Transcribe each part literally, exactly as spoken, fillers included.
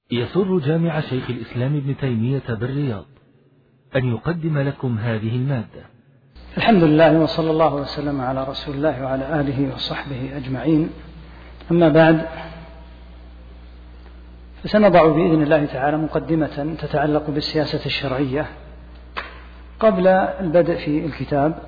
يسر جامع شيخ الإسلام ابن تيمية بالرياض أن يقدم لكم هذه المادة. الحمد لله وصلى الله وسلم على رسول الله وعلى آله وصحبه أجمعين. أما بعد، فسنضع بإذن الله تعالى مقدمة تتعلق بالسياسة الشرعية قبل البدء في الكتاب.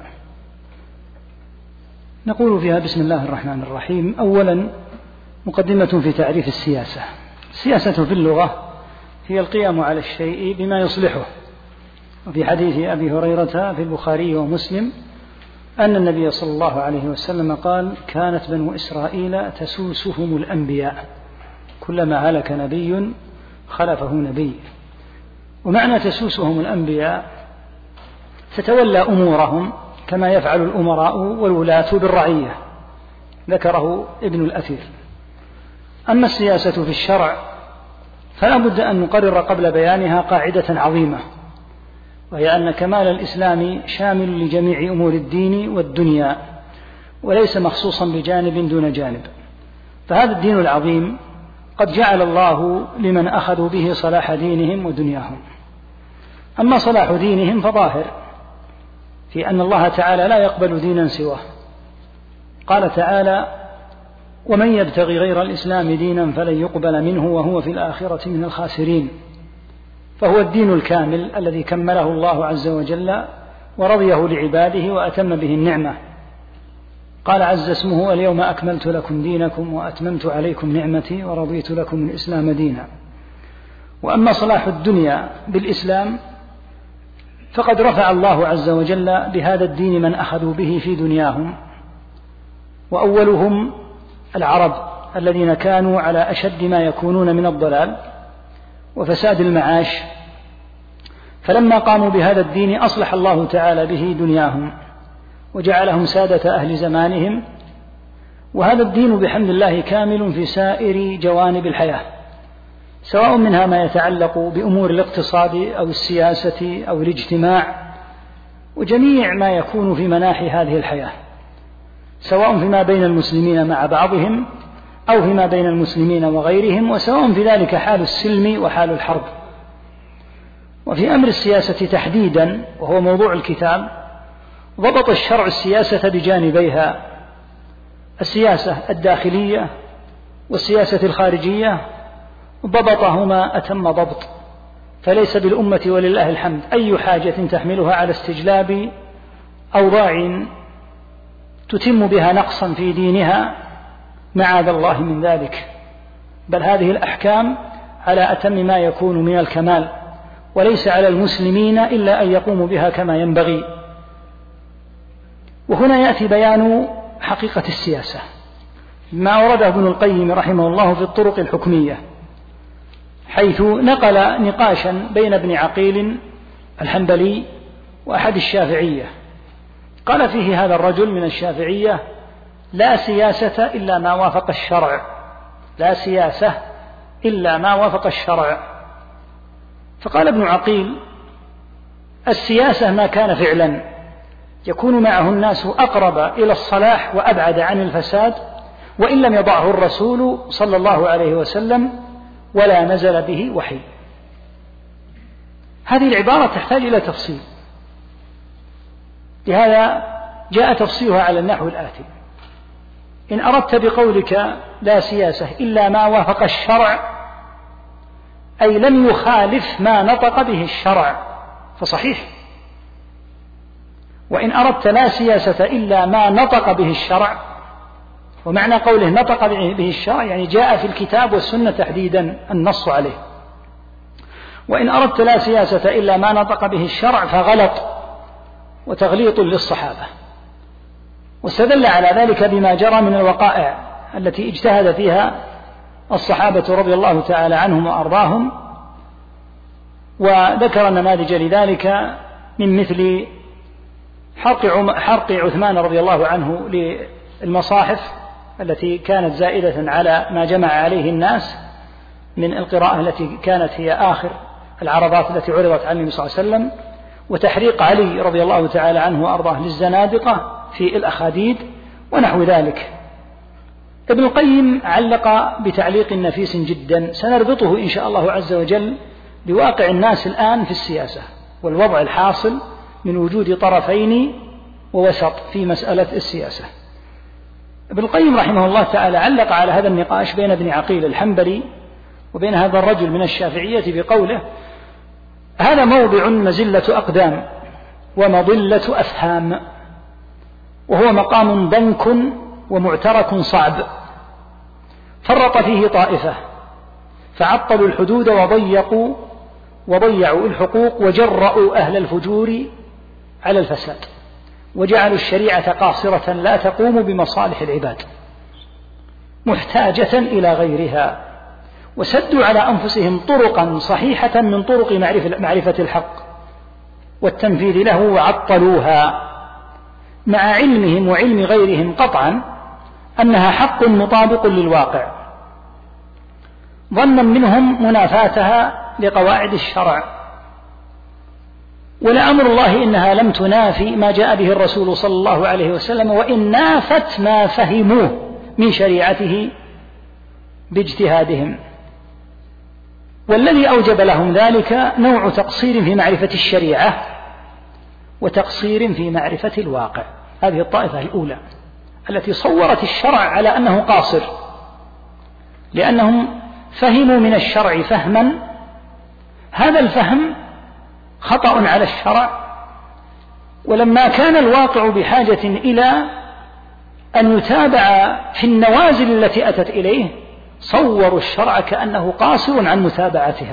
نقول فيها بسم الله الرحمن الرحيم. أولا، مقدمة في تعريف السياسة. السياسة في اللغة هي القيام على الشيء بما يصلحه. وفي حديث أبي هريرة في البخاري ومسلم أن النبي صلى الله عليه وسلم قال: كانت بنو إسرائيل تسوسهم الأنبياء، كلما هلك نبي خلفه نبي. ومعنى تسوسهم الأنبياء تتولى أمورهم كما يفعل الأمراء والولاة بالرعية، ذكره ابن الأثير. أما السياسة في الشرع فلا بد أن نقرر قبل بيانها قاعدة عظيمة، وهي أن كمال الإسلام شامل لجميع أمور الدين والدنيا، وليس مخصوصا بجانب دون جانب. فهذا الدين العظيم قد جعل الله لمن أخذوا به صلاح دينهم ودنياهم. أما صلاح دينهم فظاهر في أن الله تعالى لا يقبل دينا سواه. قال تعالى: ومن يبتغي غير الإسلام دينا فلن يقبل منه وهو في الآخرة من الخاسرين. فهو الدين الكامل الذي كمله الله عز وجل ورضيه لعباده وأتم به النعمة. قال عز اسمه: اليوم أكملت لكم دينكم وأتممت عليكم نعمتي ورضيت لكم الإسلام دينا. وأما صلاح الدنيا بالإسلام فقد رفع الله عز وجل بهذا الدين من أخذوا به في دنياهم، وأولهم العرب الذين كانوا على أشد ما يكونون من الضلال وفساد المعاش. فلما قاموا بهذا الدين أصلح الله تعالى به دنياهم وجعلهم سادة أهل زمانهم. وهذا الدين بحمد الله كامل في سائر جوانب الحياة، سواء منها ما يتعلق بأمور الاقتصاد أو السياسة أو الاجتماع وجميع ما يكون في مناحي هذه الحياة، سواء فيما بين المسلمين مع بعضهم أو فيما بين المسلمين وغيرهم، وسواء في ذلك حال السلم وحال الحرب. وفي أمر السياسة تحديدا، وهو موضوع الكتاب، ضبط الشرع السياسة بجانبيها: السياسة الداخلية والسياسة الخارجية، ضبطهما أتم ضبط. فليس بالأمة ولله الحمد أي حاجة تحملها على استجلاب أوضاع تتم بها نقصا في دينها، معاذ الله من ذلك، بل هذه الأحكام على أتم ما يكون من الكمال، وليس على المسلمين إلا أن يقوموا بها كما ينبغي. وهنا يأتي بيان حقيقة السياسة ما أورده ابن القيم رحمه الله في الطرق الحكمية، حيث نقل نقاشا بين ابن عقيل الحنبلي وأحد الشافعية. قال فيه هذا الرجل من الشافعية: لا سياسة إلا ما وافق الشرع، لا سياسة إلا ما وافق الشرع. فقال ابن عقيل: السياسة ما كان فعلا يكون معه الناس أقرب إلى الصلاح وأبعد عن الفساد، وإن لم يضعه الرسول صلى الله عليه وسلم ولا نزل به وحي. هذه العبارة تحتاج إلى تفصيل، لهذا جاء تفصيلها على النحو الآتي: إن أردت بقولك لا سياسة إلا ما وافق الشرع، أي لم يخالف ما نطق به الشرع، فصحيح. وإن أردت لا سياسة إلا ما نطق به الشرع، ومعنى قوله نطق به الشرع يعني جاء في الكتاب والسنة تحديدا النص عليه. وإن أردت لا سياسة إلا ما نطق به الشرع فغلط وتغليط للصحابة. واستدل على ذلك بما جرى من الوقائع التي اجتهد فيها الصحابة رضي الله تعالى عنهم وأرضاهم، وذكر النماذج لذلك من مثل حرق, حرق عثمان رضي الله عنه للمصاحف التي كانت زائدة على ما جمع عليه الناس من القراءة التي كانت هي آخر العرضات التي عرضت على النبي صلى الله عليه وسلم، وتحريق علي رضي الله تعالى عنه وأرضاه للزنادقة في الأخاديد ونحو ذلك. ابن القيم علق بتعليق نفيس جدا سنربطه إن شاء الله عز وجل بواقع الناس الآن في السياسة والوضع الحاصل من وجود طرفين ووسط في مسألة السياسة. ابن القيم رحمه الله تعالى علق على هذا النقاش بين ابن عقيل الحنبلي وبين هذا الرجل من الشافعية بقوله: هذا موضع مزلة أقدام ومضلة أفهام، وهو مقام ضنك ومعترك صعب، فرط فيه طائفة فعطلوا الحدود وضيقوا وضيعوا الحقوق وجرأوا أهل الفجور على الفساد، وجعلوا الشريعة قاصرة لا تقوم بمصالح العباد محتاجة إلى غيرها، وسدوا على أنفسهم طرقا صحيحة من طرق معرفة الحق والتنفيذ له وعطلوها، مع علمهم وعلم غيرهم قطعا أنها حق مطابق للواقع، ظنا منهم منافاتها لقواعد الشرع. ولأمر الله إنها لم تنافي ما جاء به الرسول صلى الله عليه وسلم، وإن نافت ما فهموه من شريعته باجتهادهم. والذي أوجب لهم ذلك نوع تقصير في معرفة الشريعة وتقصير في معرفة الواقع. هذه الطائفة الأولى التي صورت الشرع على أنه قاصر، لأنهم فهموا من الشرع فهما، هذا الفهم خطأ على الشرع، ولما كان الواقع بحاجة إلى أن يتابع في النوازل التي أتت إليه صوروا الشرع كأنه قاصر عن متابعتها.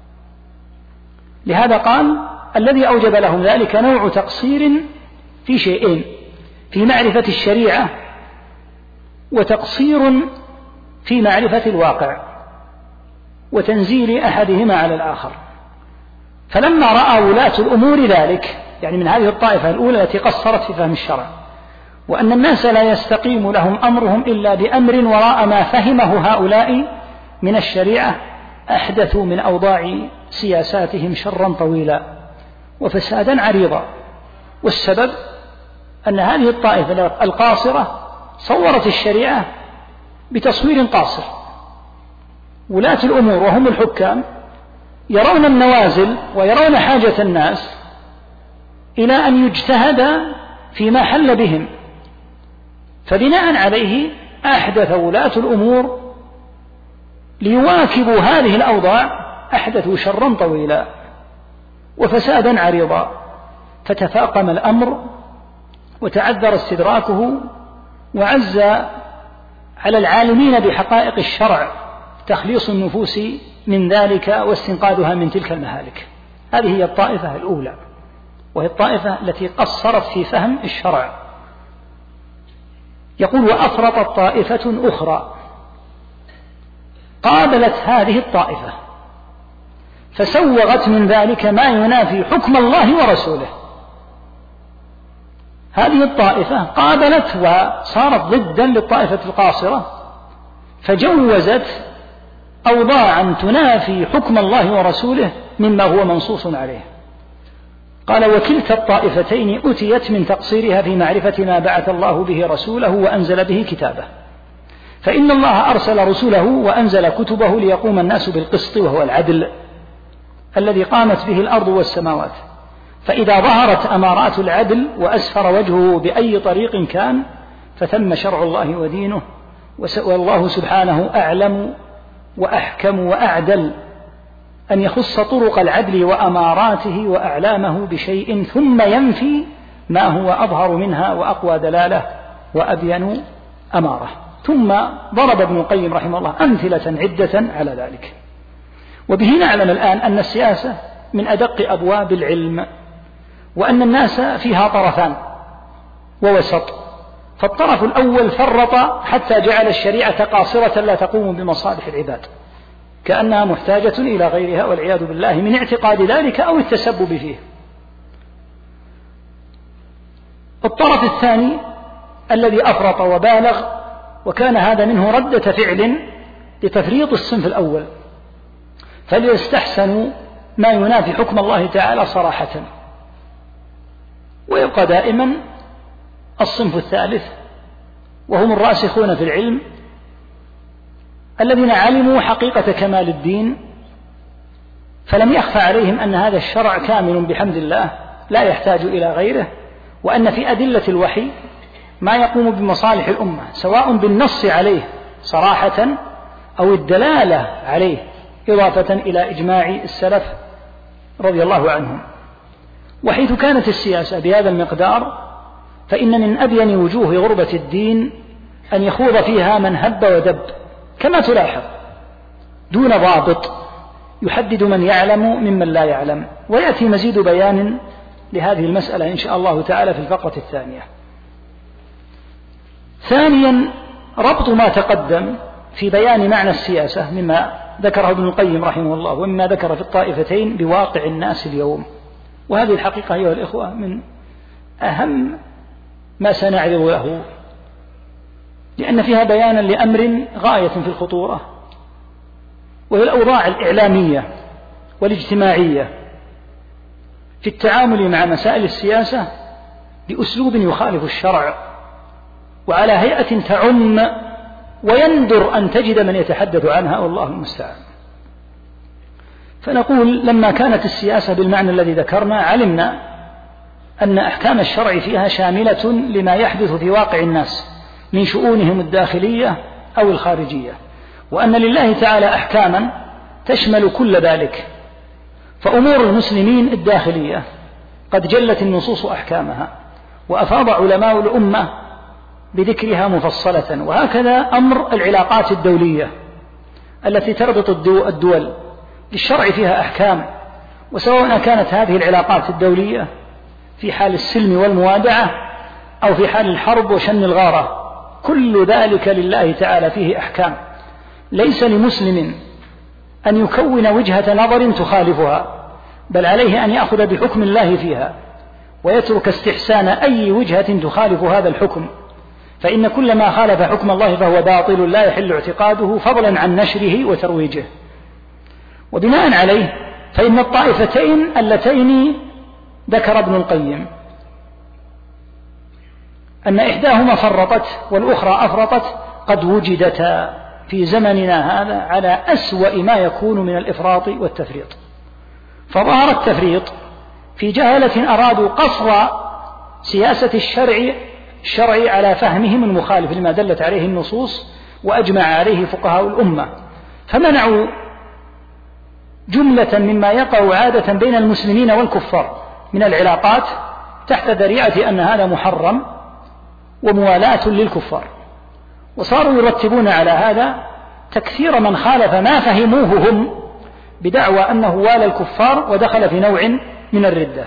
لهذا قال: الذي أوجب لهم ذلك نوع تقصير في شيئين: في معرفة الشريعة، وتقصير في معرفة الواقع، وتنزيل أحدهما على الآخر. فلما رأى ولاة الأمور ذلك، يعني من هذه الطائفة الأولى التي قصرت في فهم الشرع، وأن الناس لا يستقيم لهم أمرهم إلا بأمر وراء ما فهمه هؤلاء من الشريعة، أحدثوا من أوضاع سياساتهم شرا طويلا وفسادا عريضا. والسبب أن هذه الطائفة القاصرة صورت الشريعة بتصوير قاصر. ولاة الأمور وهم الحكام يرون النوازل ويرون حاجة الناس إلى أن يجتهد فيما حل بهم، فبناء عليه أحدث ولاة الأمور ليواكبوا هذه الأوضاع، أحدثوا شرا طويلا وفسادا عريضا، فتفاقم الأمر وتعذر استدراكه، وعز على العالمين بحقائق الشرع تخليص النفوس من ذلك واستنقاذها من تلك المهالك. هذه هي الطائفة الأولى، وهي الطائفة التي قصرت في فهم الشرع. يقول: وأفرطت طائفة أخرى قابلت هذه الطائفة فسوغت من ذلك ما ينافي حكم الله ورسوله. هذه الطائفة قابلت وصارت ضدا للطائفة القاصرة، فجوزت أوضاعا تنافي حكم الله ورسوله مما هو منصوص عليه. قال: وكلتا الطائفتين أتيت من تقصيرها في معرفة ما بعث الله به رسوله وأنزل به كتابه، فإن الله أرسل رسله وأنزل كتبه ليقوم الناس بالقسط، وهو العدل الذي قامت به الأرض والسماوات. فإذا ظهرت أمارات العدل وأسفر وجهه بأي طريق كان فثم شرع الله ودينه، والله سبحانه أعلم وأحكم وأعدل أن يخص طرق العدل وأماراته وأعلامه بشيء ثم ينفي ما هو أظهر منها وأقوى دلالة وأبين أمارة. ثم ضرب ابن القيم رحمه الله أمثلة عدة على ذلك. وبه نعلم الآن أن السياسة من أدق أبواب العلم، وأن الناس فيها طرفان ووسط. فالطرف الأول فرط حتى جعل الشريعة قاصرة لا تقوم بمصالح العباد، كأنها محتاجة إلى غيرها والعياذ بالله من اعتقاد ذلك أو التسبب فيه. الطرف الثاني الذي أفرط وبالغ، وكان هذا منه ردة فعل لتفريط الصنف الأول، فليستحسنوا ما ينافي حكم الله تعالى صراحة. ويبقى دائما الصنف الثالث، وهم الراسخون في العلم الذين علموا حقيقة كمال الدين، فلم يخفى عليهم أن هذا الشرع كامل بحمد الله لا يحتاج إلى غيره، وأن في أدلة الوحي ما يقوم بمصالح الأمة سواء بالنص عليه صراحة أو الدلالة عليه إضافة إلى إجماع السلف رضي الله عنهم. وحيث كانت السياسة بهذا المقدار فإن من أبين وجوه غربة الدين أن يخوض فيها من هب ودب كما تلاحظ، دون ضابط يحدد من يعلم ممن لا يعلم. ويأتي مزيد بيان لهذه المسألة إن شاء الله تعالى في الفقرة الثانية. ثانيا، ربط ما تقدم في بيان معنى السياسة مما ذكره ابن القيم رحمه الله ومما ذكر في الطائفتين بواقع الناس اليوم. وهذه الحقيقة أيها الإخوة من أهم ما سنعرض له، لأن فيها بيانا لأمر غاية في الخطورة، وهي الأوضاع الإعلامية والاجتماعية في التعامل مع مسائل السياسة بأسلوب يخالف الشرع وعلى هيئة تعم ويندر أن تجد من يتحدث عنها والله المستعان. فنقول لما كانت السياسة بالمعنى الذي ذكرنا علمنا أن أحكام الشرع فيها شاملة لما يحدث في واقع الناس من شؤونهم الداخلية أو الخارجية، وأن لله تعالى أحكاما تشمل كل ذلك. فأمور المسلمين الداخلية قد جلت النصوص أحكامها وأفاض علماء الأمة بذكرها مفصلة، وهكذا أمر العلاقات الدولية التي تربط الدول للشرع فيها أحكام، وسواء كانت هذه العلاقات الدولية في حال السلم والموادعة أو في حال الحرب وشن الغارة، كل ذلك لله تعالى فيه أحكام. ليس لمسلم أن يكون وجهة نظر تخالفها، بل عليه أن يأخذ بحكم الله فيها ويترك استحسان أي وجهة تخالف هذا الحكم، فإن كل ما خالف حكم الله فهو باطل لا يحل اعتقاده فضلا عن نشره وترويجه. وبناء عليه فإن الطائفتين اللتين ذكر ابن القيم أن إحداهما فرطت والأخرى أفرطت قد وجدتا في زمننا هذا على أسوأ ما يكون من الإفراط والتفريط. فظهر التفريط في جهلة أرادوا قصر سياسة الشرع الشرعي على فهمهم المخالف لما دلت عليه النصوص وأجمع عليه فقهاء الأمة، فمنعوا جملة مما يقع عادة بين المسلمين والكفار من العلاقات تحت ذريعة أن هذا محرم وموالاة للكفار، وصاروا يرتبون على هذا تكثير من خالف ما فهموه هم بدعوى أنه والى الكفار ودخل في نوع من الردة.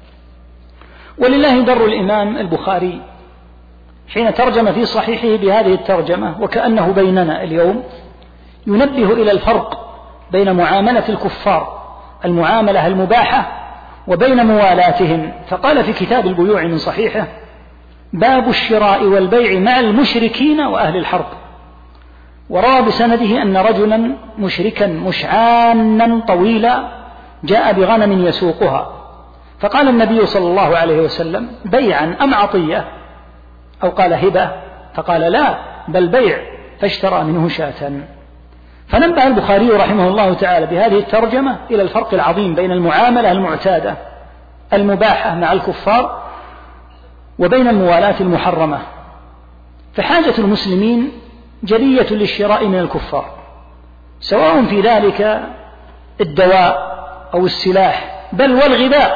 ولله در الإمام البخاري حين ترجم في صحيحه بهذه الترجمة وكأنه بيننا اليوم ينبه إلى الفرق بين معاملة الكفار المعاملة المباحة وبين موالاتهم، فقال في كتاب البيوع من صحيحه: باب الشراء والبيع مع المشركين وأهل الحرب. وروى بسنده أن رجلا مشركا مشعانا طويلا جاء بغنم يسوقها، فقال النبي صلى الله عليه وسلم: بيعا أم عطية؟ أو قال هبة؟ فقال لا بل بيع، فاشترى منه شاة. فنبه البخاري رحمه الله تعالى بهذه الترجمة إلى الفرق العظيم بين المعاملة المعتادة المباحة مع الكفار وبين الموالاة المحرمة. فحاجة المسلمين جلية للشراء من الكفار، سواء في ذلك الدواء أو السلاح بل والغذاء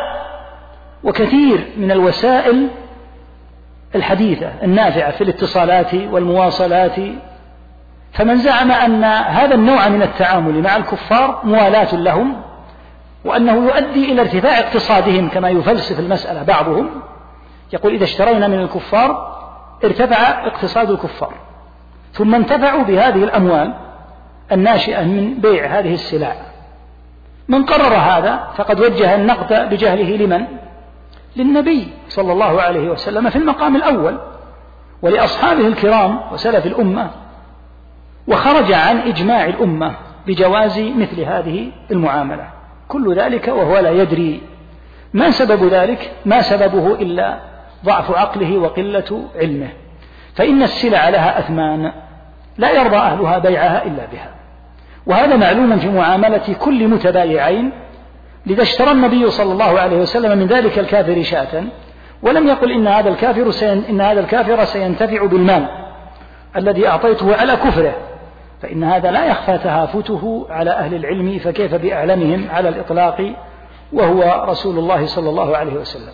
وكثير من الوسائل الحديثة النافعة في الاتصالات والمواصلات. فمن زعم أن هذا النوع من التعامل مع الكفار موالاة لهم وأنه يؤدي إلى ارتفاع اقتصادهم كما يفلسف المسألة بعضهم، يقول إذا اشترينا من الكفار ارتفع اقتصاد الكفار، ثم انتفعوا بهذه الأموال الناشئة من بيع هذه السلع. من قرر هذا فقد وجه النقد بجهله لمن؟ للنبي صلى الله عليه وسلم في المقام الأول ولأصحابه الكرام وسلف الأمة، وخرج عن إجماع الأمة بجواز مثل هذه المعاملة. كل ذلك وهو لا يدري ما سبب ذلك، ما سببه إلا ضعف عقله وقلة علمه. فإن السلع لها أثمان لا يرضى أهلها بيعها إلا بها، وهذا معلوم في معاملة كل متبايعين. لذا اشترى النبي صلى الله عليه وسلم من ذلك الكافر شاة، ولم يقل إن هذا الكافر سين إن هذا الكافر سينتفع بالمال الذي أعطيته على كفره، فإن هذا لا يخفى تهافته على أهل العلم، فكيف بأعلمهم على الإطلاق وهو رسول الله صلى الله عليه وسلم.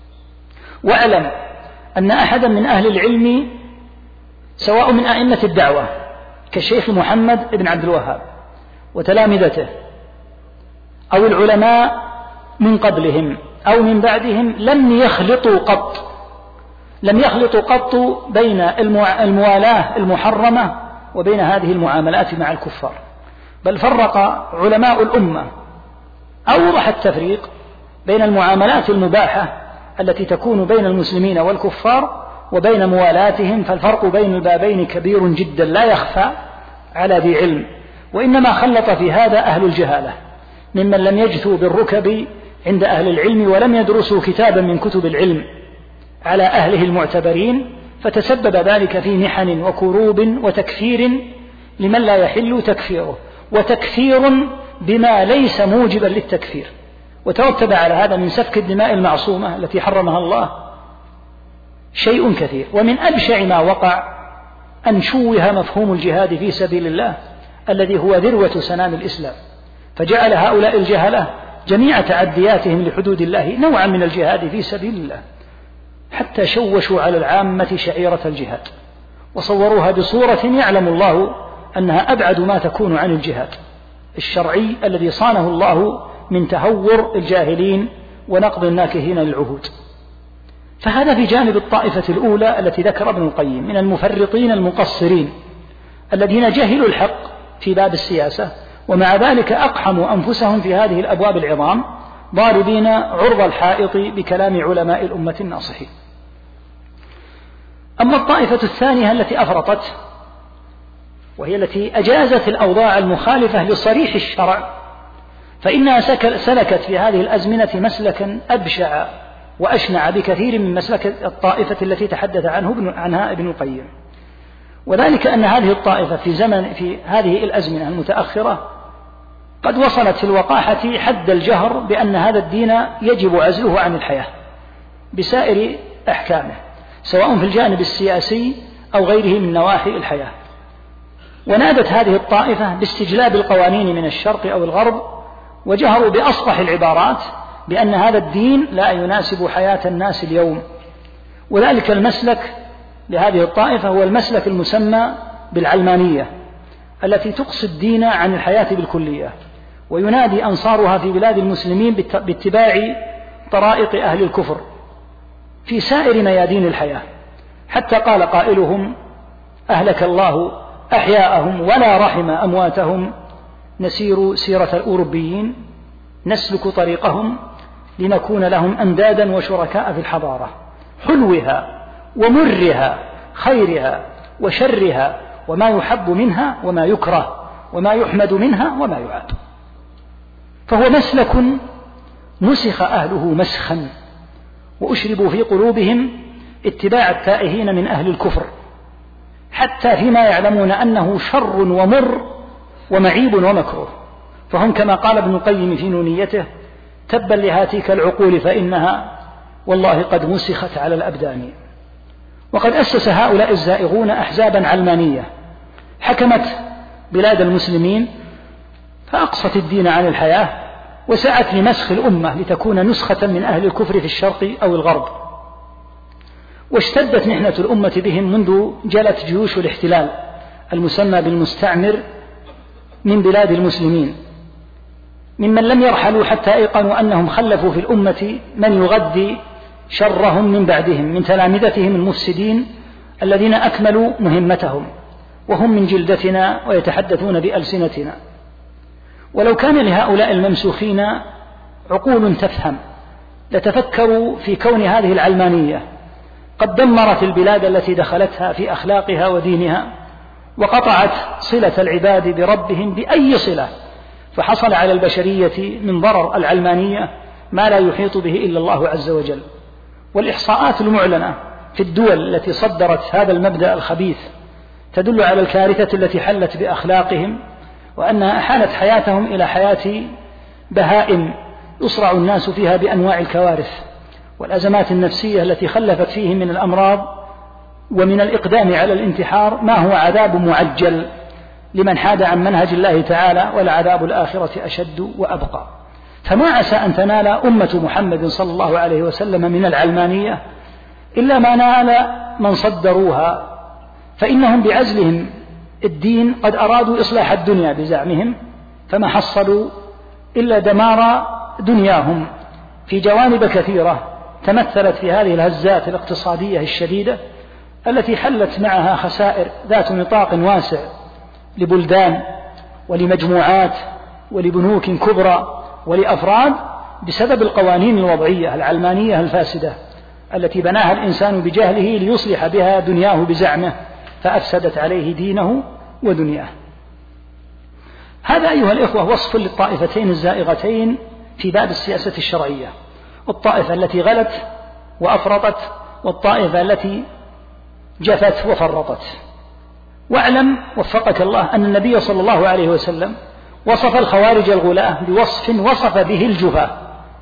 واعلم أن أحدا من أهل العلم سواء من أئمة الدعوة كالشيخ محمد بن عبد الوهاب وتلامذته أو العلماء من قبلهم أو من بعدهم لم يخلطوا قط لم يخلطوا قط بين الموالاة المحرمة وبين هذه المعاملات مع الكفار، بل فرق علماء الأمة أوضح التفريق بين المعاملات المباحة التي تكون بين المسلمين والكفار وبين موالاتهم، فالفرق بين البابين كبير جدا لا يخفى على ذي علم، وإنما خلط في هذا أهل الجهالة ممن لم يجثوا بالركب عند أهل العلم ولم يدرسوا كتابا من كتب العلم على أهله المعتبرين، فتسبب ذلك في محن وكروب وتكفير لمن لا يحل تكفيره، وتكفير بما ليس موجبا للتكفير، وترتب على هذا من سفك الدماء المعصومة التي حرمها الله شيء كثير. ومن أبشع ما وقع أن شوه مفهوم الجهاد في سبيل الله الذي هو ذروة سنام الإسلام، فجعل هؤلاء الجهلة جميع تعدياتهم لحدود الله نوعا من الجهاد في سبيل الله، حتى شوشوا على العامة شعيرة الجهاد وصوروها بصورة يعلم الله أنها أبعد ما تكون عن الجهاد الشرعي الذي صانه الله من تهور الجاهلين ونقض الناكهين للعهود. فهذا في جانب الطائفة الأولى التي ذكر ابن القيم من المفرطين المقصرين الذين جهلوا الحق في باب السياسة، ومع ذلك أقحموا أنفسهم في هذه الأبواب العظام ضاربين عرض الحائط بكلام علماء الأمة الناصحين. أما الطائفة الثانية التي أفرطت، وهي التي أجازت الأوضاع المخالفة لصريح الشرع، فإنها سلكت في هذه الأزمنة مسلكا أبشع وأشنع بكثير من مسلك الطائفة التي تحدث عنه عنها ابن القيم، وذلك أن هذه الطائفة في زمن في هذه الأزمنة المتأخرة قد وصلت في الوقاحة حد الجهر بأن هذا الدين يجب عزله عن الحياة بسائر أحكامه، سواء في الجانب السياسي أو غيره من نواحي الحياة. ونادت هذه الطائفة باستجلاب القوانين من الشرق أو الغرب، وجهروا بأصرح العبارات بأن هذا الدين لا يناسب حياة الناس اليوم. وذلك المسلك لهذه الطائفة هو المسلك المسمى بالعلمانية التي تقصي الدين عن الحياة بالكلية، وينادي أنصارها في بلاد المسلمين باتباع طرائق أهل الكفر في سائر ميادين الحياة، حتى قال قائلهم: أهلك الله أحياءهم ولا رحم أمواتهم، نسير سيرة الأوروبيين نسلك طريقهم لنكون لهم أندادا وشركاء في الحضارة، حلوها ومرها، خيرها وشرها، وما يحب منها وما يكره، وما يحمد منها وما يعاب. فهو مسلك مسخ أهله مسخا، وأشربوا في قلوبهم اتباع التائهين من أهل الكفر، حتى فيما يعلمون أنه شر ومر ومعيب ومكروه. فهم كما قال ابن القيم في نونيته: تبا لهاتيك العقول فإنها والله قد مسخت على الأبدان. وقد أسس هؤلاء الزائغون أحزابا علمانية حكمت بلاد المسلمين، فأقصت الدين عن الحياة وسعت لمسخ الأمة لتكون نسخة من أهل الكفر في الشرق أو الغرب. واشتدت محنة الأمة بهم منذ جلت جيوش الاحتلال المسمى بالمستعمر من بلاد المسلمين، ممن لم يرحلوا حتى أيقنوا أنهم خلفوا في الأمة من يغذي شرهم من بعدهم من تلامذتهم المفسدين الذين أكملوا مهمتهم، وهم من جلدتنا ويتحدثون بألسنتنا. ولو كان لهؤلاء الممسوخين عقول تفهم لتفكروا في كون هذه العلمانية قد دمرت البلاد التي دخلتها في أخلاقها ودينها، وقطعت صلة العباد بربهم بأي صلة، فحصل على البشرية من ضرر العلمانية ما لا يحيط به إلا الله عز وجل. والإحصاءات المعلنة في الدول التي صدرت هذا المبدأ الخبيث تدل على الكارثة التي حلت بأخلاقهم، وأنها أحالت حياتهم إلى حياة بهائم يصرع الناس فيها بأنواع الكوارث والأزمات النفسية التي خلفت فيهم من الأمراض ومن الإقدام على الانتحار ما هو عذاب معجل لمن حاد عن منهج الله تعالى، ولعذاب الآخرة أشد وأبقى. فما عسى أن تنال أمة محمد صلى الله عليه وسلم من العلمانية إلا ما نال من صدروها، فإنهم بعزلهم الدين قد أرادوا إصلاح الدنيا بزعمهم، فما حصلوا إلا دمار دنياهم في جوانب كثيرة تمثلت في هذه الهزات الاقتصادية الشديدة التي حلت معها خسائر ذات نطاق واسع لبلدان ولمجموعات ولبنوك كبرى ولأفراد بسبب القوانين الوضعية العلمانية الفاسدة التي بناها الإنسان بجهله ليصلح بها دنياه بزعمه، فأفسدت عليه دينه ودنياه. هذا أيها الإخوة وصف للطائفتين الزائغتين في باب السياسة الشرعية، الطائفة التي غلت وأفرطت والطائفة التي جفت وفرطت. واعلم وفقك الله أن النبي صلى الله عليه وسلم وصف الخوارج الغلاة بوصف وصف به الجفاة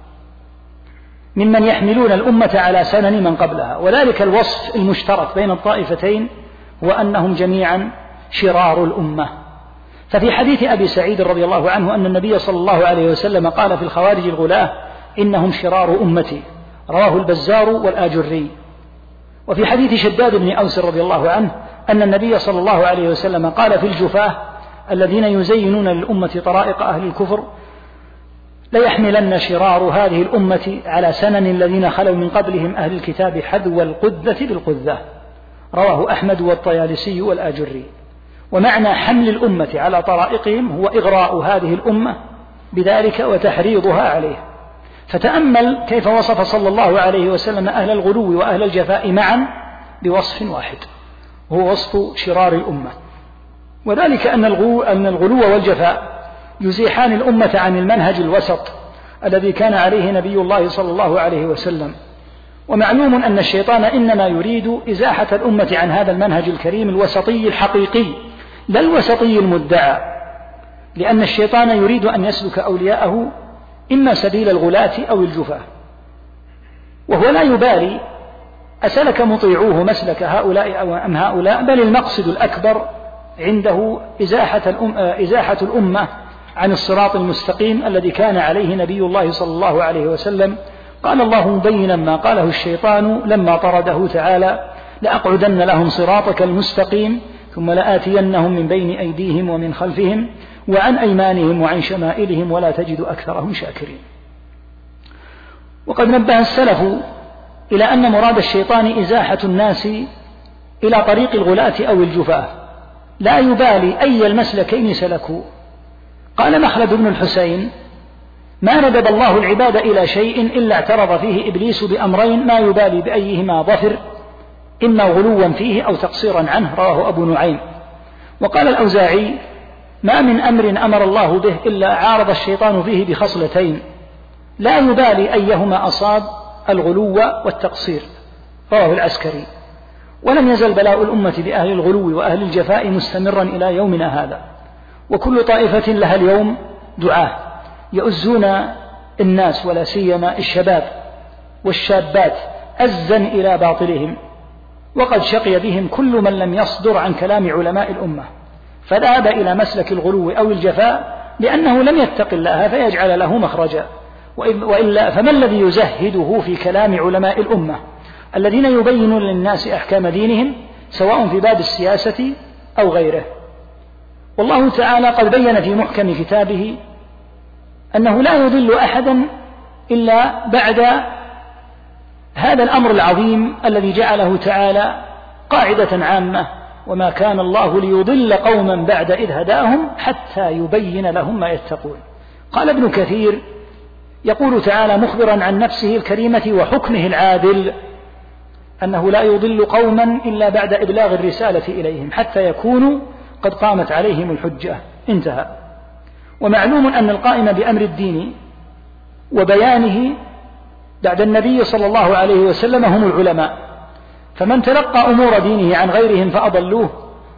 ممن يحملون الأمة على سنن من قبلها، وذلك الوصف المشترك بين الطائفتين هو أنهم جميعا شرار الأمة. ففي حديث أبي سعيد رضي الله عنه أن النبي صلى الله عليه وسلم قال في الخوارج الغلاة إنهم شرار أمتي، رواه البزار والآجري. وفي حديث شداد بن أوس رضي الله عنه أن النبي صلى الله عليه وسلم قال في الجفاة الذين يزينون للأمة طرائق أهل الكفر ليحملن شرار هذه الأمة على سنن الذين خلوا من قبلهم أهل الكتاب حذو القذة بالقذة، رواه أحمد والطيالسي والآجري. ومعنى حمل الأمة على طرائقهم هو إغراء هذه الأمة بذلك وتحريضها عليه. فتأمل كيف وصف صلى الله عليه وسلم أهل الغلو وأهل الجفاء معا بوصف واحد هو وصف شرار الأمة، وذلك أن الغلو, أن الغلو والجفاء يزيحان الأمة عن المنهج الوسط الذي كان عليه نبي الله صلى الله عليه وسلم. ومعلوم أن الشيطان إنما يريد إزاحة الأمة عن هذا المنهج الكريم الوسطي الحقيقي لا الوسطي المدعى، لأن الشيطان يريد أن يسلك أولياءه إما سبيل الغلاة أو الجفاة، وهو لا يبالي أسلك مطيعوه مسلك هؤلاء أو أم هؤلاء، بل المقصد الأكبر عنده إزاحة, الأم إزاحة الأمة عن الصراط المستقيم الذي كان عليه نبي الله صلى الله عليه وسلم. قال الله مبينا ما قاله الشيطان لما طرده تعالى لأقعدن لهم صراطك المستقيم ثم لآتينهم من بين أيديهم ومن خلفهم وعن أيمانهم وعن شمائلهم ولا تجد أكثرهم شاكرين. وقد نبه السلف إلى أن مراد الشيطان إزاحة الناس إلى طريق الغلاة أو الجفاة لا يبالي أي المسلكين سلكوا. قال مخلد بن الحسين ما ندب الله العباد إلى شيء إلا اعترض فيه إبليس بأمرين ما يبالي بأيهما ظفر، إما غلوا فيه أو تقصيرا عنه، رواه أبو نعيم. وقال الأوزاعي ما من أمر أمر الله به إلا عارض الشيطان فيه بخصلتين لا يبالي أيهما أصاب، الغلو والتقصير، رواه العسكري. ولم يزل بلاء الأمة بأهل الغلو وأهل الجفاء مستمرا إلى يومنا هذا، وكل طائفة لها اليوم دعاة يؤزون الناس ولا سيما الشباب والشابات أزا إلى باطلهم، وقد شقي بهم كل من لم يصدر عن كلام علماء الأمة فذهب إلى مسلك الغلو أو الجفاء لأنه لم يتق الله فيجعل له مخرجا، وإلا فما الذي يزهده في كلام علماء الأمة الذين يبينون للناس أحكام دينهم سواء في باب السياسة أو غيره؟ والله تعالى قد بين في محكم كتابه أنه لا يضل أحدا إلا بعد هذا الأمر العظيم الذي جعله تعالى قاعدة عامة وما كان الله ليضل قوما بعد إذ هداهم حتى يبين لهم ما يتقون. قال ابن كثير يقول تعالى مخبرا عن نفسه الكريمة وحكمه العادل أنه لا يضل قوما إلا بعد إبلاغ الرسالة إليهم حتى يكونوا قد قامت عليهم الحجة، انتهى. ومعلوم أن القائم بأمر الدين وبيانه بعد النبي صلى الله عليه وسلم هم العلماء، فمن تلقى أمور دينه عن غيرهم فأضلوه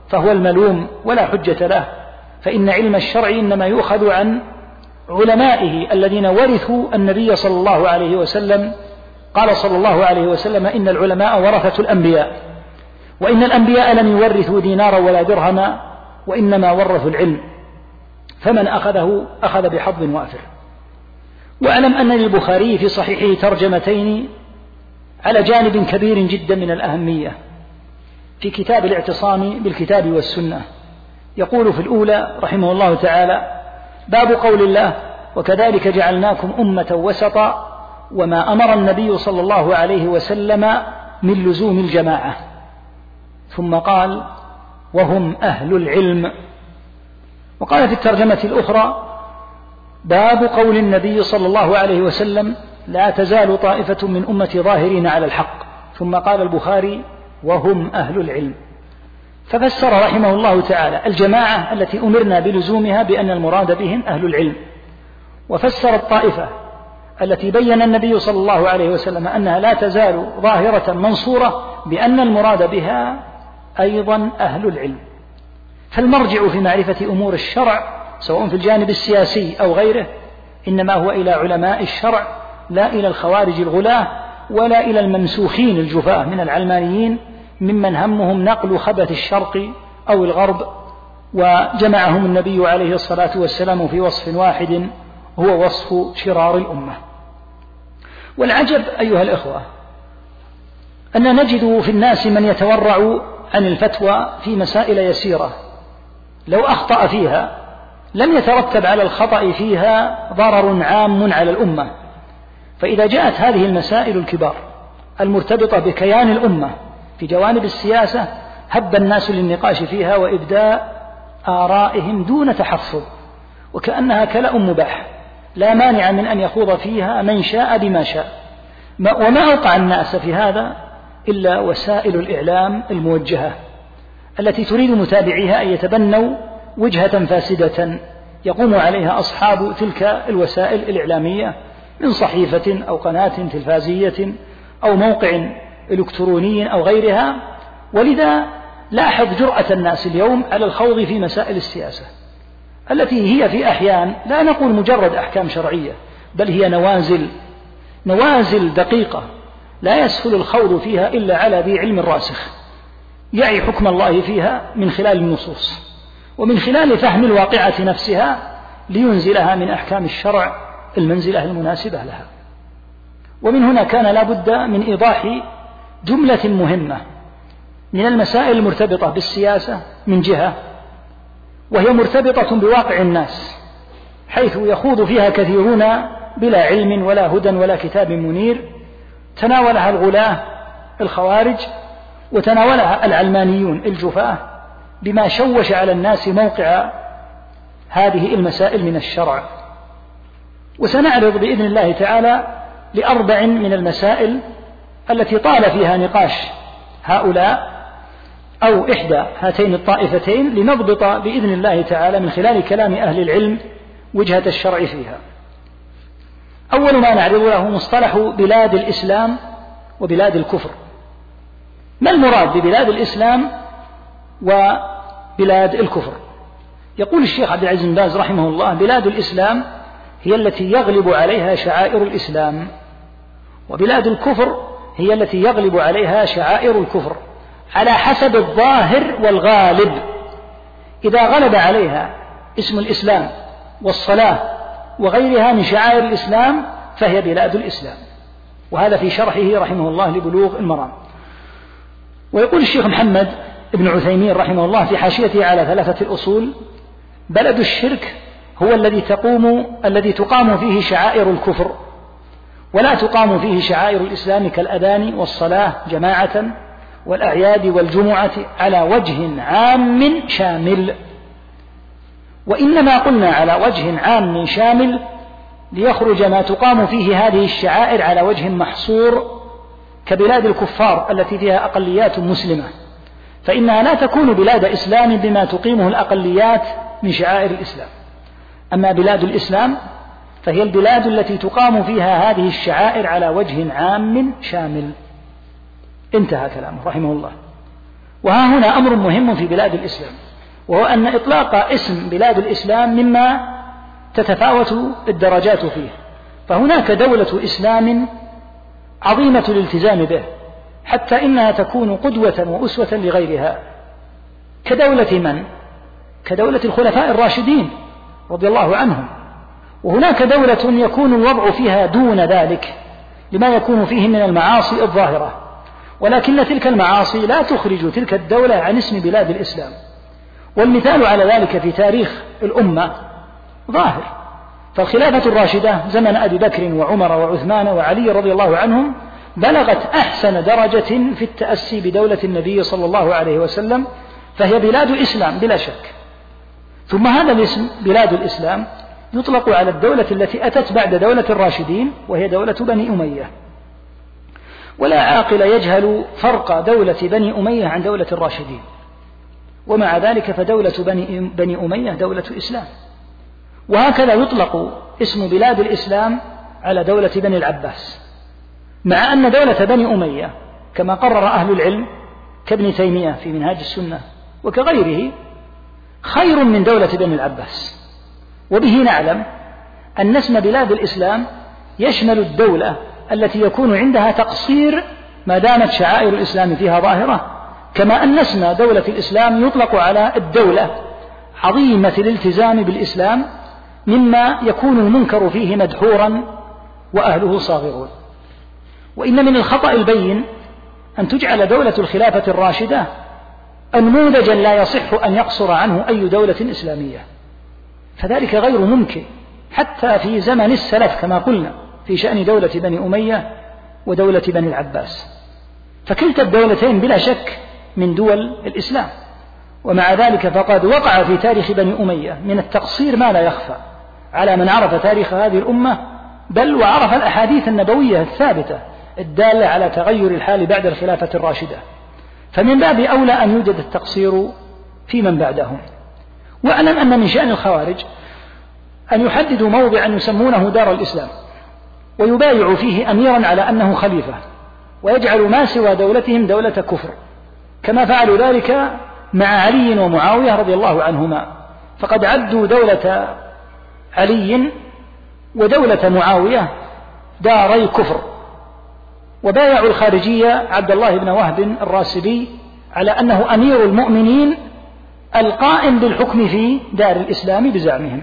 فهو الملوم ولا حجة له، فإن علم الشرع إنما يؤخذ عن علمائه الذين ورثوا النبي صلى الله عليه وسلم. قال صلى الله عليه وسلم: إن العلماء ورثة الأنبياء، وإن الأنبياء لم يورثوا دينارا ولا درهما، وإنما ورثوا العلم، فمن أخذه أخذ بحظ وافر. وأعلم أن للبخاري في صحيحه ترجمتين على جانب كبير جدا من الأهمية في كتاب الاعتصام بالكتاب والسنة. يقول في الأولى رحمه الله تعالى: باب قول الله: وكذلك جعلناكم أمة وسطا، وما أمر النبي صلى الله عليه وسلم من لزوم الجماعة. ثم قال: وهم أهل العلم. وقال في الترجمة الأخرى: باب قول النبي صلى الله عليه وسلم: لا تزال طائفة من أمتي ظاهرين على الحق. ثم قال البخاري: وهم أهل العلم. ففسر رحمه الله تعالى الجماعة التي أمرنا بلزومها بأن المراد بهم أهل العلم، وفسر الطائفة التي بين النبي صلى الله عليه وسلم أنها لا تزال ظاهرة منصورة بأن المراد بها أيضا أهل العلم. فالمرجع في معرفة أمور الشرع سواء في الجانب السياسي أو غيره إنما هو إلى علماء الشرع، لا إلى الخوارج الغلاة ولا إلى الممسوخين الجفاة من العلمانيين ممن همهم نقل خبث الشرق أو الغرب، وجمعهم النبي عليه الصلاة والسلام في وصف واحد هو وصف شرار الأمة. والعجب أيها الإخوة أن نجد في الناس من يتورع عن الفتوى في مسائل يسيرة لو أخطأ فيها لم يترتب على الخطأ فيها ضرر عام على الأمة. فإذا جاءت هذه المسائل الكبار المرتبطة بكيان الأمة في جوانب السياسة هب الناس للنقاش فيها وإبداء آرائهم دون تحفظ، وكأنها كلأ مباح لا مانع من أن يخوض فيها من شاء بما شاء. وما أوقع الناس في هذا إلا وسائل الإعلام الموجهة التي تريد متابعيها أن يتبنوا وجهة فاسدة يقوم عليها أصحاب تلك الوسائل الإعلامية من صحيفة أو قناة تلفازية أو موقع إلكتروني أو غيرها. ولذا لاحظ جرأة الناس اليوم على الخوض في مسائل السياسة التي هي في أحيان لا نقول مجرد أحكام شرعية، بل هي نوازل نوازل دقيقة لا يسهل الخوض فيها إلا على ذي علم راسخ يعي حكم الله فيها من خلال النصوص ومن خلال فهم الواقعة نفسها لينزلها من أحكام الشرع المنزلة المناسبة لها. ومن هنا كان لا بد من إيضاح جملة مهمة من المسائل المرتبطة بالسياسة من جهة، وهي مرتبطة بواقع الناس حيث يخوض فيها كثيرون بلا علم ولا هدى ولا كتاب منير، تناولها الغلاة الخوارج وتناولها العلمانيون الجفاة بما شوش على الناس موقع هذه المسائل من الشرع. وسنعرض بإذن الله تعالى لأربع من المسائل التي طال فيها نقاش هؤلاء أو إحدى هاتين الطائفتين لنضبط بإذن الله تعالى من خلال كلام أهل العلم وجهة الشرع فيها. أول ما نعرض له مصطلح بلاد الإسلام وبلاد الكفر. ما المراد ببلاد الإسلام وبلاد الكفر؟ يقول الشيخ عبد العزيز بن باز رحمه الله: بلاد الإسلام هي التي يغلب عليها شعائر الإسلام، وبلاد الكفر هي التي يغلب عليها شعائر الكفر على حسب الظاهر والغالب. إذا غلب عليها اسم الإسلام والصلاة وغيرها من شعائر الإسلام فهي بلاد الإسلام. وهذا في شرحه رحمه الله لبلوغ المرام. ويقول الشيخ محمد ابن عثيمين رحمه الله في حاشيته على ثلاثة الأصول: بلد الشرك هو الذي تقوم الذي تقام فيه شعائر الكفر ولا تقام فيه شعائر الإسلام كالأذان والصلاة جماعة والأعياد والجمعة على وجه عام شامل. وإنما قلنا على وجه عام شامل ليخرج ما تقام فيه هذه الشعائر على وجه محصور كبلاد الكفار التي فيها أقليات مسلمة، فإنها لا تكون بلاد إسلام بما تقيمه الأقليات من شعائر الإسلام. أما بلاد الإسلام فهي البلاد التي تقام فيها هذه الشعائر على وجه عام شامل. انتهى كلامه رحمه الله. وها هنا أمر مهم في بلاد الإسلام، وهو أن إطلاق اسم بلاد الإسلام مما تتفاوت الدرجات فيه، فهناك دولة إسلام عظيمة الالتزام به حتى إنها تكون قدوة وأسوة لغيرها، كدولة من؟ كدولة الخلفاء الراشدين رضي الله عنهم. وهناك دولة يكون الوضع فيها دون ذلك لما يكون فيه من المعاصي الظاهرة، ولكن تلك المعاصي لا تخرج تلك الدولة عن اسم بلاد الإسلام. والمثال على ذلك في تاريخ الأمة ظاهر، فالخلافة الراشدة زمن أبي بكر وعمر وعثمان وعلي رضي الله عنهم بلغت أحسن درجة في التأسي بدولة النبي صلى الله عليه وسلم، فهي بلاد إسلام بلا شك. ثم هذا الاسم بلاد الإسلام يطلق على الدولة التي أتت بعد دولة الراشدين، وهي دولة بني أمية. ولا عاقل يجهل فرق دولة بني أمية عن دولة الراشدين، ومع ذلك فدولة بني, بني أمية دولة إسلام. وهكذا يطلق اسم بلاد الإسلام على دولة بني العباس، مع أن دولة بني أمية كما قرر أهل العلم كابن تيمية في منهاج السنة وكغيره خير من دولة بني العباس. وبه نعلم أن اسم بلاد الإسلام يشمل الدولة التي يكون عندها تقصير ما دامت شعائر الإسلام فيها ظاهرة، كما أن اسم دولة الإسلام يطلق على الدولة عظيمة الالتزام بالإسلام مما يكون المنكر فيه مدحورا وأهله صاغرون. وإن من الخطأ البين أن تجعل دولة الخلافة الراشدة نموذجا لا يصح أن يقصر عنه أي دولة إسلامية، فذلك غير ممكن حتى في زمن السلف كما قلنا في شأن دولة بني أمية ودولة بني العباس، فكلتا الدولتين بلا شك من دول الإسلام. ومع ذلك فقد وقع في تاريخ بني أمية من التقصير ما لا يخفى على من عرف تاريخ هذه الأمة، بل وعرف الأحاديث النبوية الثابتة الدالة على تغير الحال بعد الخلافة الراشدة، فمن باب أولى أن يوجد التقصير في من بعدهم. واعلم أن من شأن الخوارج أن يحددوا موضعا يسمونه دار الإسلام ويبايع فيه أميرا على أنه خليفة، ويجعل ما سوى دولتهم دولة كفر، كما فعلوا ذلك مع علي ومعاوية رضي الله عنهما، فقد عدوا دولة علي ودولة معاوية داري كفر، وبايعوا الخارجية عبد الله بن وهب الراسبي على أنه أمير المؤمنين القائم بالحكم في دار الإسلام بزعمهم.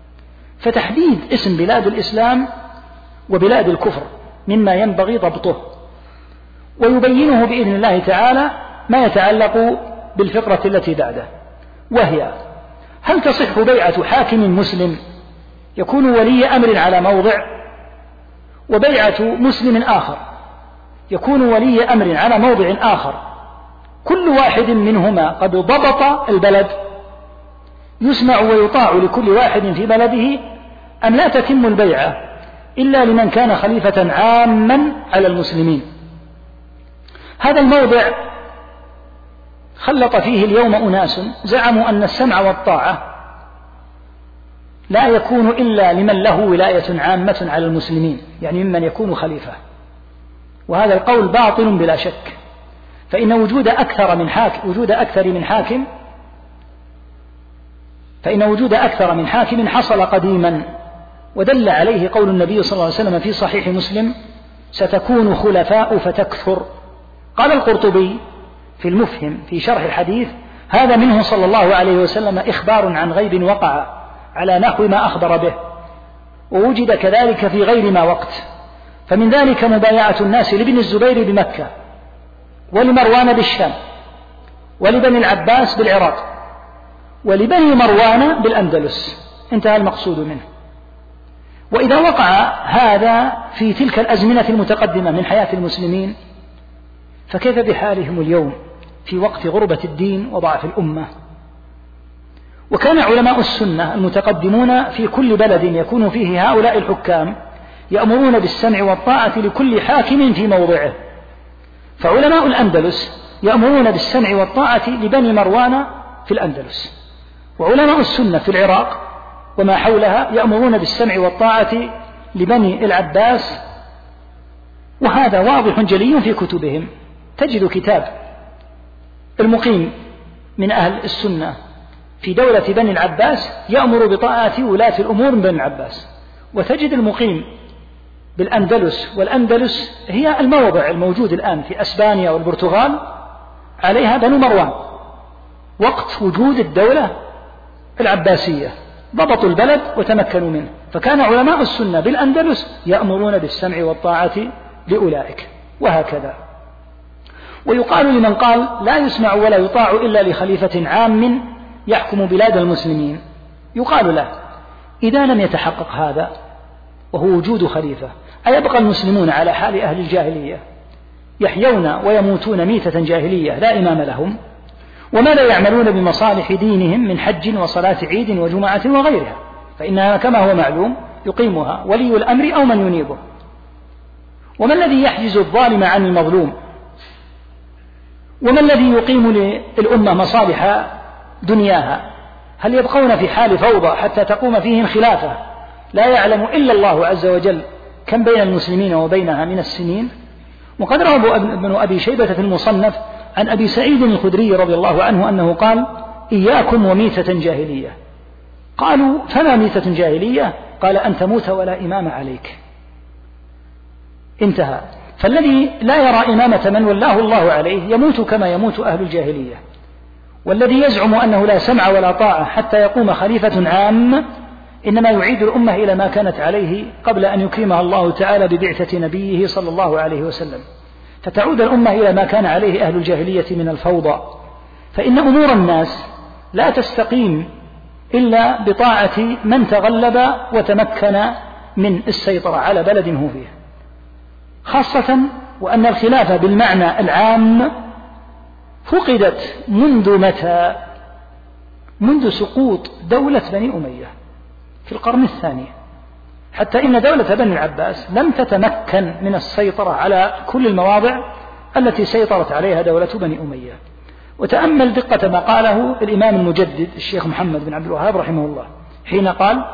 فتحديد اسم بلاد الإسلام وبلاد الكفر مما ينبغي ضبطه، ويبينه بإذن الله تعالى ما يتعلق بالفقرة التي بعده، وهي: هل تصح بيعة حاكم مسلم يكون ولي أمر على موضع، وبيعة مسلم آخر يكون ولي أمر على موضع آخر، كل واحد منهما قد ضبط البلد، يسمع ويطاع لكل واحد في بلده، أم لا تتم البيعة إلا لمن كان خليفة عاما على المسلمين؟ هذا الموضع خلط فيه اليوم أناس زعموا أن السمع والطاعة لا يكون إلا لمن له ولاية عامة على المسلمين، يعني ممن يكون خليفة، وهذا القول باطل بلا شك، فإن وجود أكثر من حاكم وجود أكثر من حاكم فإن وجود أكثر من حاكم حصل قديما، ودل عليه قول النبي صلى الله عليه وسلم في صحيح مسلم: ستكون خلفاء فتكثر. قال القرطبي في المفهم في شرح الحديث: هذا منه صلى الله عليه وسلم إخبار عن غيب وقع على نحو ما أخبر به، ووجد كذلك في غير ما وقت، فمن ذلك مبايعة الناس لابن الزبير بمكة، ولمروان بالشام، ولبني العباس بالعراق، ولبني مروان بالأندلس، انتهى المقصود منه. وإذا وقع هذا في تلك الأزمنة المتقدمة من حياة المسلمين، فكيف بحالهم اليوم في وقت غربة الدين وضعف الأمة؟ وكان علماء السنة المتقدمون في كل بلد يكون فيه هؤلاء الحكام يأمرون بالسمع والطاعة لكل حاكم في موضعه، فعلماء الأندلس يأمرون بالسمع والطاعة لبني مروان في الأندلس، وعلماء السنة في العراق وما حولها يأمرون بالسمع والطاعة لبني العباس، وهذا واضح جلي في كتبهم. تجد كتاب المقيم من أهل السنة في دولة بني العباس يأمر بطاعة ولاة الأمور من بني العباس، وتجد المقيم بالأندلس، والأندلس هي الموضع الموجود الآن في أسبانيا والبرتغال عليها بنو مروان وقت وجود الدولة العباسية، ضبطوا البلد وتمكنوا منه، فكان علماء السنة بالأندلس يأمرون بالسمع والطاعة لأولئك، وهكذا. ويقال لمن قال لا يسمع ولا يطاع إلا لخليفة عام يحكم بلاد المسلمين، يقال له إذا لم يتحقق هذا وهو وجود خليفة، أيبقى المسلمون على حال أهل الجاهلية يحيون ويموتون ميتة جاهلية لا إمام لهم؟ وماذا يعملون بمصالح دينهم من حج وصلاة عيد وجمعة وغيرها؟ فإنها كما هو معلوم يقيمها ولي الأمر أو من ينيبه. وما الذي يحجز الظالم عن المظلوم؟ وما الذي يقيم للأمة مصالح دنياها؟ هل يبقون في حال فوضى حتى تقوم فيهم خلافة لا يعلم إلا الله عز وجل كم بين المسلمين وبينها من السنين؟ وقد روى ابن أبي شيبة في المصنف عن أبي سعيد الخدري رضي الله عنه أنه قال إياكم وميتة جاهلية. قالوا فما ميتة جاهلية؟ قال أن تموت ولا إمام عليك. انتهى. فالذي لا يرى إمامة من ولاه الله عليه يموت كما يموت أهل الجاهلية، والذي يزعم أنه لا سمع ولا طاعة حتى يقوم خليفة عام إنما يعيد الأمة إلى ما كانت عليه قبل أن يكرمها الله تعالى ببعثة نبيه صلى الله عليه وسلم، فتعود الأمة إلى ما كان عليه أهل الجاهلية من الفوضى. فإن أمور الناس لا تستقيم إلا بطاعة من تغلب وتمكن من السيطرة على بلد هو فيه، خاصة وأن الخلافة بالمعنى العام فقدت منذ متى؟ منذ سقوط دولة بني أمية في القرن الثاني، حتى إن دولة بني العباس لم تتمكن من السيطرة على كل المواضع التي سيطرت عليها دولة بني أمية. وتأمل دقة ما قاله الإمام المجدد الشيخ محمد بن عبد الوهاب رحمه الله حين قال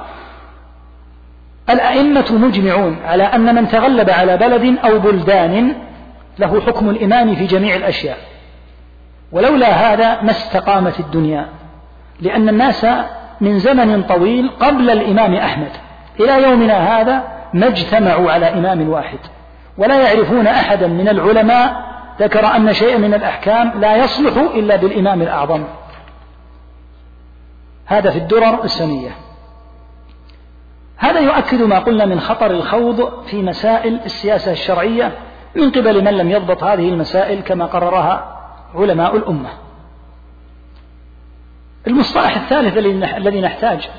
الأئمة مجمعون على أن من تغلب على بلد أو بلدان له حكم الإمام في جميع الأشياء، ولولا هذا ما استقامت الدنيا، لأن الناس من زمن طويل قبل الإمام أحمد إلى يومنا هذا ما اجتمعوا على إمام واحد، ولا يعرفون أحدا من العلماء ذكر أن شيئا من الأحكام لا يصلح إلا بالإمام الأعظم. هذا في الدرر السنية. هذا يؤكد ما قلنا من خطر الخوض في مسائل السياسة الشرعية من قبل من لم يضبط هذه المسائل كما قررها علماء الأمة. المصطلح الثالث الذي نحتاج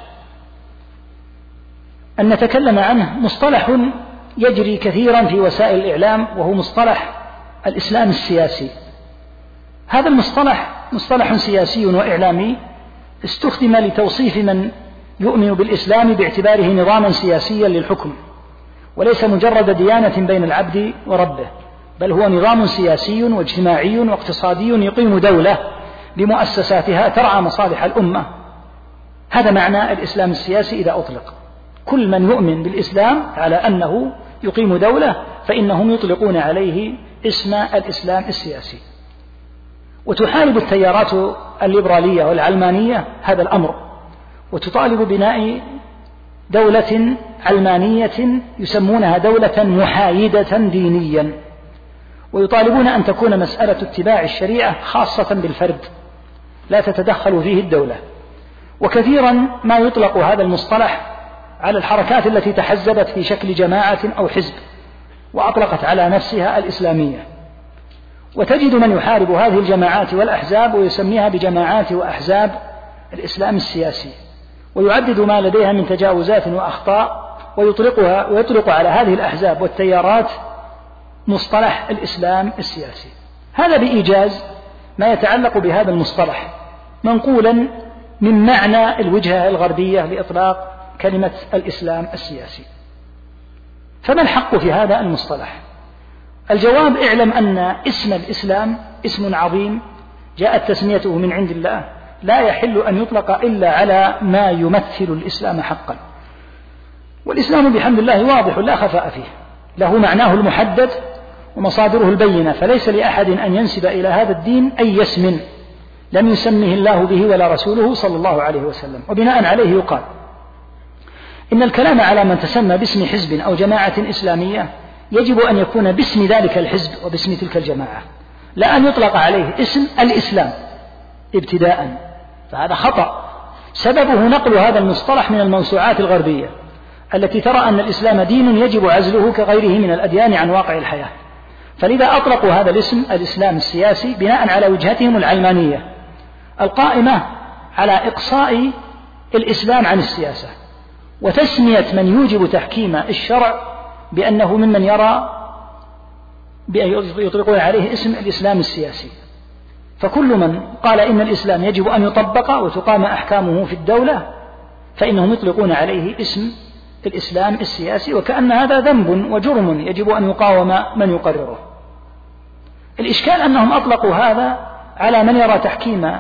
أن نتكلم عنه مصطلح يجري كثيرا في وسائل الإعلام، وهو مصطلح الإسلام السياسي. هذا المصطلح مصطلح سياسي وإعلامي استخدم لتوصيف من يؤمن بالإسلام باعتباره نظاما سياسيا للحكم، وليس مجرد ديانة بين العبد وربه، بل هو نظام سياسي واجتماعي واقتصادي يقيم دولة بمؤسساتها ترعى مصالح الأمة. هذا معنى الإسلام السياسي إذا أطلق. كل من يؤمن بالإسلام على أنه يقيم دولة فإنهم يطلقون عليه اسم الإسلام السياسي. وتحارب التيارات الليبرالية والعلمانية هذا الأمر، وتطالب بناء دولة علمانية يسمونها دولة محايدة دينيا، ويطالبون أن تكون مسألة اتباع الشريعة خاصة بالفرد لا تتدخل فيه الدولة. وكثيرا ما يطلق هذا المصطلح على الحركات التي تحزبت في شكل جماعة أو حزب وأطلقت على نفسها الإسلامية، وتجد من يحارب هذه الجماعات والأحزاب ويسميها بجماعات وأحزاب الإسلام السياسي، ويعدد ما لديها من تجاوزات وأخطاء، ويطلقها ويطلق على هذه الأحزاب والتيارات مصطلح الإسلام السياسي. هذا بإيجاز ما يتعلق بهذا المصطلح منقولا من معنى الوجهة الغربية لإطلاق كلمة الإسلام السياسي. فما الحق في هذا المصطلح؟ الجواب: اعلم أن اسم الإسلام اسم عظيم جاءت تسميته من عند الله، لا يحل أن يطلق إلا على ما يمثل الإسلام حقا. والإسلام بحمد الله واضح لا خفاء فيه، له معناه المحدد ومصادره البينة، فليس لأحد أن ينسب إلى هذا الدين أي اسم لم يسمه الله به ولا رسوله صلى الله عليه وسلم. وبناء عليه يقال إن الكلام على من تسمى باسم حزب أو جماعة إسلامية يجب أن يكون باسم ذلك الحزب وباسم تلك الجماعة، لا أن يطلق عليه اسم الإسلام ابتداء، فهذا خطأ سببه نقل هذا المصطلح من الموسوعات الغربية التي ترى أن الإسلام دين يجب عزله كغيره من الأديان عن واقع الحياة، فلذا أطلقوا هذا الاسم الإسلام السياسي بناء على وجهتهم العلمانية القائمة على إقصاء الإسلام عن السياسة، وتسمية من يوجب تحكيم الشرع بأنه ممن يرى بأن يطلقون عليه اسم الإسلام السياسي. فكل من قال إن الإسلام يجب أن يطبق وتقام أحكامه في الدولة فإنهم يطلقون عليه اسم الإسلام السياسي، وكأن هذا ذنب وجرم يجب أن يقاوم من يقرره. الإشكال أنهم أطلقوا هذا على من يرى تحكيم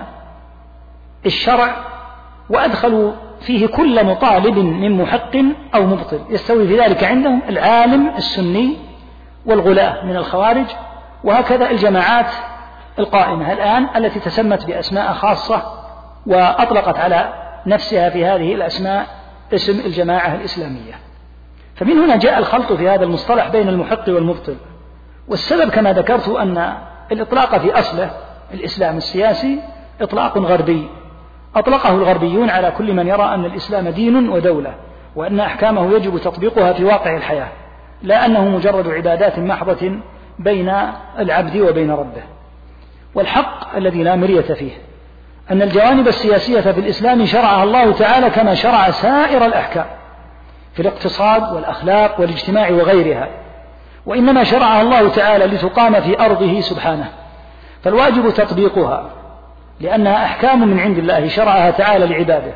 الشرع وأدخلوا فيه كل مطالب من محق أو مبطل، يستوي في ذلك عندهم العالم السني والغلاة من الخوارج، وهكذا الجماعات القائمة الآن التي تسمت بأسماء خاصة وأطلقت على نفسها في هذه الأسماء اسم الجماعة الإسلامية. فمن هنا جاء الخلط في هذا المصطلح بين المحق والمبطل، والسبب كما ذكرت أن الإطلاق في أصله الإسلام السياسي إطلاق غربي أطلقه الغربيون على كل من يرى أن الإسلام دين ودولة، وأن أحكامه يجب تطبيقها في واقع الحياة، لا أنه مجرد عبادات محضة بين العبد وبين ربه. والحق الذي لا مرية فيه أن الجوانب السياسية في الإسلام شرعها الله تعالى كما شرع سائر الأحكام في الاقتصاد والأخلاق والاجتماع وغيرها، وإنما شرعها الله تعالى لتقام في أرضه سبحانه، فالواجب تطبيقها لأنها أحكام من عند الله شرعها تعالى لعباده،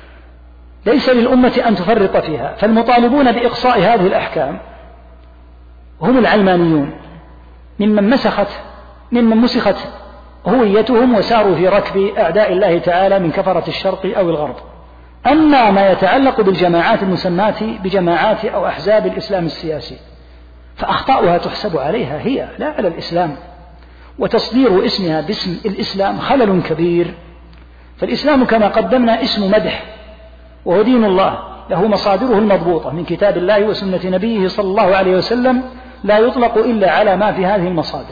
ليس للأمة أن تفرط فيها. فالمطالبون بإقصاء هذه الأحكام هم العلمانيون ممن مسخت ممن مسخت هويتهم وساروا في ركب أعداء الله تعالى من كفرة الشرق أو الغرب. أما ما يتعلق بالجماعات المسماة بجماعات أو أحزاب الإسلام السياسي فأخطاؤها تحسب عليها هي لا على الإسلام، وتصدير اسمها باسم الإسلام خلل كبير. فالإسلام كما قدمنا اسم مدح، وهو دين الله له مصادره المضبوطة من كتاب الله وسنة نبيه صلى الله عليه وسلم، لا يطلق إلا على ما في هذه المصادر،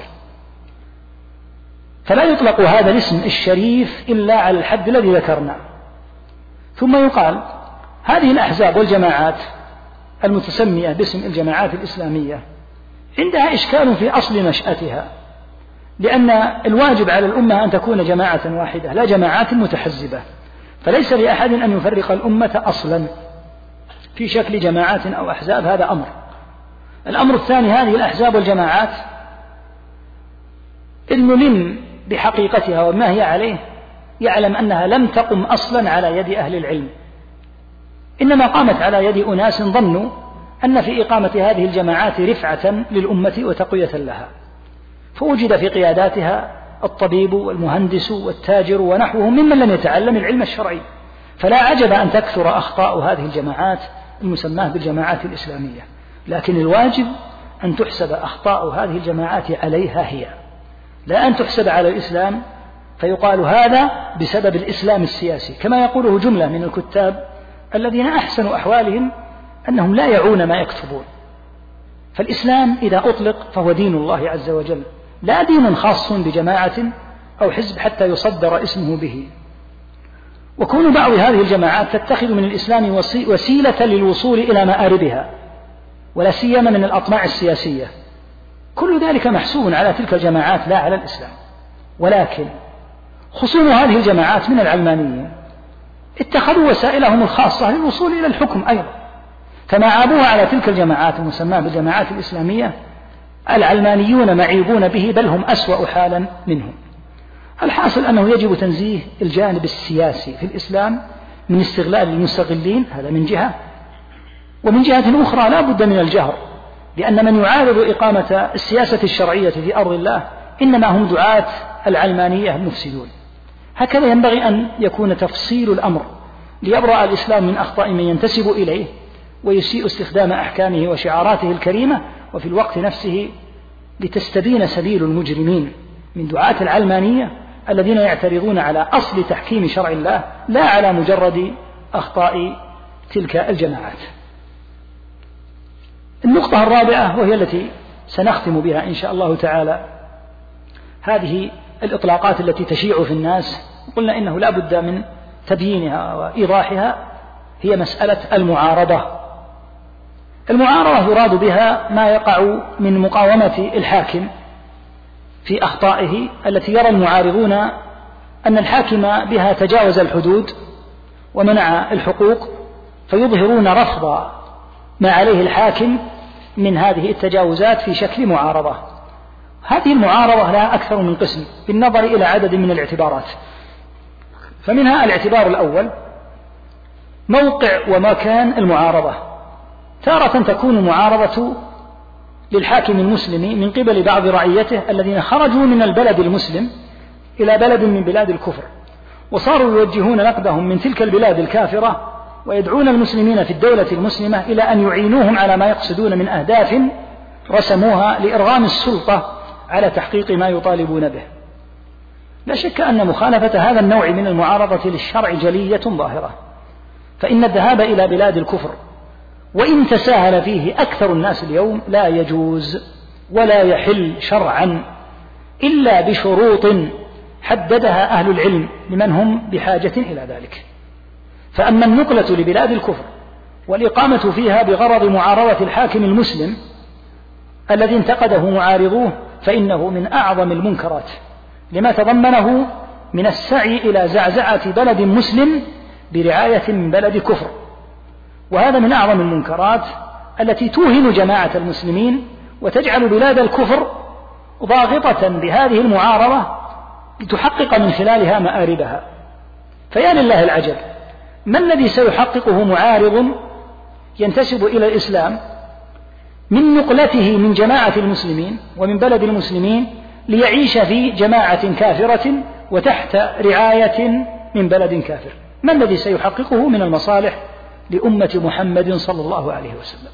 فلا يطلق هذا الاسم الشريف إلا على الحد الذي ذكرنا. ثم يقال هذه الأحزاب والجماعات المتسمية باسم الجماعات الإسلامية عندها إشكال في أصل نشأتها، لأن الواجب على الأمة أن تكون جماعة واحدة لا جماعات متحزبة، فليس لأحد أن يفرق الأمة أصلا في شكل جماعات أو أحزاب. هذا أمر. الأمر الثاني هذه الأحزاب والجماعات الملم بحقيقتها وما هي عليه يعلم أنها لم تقم أصلا على يد أهل العلم، إنما قامت على يد أناس ظنوا أن في إقامة هذه الجماعات رفعة للأمة وتقوية لها، فوجد في قياداتها الطبيب والمهندس والتاجر ونحوهم ممن لم يتعلم العلم الشرعي، فلا عجب أن تكثر أخطاء هذه الجماعات المسماة بالجماعات الإسلامية. لكن الواجب أن تحسب أخطاء هذه الجماعات عليها هي، لا أن تحسب على الإسلام فيقال هذا بسبب الإسلام السياسي، كما يقوله جملة من الكتاب الذين أحسن أحوالهم أنهم لا يعون ما يكتبون. فالإسلام إذا أطلق فهو دين الله عز وجل، لا دين خاص بجماعة أو حزب حتى يصدر اسمه به. وكون بعض هذه الجماعات تتخذ من الإسلام وسيلة للوصول إلى مآربها ولا سيما من الأطماع السياسية، كل ذلك محسوب على تلك الجماعات لا على الإسلام. ولكن خصوم هذه الجماعات من العلمانيين اتخذوا وسائلهم الخاصة للوصول إلى الحكم أيضا، كما عابوها على تلك الجماعات المسماة بالجماعات الإسلامية. العلمانيون معيبون به، بل هم أسوأ حالا منهم. الحاصل أنه يجب تنزيه الجانب السياسي في الإسلام من استغلال المستغلين، هذا من جهة، ومن جهة أخرى لا بد من الجهر، لأن من يعارض إقامة السياسة الشرعية في أرض الله إنما هم دعاة العلمانية المفسدون. هكذا ينبغي أن يكون تفصيل الأمر ليبرأ الإسلام من أخطاء من ينتسب إليه ويسيء استخدام أحكامه وشعاراته الكريمة، وفي الوقت نفسه لتستبين سبيل المجرمين من دعاة العلمانية الذين يعترضون على أصل تحكيم شرع الله لا على مجرد أخطاء تلك الجماعات. النقطة الرابعة وهي التي سنختم بها إن شاء الله تعالى هذه الإطلاقات التي تشيع في الناس، قلنا إنه لا بد من تبيينها وإيضاحها، هي مسألة المعارضة. المعارضة يراد بها ما يقع من مقاومة الحاكم في أخطائه التي يرى المعارضون أن الحاكم بها تجاوز الحدود ومنع الحقوق، فيظهرون رفض ما عليه الحاكم من هذه التجاوزات في شكل معارضة. هذه المعارضة لها أكثر من قسم بالنظر إلى عدد من الاعتبارات، فمنها الاعتبار الأول موقع ومكان المعارضة. تارة تكون معارضة للحاكم المسلم من قبل بعض رعيته الذين خرجوا من البلد المسلم إلى بلد من بلاد الكفر، وصاروا يوجهون نقدهم من تلك البلاد الكافرة ويدعون المسلمين في الدولة المسلمة إلى أن يعينوهم على ما يقصدون من أهداف رسموها لإرغام السلطة على تحقيق ما يطالبون به. لا شك أن مخالفة هذا النوع من المعارضة للشرع جلية ظاهرة، فإن الذهاب إلى بلاد الكفر وإن تساهل فيه أكثر الناس اليوم لا يجوز ولا يحل شرعا إلا بشروط حددها أهل العلم لمن هم بحاجة إلى ذلك. فأما النقلة لبلاد الكفر والإقامة فيها بغرض معارضة الحاكم المسلم الذي انتقده معارضوه فإنه من أعظم المنكرات لما تضمنه من السعي إلى زعزعة بلد مسلم برعاية من بلد كفر، وهذا من أعظم المنكرات التي توهن جماعة المسلمين وتجعل بلاد الكفر ضاغطة بهذه المعارضة لتحقق من خلالها مآربها. فيا لله العجب، ما الذي سيحققه معارض ينتسب إلى الإسلام من نقلته من جماعة المسلمين ومن بلد المسلمين ليعيش في جماعة كافرة وتحت رعاية من بلد كافر؟ ما الذي سيحققه من المصالح لأمة محمد صلى الله عليه وسلم؟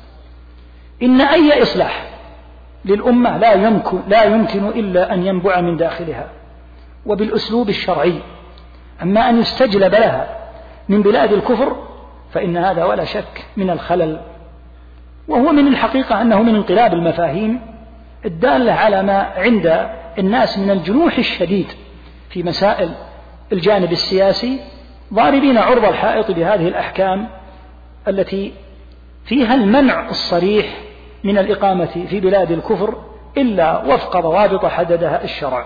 إن أي إصلاح للأمة لا يمكن, لا يمكن إلا أن ينبع من داخلها وبالأسلوب الشرعي. أما أن يستجلب لها من بلاد الكفر فإن هذا ولا شك من الخلل، وهو من الحقيقة أنه من انقلاب المفاهيم الدالة على ما عند الناس من الجنوح الشديد في مسائل الجانب السياسي، ضاربين عرض الحائط بهذه الأحكام التي فيها المنع الصريح من الإقامة في بلاد الكفر إلا وفق ضوابط حددها الشرع.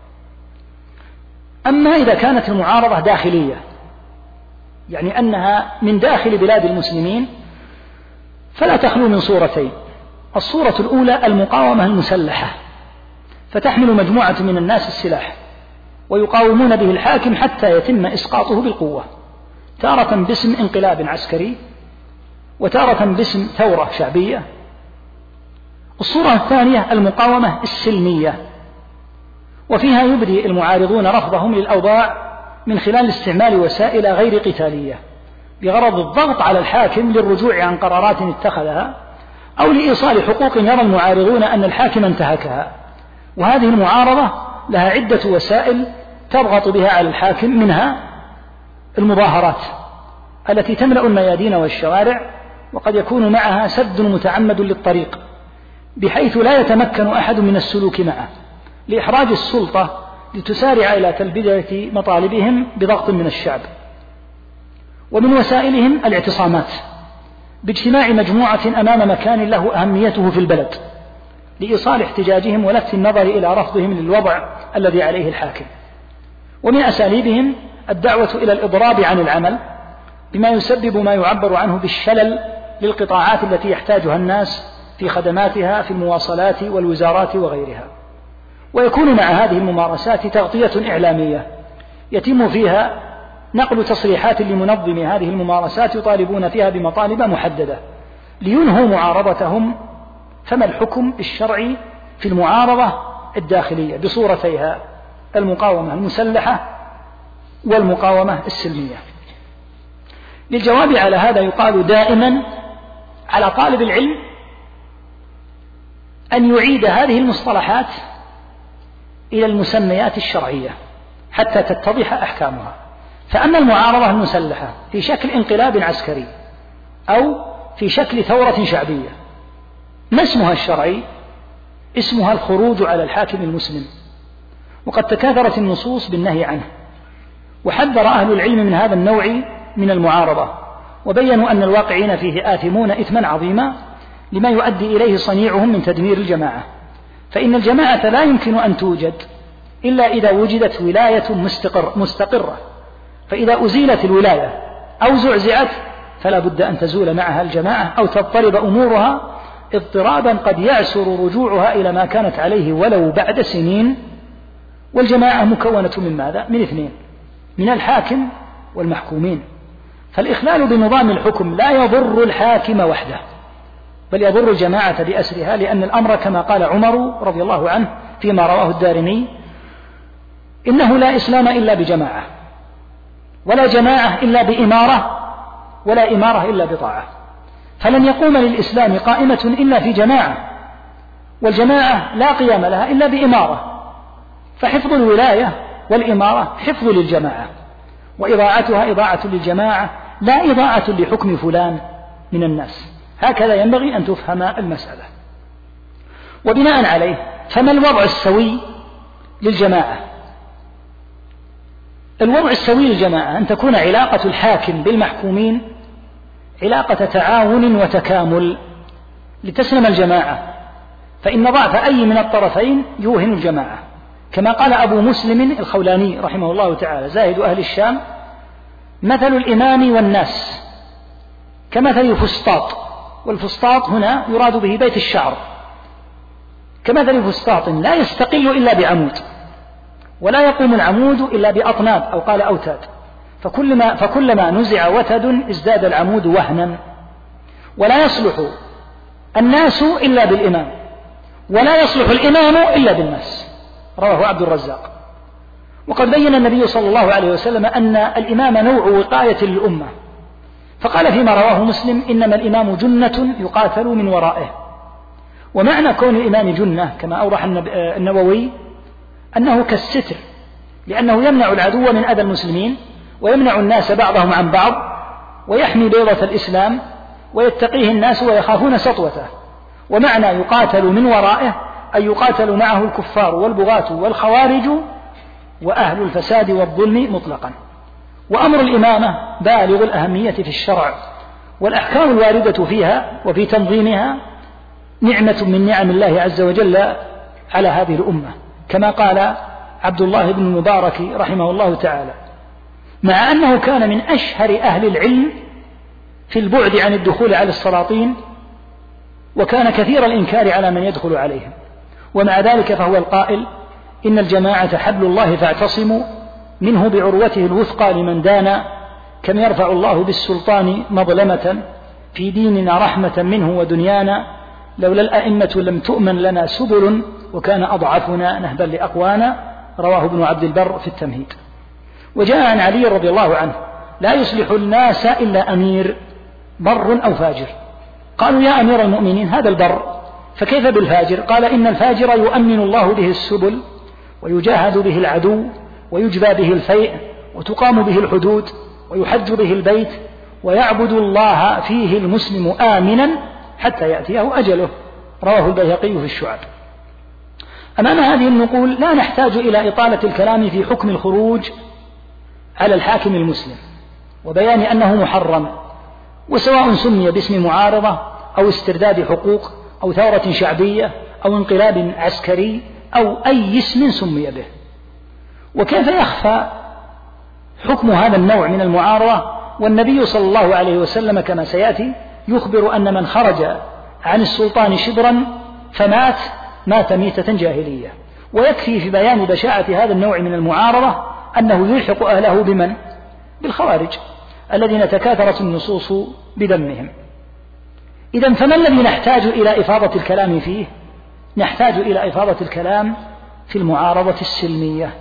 أما إذا كانت المعارضة داخلية، يعني أنها من داخل بلاد المسلمين، فلا تخلو من صورتين. الصورة الأولى المقاومة المسلحة، فتحمل مجموعة من الناس السلاح ويقاومون به الحاكم حتى يتم إسقاطه بالقوة، تارة باسم انقلاب عسكري وتارة باسم ثورة شعبية. الصورة الثانية المقاومة السلمية، وفيها يبدي المعارضون رفضهم للأوضاع من خلال استعمال وسائل غير قتالية بغرض الضغط على الحاكم للرجوع عن قرارات اتخذها أو لإيصال حقوق يرى المعارضون أن الحاكم انتهكها. وهذه المعارضة لها عدة وسائل تضغط بها على الحاكم، منها المظاهرات التي تملأ الميادين والشوارع، وقد يكون معها سد متعمد للطريق بحيث لا يتمكن أحد من السلوك معه لإحراج السلطة لتسارع إلى تلبية مطالبهم بضغط من الشعب. ومن وسائلهم الاعتصامات باجتماع مجموعة أمام مكان له أهميته في البلد لإيصال احتجاجهم ولفت النظر إلى رفضهم للوضع الذي عليه الحاكم. ومن أساليبهم الدعوة إلى الإضراب عن العمل بما يسبب ما يعبر عنه بالشلل للقطاعات التي يحتاجها الناس في خدماتها في المواصلات والوزارات وغيرها. ويكون مع هذه الممارسات تغطية إعلامية يتم فيها نقل تصريحات لمنظم هذه الممارسات يطالبون فيها بمطالب محددة لينهوا معارضتهم. فما الحكم الشرعي في المعارضة الداخلية بصورتيها المقاومة المسلحة والمقاومة السلمية؟ للجواب على هذا يقال دائما على طالب العلم أن يعيد هذه المصطلحات إلى المسميات الشرعية حتى تتضح أحكامها. فأما المعارضة المسلحة في شكل انقلاب عسكري أو في شكل ثورة شعبية، ما اسمها الشرعي؟ اسمها الخروج على الحاكم المسلم، وقد تكاثرت النصوص بالنهي عنه، وحذر أهل العلم من هذا النوع من المعارضة، وبينوا أن الواقعين فيه آثمون إثما عظيما لما يؤدي إليه صنيعهم من تدمير الجماعة. فإن الجماعة لا يمكن أن توجد إلا إذا وجدت ولاية مستقر مستقرة، فإذا أزيلت الولاية أو زعزعت فلا بد أن تزول معها الجماعة أو تضطرب أمورها اضطرابا قد يعسر رجوعها إلى ما كانت عليه ولو بعد سنين. والجماعة مكونة من ماذا؟ من اثنين، من الحاكم والمحكومين. فالإخلال بنظام الحكم لا يضر الحاكم وحده، بل يضر الجماعة بأسرها، لأن الأمر كما قال عمر رضي الله عنه فيما رواه الدارمي: إنه لا إسلام إلا بجماعة، ولا جماعة إلا بإمارة، ولا إمارة إلا بطاعة. فلن يقوم للإسلام قائمة إلا في جماعة، والجماعة لا قيام لها إلا بإمارة. فحفظ الولاية والإمارة حفظ للجماعة، وإضاعتها إضاعة للجماعة لا إضاعة لحكم فلان من الناس. هكذا ينبغي أن تفهم المسألة. وبناء عليه فما الوضع السوي للجماعة؟ الوضع السوي للجماعة أن تكون علاقة الحاكم بالمحكومين علاقة تعاون وتكامل لتسلم الجماعة، فإن ضعف أي من الطرفين يوهن الجماعة، كما قال أبو مسلم الخولاني رحمه الله تعالى زاهد أهل الشام: مثل الإمام والناس كمثل الفسطاط، والفسطاط هنا يراد به بيت الشعر، كمثل فسطاط لا يستقل إلا بعمود، ولا يقوم العمود إلا بأطناب، أو قال أوتاد، فكلما, فكلما نزع وتد ازداد العمود وهنا. ولا يصلح الناس إلا بالإمام، ولا يصلح الإمام إلا بالناس. رواه عبد الرزاق. وقد بين النبي صلى الله عليه وسلم أن الإمام نوع وقاية للأمة، فقال فيما رواه مسلم: إنما الإمام جنة يقاتل من ورائه. ومعنى كون الإمام جنة كما أوضح النووي أنه كالستر، لأنه يمنع العدو من أذى المسلمين، ويمنع الناس بعضهم عن بعض، ويحمي بيضة الإسلام، ويتقيه الناس ويخافون سطوته. ومعنى يقاتل من ورائه أن يقاتل معه الكفار والبغاة والخوارج وأهل الفساد والظلم مطلقا. وأمر الإمامة بالغ الأهمية في الشرع، والأحكام الواردة فيها وفي تنظيمها نعمة من نعم الله عز وجل على هذه الأمة، كما قال عبد الله بن المبارك رحمه الله تعالى: مع أنه كان من أشهر أهل العلم في البعد عن الدخول على السلاطين، وكان كثير الإنكار على من يدخل عليهم، ومع ذلك فهو القائل: إن الجماعة حبل الله فاعتصموا منه بعروته الوثقى لمن دانا، كم يرفع الله بالسلطان مظلمة في ديننا رحمة منه ودنيانا، لولا الأئمة لم تؤمن لنا سبل وكان أضعفنا نهبا لأقوانا. رواه ابن عبد البر في التمهيد. وجاء عن علي رضي الله عنه: لا يصلح الناس إلا أمير بر أو فاجر. قالوا: يا أمير المؤمنين هذا البر، فكيف بالفاجر؟ قال: إن الفاجر يؤمن الله به السبل، ويجاهد به العدو، ويجبى به الفيء، وتقام به الحدود، ويحج به البيت، ويعبد الله فيه المسلم آمنا حتى يأتيه أجله. رواه البيهقي في الشعب. أمام هذه النقول لا نحتاج إلى إطالة الكلام في حكم الخروج على الحاكم المسلم وبيان أنه محرم، وسواء سمي باسم معارضة أو استرداد حقوق أو ثورة شعبية أو انقلاب عسكري أو أي اسم سمي به. وكيف يخفى حكم هذا النوع من المعارضة والنبي صلى الله عليه وسلم كما سيأتي يخبر أن من خرج عن السلطان شبرا فمات مات ميتة جاهلية. ويكفي في بيان بشاعة هذا النوع من المعارضة أنه يلحق أهله بمن؟ بالخوارج الذين تكاثرت النصوص بدمهم. إذن فما الذي نحتاج إلى إفاضة الكلام فيه؟ نحتاج إلى إفاضة الكلام في المعارضة السلمية.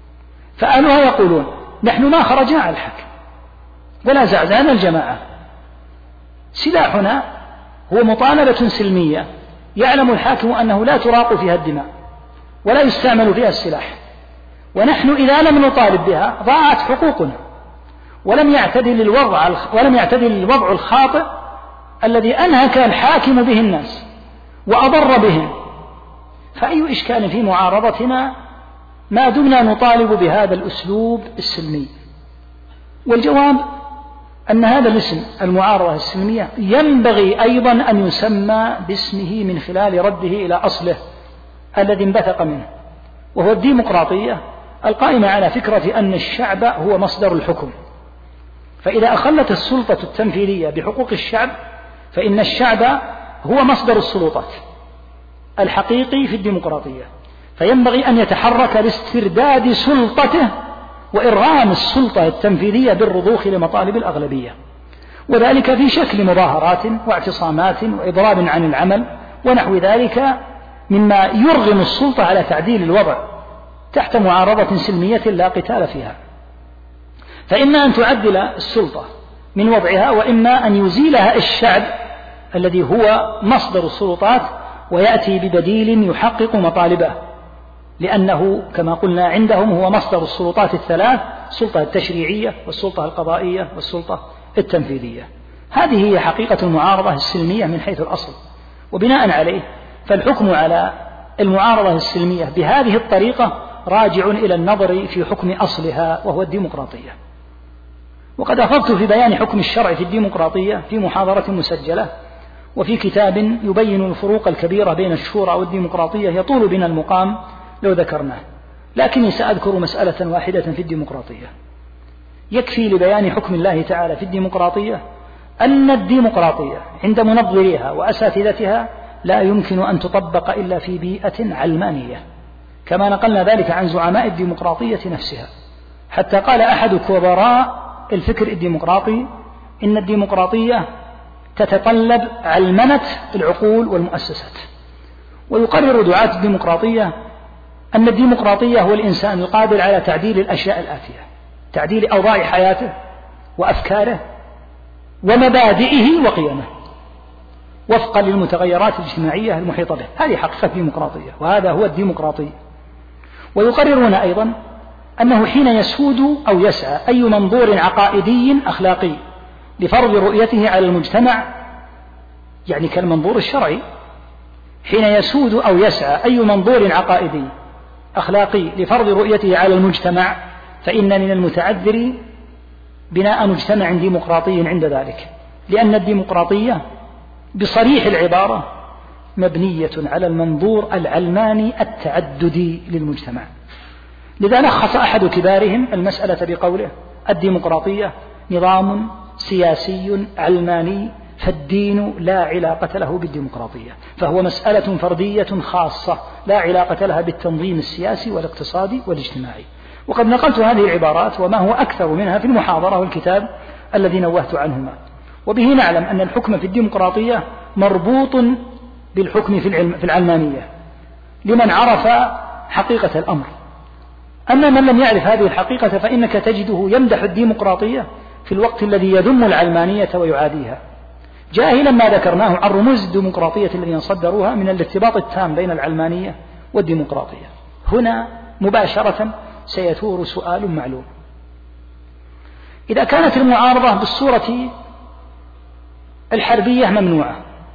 فأهلها يقولون: نحن ما خرجنا على الحق ولا زعزعنا الجماعة، سلاحنا هو مطالبة سلمية يعلم الحاكم أنه لا تراق فيها الدماء ولا يستعمل فيها السلاح، ونحن إذا لم نطالب بها ضاعت حقوقنا، ولم يعتدل الوضع ولم يعتدل الوضع الخاطئ الذي أنهك الحاكم به الناس وأضر بهم. فأي إشكال في معارضتنا ما دمنا نطالب بهذا الأسلوب السلمي؟ والجواب أن هذا الاسم المعارضة السلمية ينبغي أيضا أن يسمى باسمه من خلال رده إلى أصله الذي انبثق منه، وهو الديمقراطية القائمة على فكرة أن الشعب هو مصدر الحكم. فإذا أخلت السلطة التنفيذية بحقوق الشعب فإن الشعب هو مصدر السلطات الحقيقي في الديمقراطية، فينبغي أن يتحرك لاسترداد سلطته وإرغام السلطة التنفيذية بالرضوخ لمطالب الأغلبية، وذلك في شكل مظاهرات واعتصامات وإضراب عن العمل ونحو ذلك مما يرغم السلطة على تعديل الوضع تحت معارضة سلمية لا قتال فيها. فإما أن تعدل السلطة من وضعها، وإما أن يزيلها الشعب الذي هو مصدر السلطات ويأتي ببديل يحقق مطالبه، لأنه كما قلنا عندهم هو مصدر السلطات الثلاث: السلطة التشريعية والسلطة القضائية والسلطة التنفيذية. هذه هي حقيقة المعارضة السلمية من حيث الأصل، وبناء عليه فالحكم على المعارضة السلمية بهذه الطريقة راجع إلى النظر في حكم أصلها وهو الديمقراطية. وقد أفضت في بيان حكم الشرع في الديمقراطية في محاضرة مسجلة وفي كتاب يبين الفروق الكبيرة بين الشورى والديمقراطية يطول بنا المقام لو ذكرناه، لكني سأذكر مسألة واحدة في الديمقراطية. يكفي لبيان حكم الله تعالى في الديمقراطية أن الديمقراطية عند منظريها وأساتذتها لا يمكن أن تطبق إلا في بيئة علمانية، كما نقلنا ذلك عن زعماء الديمقراطية نفسها، حتى قال أحد كبراء الفكر الديمقراطي إن الديمقراطية تتطلب علمنة العقول والمؤسسات. ويقرر دعاة الديمقراطية أن الديمقراطية هو الإنسان القادر على تعديل الأشياء الآتية: تعديل أوضاع حياته وأفكاره ومبادئه وقيمه وفقا للمتغيرات الاجتماعية المحيطة به. هذه حقيقة الديمقراطية، وهذا هو الديمقراطي. ويقررون أيضا أنه حين يسود أو يسعى أي منظور عقائدي أخلاقي لفرض رؤيته على المجتمع، يعني كالمنظور الشرعي، حين يسود أو يسعى أي منظور عقائدي أخلاقي لفرض رؤيته على المجتمع فإن من المتعذر بناء مجتمع ديمقراطي عند ذلك، لأن الديمقراطية بصريح العبارة مبنية على المنظور العلماني التعددي للمجتمع. لذا لخص أحد كبارهم المسألة بقوله: الديمقراطية نظام سياسي علماني، فالدين لا علاقة له بالديمقراطية، فهو مسألة فردية خاصة لا علاقة لها بالتنظيم السياسي والاقتصادي والاجتماعي. وقد نقلت هذه العبارات وما هو أكثر منها في المحاضرة والكتاب الذي نوهت عنهما. وبه نعلم أن الحكم في الديمقراطية مربوط بالحكم في العلمانية لمن عرف حقيقة الأمر. أما من لم يعرف هذه الحقيقة فإنك تجده يمدح الديمقراطية في الوقت الذي يذم العلمانية ويعاديها، جاهلا ما ذكرناه عن رموز الديمقراطية الذين صدروها من الارتباط التام بين العلمانية والديمقراطية. هنا مباشرة سيثور سؤال معلوم: إذا كانت المعارضة بالصورة الحربية ممنوعة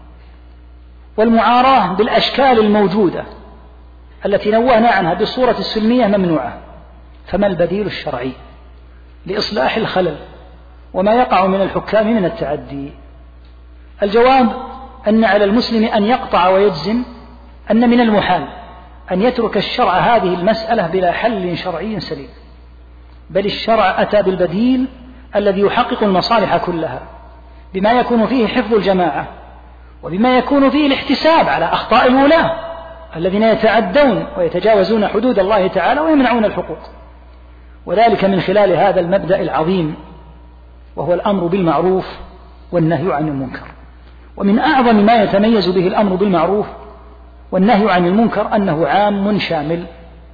والمعارضة بالأشكال الموجودة التي نوهنا عنها بالصورة السلمية ممنوعة، فما البديل الشرعي لإصلاح الخلل وما يقع من الحكام من التعدي؟ الجواب أن على المسلم أن يقطع ويجزم أن من المحال أن يترك الشرع هذه المسألة بلا حل شرعي سليم، بل الشرع أتى بالبديل الذي يحقق المصالح كلها بما يكون فيه حفظ الجماعة وبما يكون فيه الاحتساب على أخطاء الولاة الذين يتعدون ويتجاوزون حدود الله تعالى ويمنعون الحقوق، وذلك من خلال هذا المبدأ العظيم وهو الأمر بالمعروف والنهي عن المنكر. ومن أعظم ما يتميز به الأمر بالمعروف والنهي عن المنكر أنه عام شامل،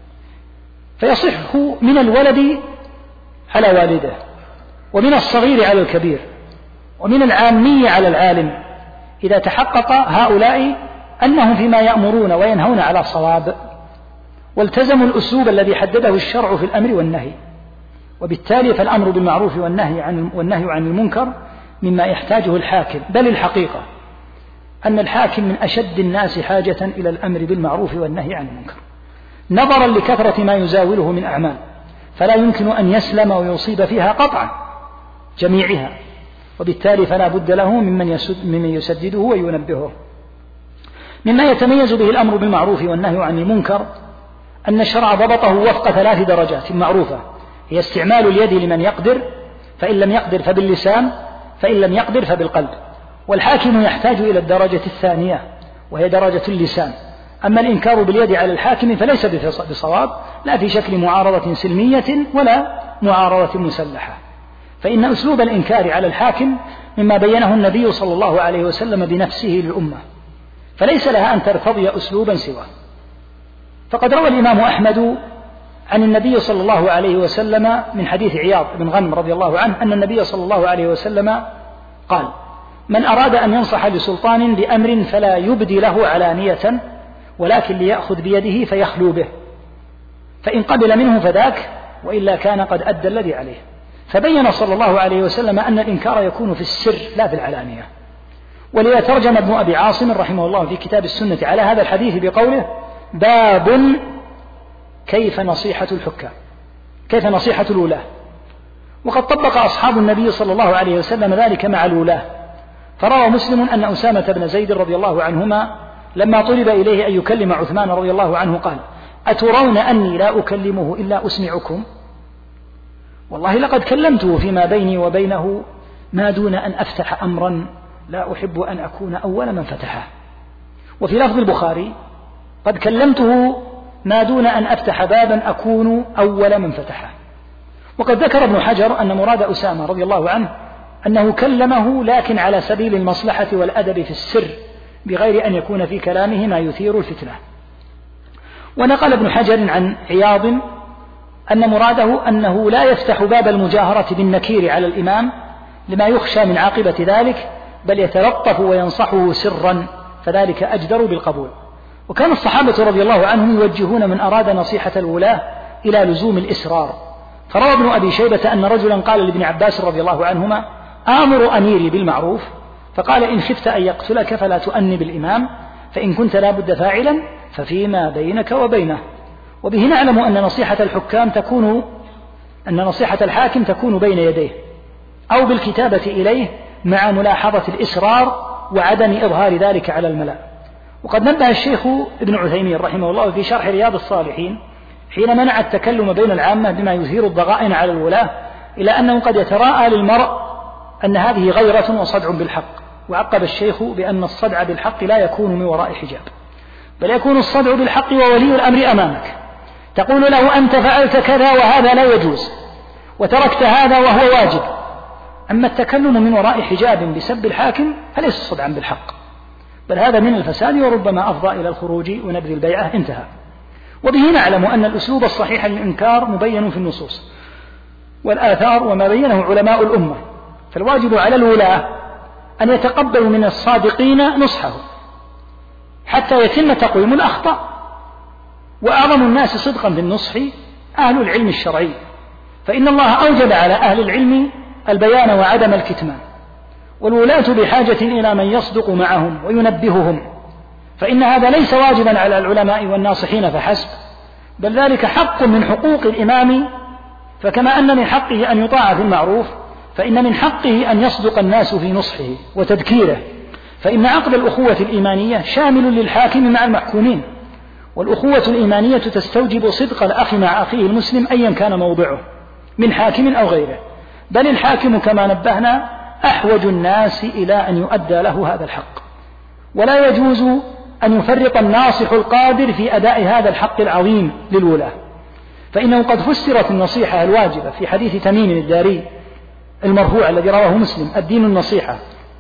فيصح من الولد على والده ومن الصغير على الكبير ومن العامي على العالم إذا تحقق هؤلاء أنهم فيما يأمرون وينهون على صواب، والتزموا الأسلوب الذي حدده الشرع في الأمر والنهي، وبالتالي فالأمر بالمعروف والنهي عن والنهي عن المنكر مما يحتاجه الحاكم. بل الحقيقة أن الحاكم من أشد الناس حاجة إلى الأمر بالمعروف والنهي عن المنكر، نظرا لكثرة ما يزاوله من أعمال، فلا يمكن أن يسلم ويصيب فيها قطعا جميعها، وبالتالي فلا بد له ممن ممن يسدده وينبهه. مما يتميز به الأمر بالمعروف والنهي عن المنكر أن الشرع ضبطه وفق ثلاث درجات معروفة، هي استعمال اليد لمن يقدر، فإن لم يقدر فباللسان، فإن لم يقدر فبالقلب. والحاكم يحتاج إلى الدرجة الثانية وهي درجة اللسان. أما الإنكار باليد على الحاكم فليس بصواب، لا في شكل معارضة سلمية ولا معارضة مسلحة، فإن أسلوب الإنكار على الحاكم مما بينه النبي صلى الله عليه وسلم بنفسه للأمة، فليس لها أن ترتضي أسلوبا سواه. فقد روى الإمام أحمد عن النبي صلى الله عليه وسلم من حديث عياض بن غنم رضي الله عنه أن النبي صلى الله عليه وسلم قال: من أراد أن ينصح لسلطان بأمر فلا يبدي له علانية، ولكن ليأخذ بيده فيخلو به، فإن قبل منه فذاك، وإلا كان قد أدى الذي عليه. فبين صلى الله عليه وسلم أن الإنكار يكون في السر لا في العلانية. ولذا ترجم ابن أبي عاصم رحمه الله في كتاب السنة على هذا الحديث بقوله: باب كيف نصيحة الحكام، كيف نصيحة الولاة. وقد طبق أصحاب النبي صلى الله عليه وسلم ذلك مع الولاة، فروى مسلم أن أسامة بن زيد رضي الله عنهما لما طلب إليه أن يكلم عثمان رضي الله عنه قال: أترون أني لا أكلمه إلا أسمعكم؟ والله لقد كلمته فيما بيني وبينه ما دون أن أفتح أمرا لا أحب أن أكون أول من فتحه. وفي لفظ البخاري: قد كلمته ما دون أن أفتح بابا أكون أول من فتحه. وقد ذكر ابن حجر أن مراد أسامة رضي الله عنه أنه كلمه لكن على سبيل المصلحة والأدب في السر، بغير أن يكون في كلامه ما يثير الفتنة. ونقل ابن حجر عن عياض أن مراده أنه لا يفتح باب المجاهرة بالنكير على الإمام لما يخشى من عاقبة ذلك، بل يتلطف وينصحه سرا، فذلك أجدر بالقبول. وكان الصحابة رضي الله عنهم يوجهون من أراد نصيحة الولاة إلى لزوم الإسرار. فروى ابن أبي شيبة أن رجلا قال لابن عباس رضي الله عنهما: آمر أميري بالمعروف، فقال: إن خفت أن يقتلك فلا تؤني بالإمام، فإن كنت لا بد فاعلا ففيما بينك وبينه. وبه نعلم أن نصيحة الحكام تكون أن نصيحة الحاكم تكون بين يديه أو بالكتابة إليه، مع ملاحظة الإسرار وعدم إظهار ذلك على الملأ. وقد نبه الشيخ ابن عثيمين رحمه الله في شرح رياض الصالحين حين منع التكلم بين العامة بما يثير الضغائن على الولاة، إلى أنه قد يتراءى للمرء أن هذه غيرة وصدع بالحق. وعقب الشيخ بأن الصدع بالحق لا يكون من وراء حجاب، بل يكون الصدع بالحق وولي الأمر أمامك، تقول له: أنت فعلت كذا وهذا لا يجوز، وتركت هذا وهو واجب. أما التكلم من وراء حجاب بسب الحاكم فليس صدعا بالحق، بل هذا من الفساد وربما أفضى إلى الخروج ونبذ البيعة. انتهى. وبه نعلم أن الأسلوب الصحيح للإنكار مبين في النصوص والآثار وما بينه علماء الأمة، فالواجب على الولاة أن يتقبلوا من الصادقين نصحه حتى يتم تقويم الأخطاء. وأعظم الناس صدقا في النصح أهل العلم الشرعي، فإن الله أوجب على أهل العلم البيان وعدم الكتمان، والولاة بحاجة إلى من يصدق معهم وينبههم، فإن هذا ليس واجبا على العلماء والناصحين فحسب، بل ذلك حق من حقوق الإمام. فكما أن من حقه أن يطاع في المعروف، فإن من حقه أن يصدق الناس في نصحه وتذكيره، فإن عقد الأخوة الإيمانية شامل للحاكم مع المحكومين، والأخوة الإيمانية تستوجب صدق الأخ مع أخيه المسلم أيا كان موضعه من حاكم أو غيره، بل الحاكم كما نبهنا أحوج الناس إلى أن يؤدى له هذا الحق، ولا يجوز أن يفرط الناصح القادر في أداء هذا الحق العظيم للولاة. فإنه قد فسرت النصيحة الواجبة في حديث تميم الداري المرفوع الذي رواه مسلم: الدين النصيحة،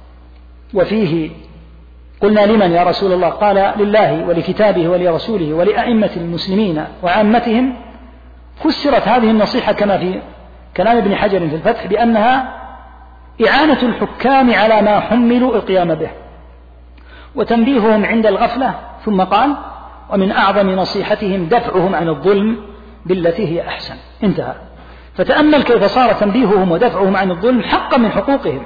وفيه قلنا: لمن يا رسول الله؟ قال: لله ولكتابه ولرسوله ولأئمة المسلمين وعامتهم. فسرت هذه النصيحة كما في كلام ابن حجر في الفتح بأنها إعانة الحكام على ما حملوا القيام به، وتنبيههم عند الغفلة، ثم قال: ومن أعظم نصيحتهم دفعهم عن الظلم بالتي هي أحسن. انتهى. فتأمل كيف صار تنبيههم ودفعهم عن الظلم حقا من حقوقهم،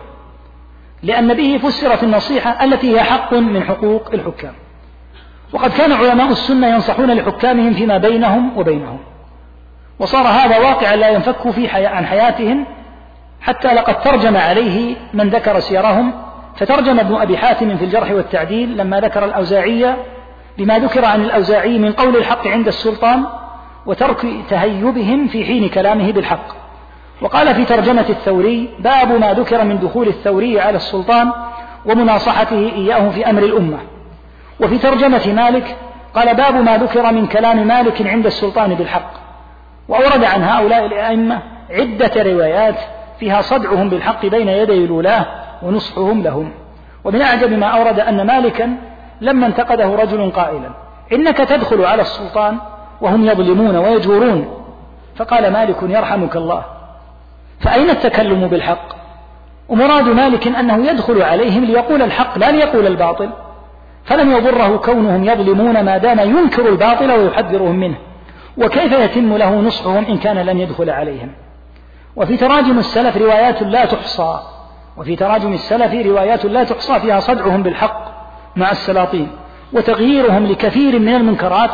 لأن به فسرت النصيحة التي هي حق من حقوق الحكام. وقد كان علماء السنة ينصحون لحكامهم فيما بينهم وبينهم، وصار هذا واقعا لا ينفك في حي... عن حياتهم، حتى لقد ترجم عليه من ذكر سيرهم. فترجم ابن أبي حاتم في الجرح والتعديل لما ذكر الأوزاعية بما ذكر عن الأوزاعي من قول الحق عند السلطان وترك تهيبهم في حين كلامه بالحق. وقال في ترجمة الثوري: باب ما ذكر من دخول الثوري على السلطان ومناصحته إياه في أمر الأمة. وفي ترجمة مالك قال: باب ما ذكر من كلام مالك عند السلطان بالحق. وأورد عن هؤلاء الأئمة عدة روايات فيها صدعهم بالحق بين يدي الولاة ونصحهم لهم. ومن أعجب ما أورد أن مالكا لما انتقده رجل قائلا: إنك تدخل على السلطان وهم يظلمون ويجورون، فقال مالك: يرحمك الله، فأين التكلم بالحق؟ ومراد مالك أنه يدخل عليهم ليقول الحق لا ليقول الباطل، فلم يضره كونهم يظلمون ما دام ينكر الباطل ويحذرهم منه، وكيف يتم له نصحهم إن كان لن يدخل عليهم. وفي تراجم السلف روايات لا تحصى وفي تراجم السلف روايات لا تحصى فيها صدعهم بالحق مع السلاطين وتغييرهم لكثير من المنكرات،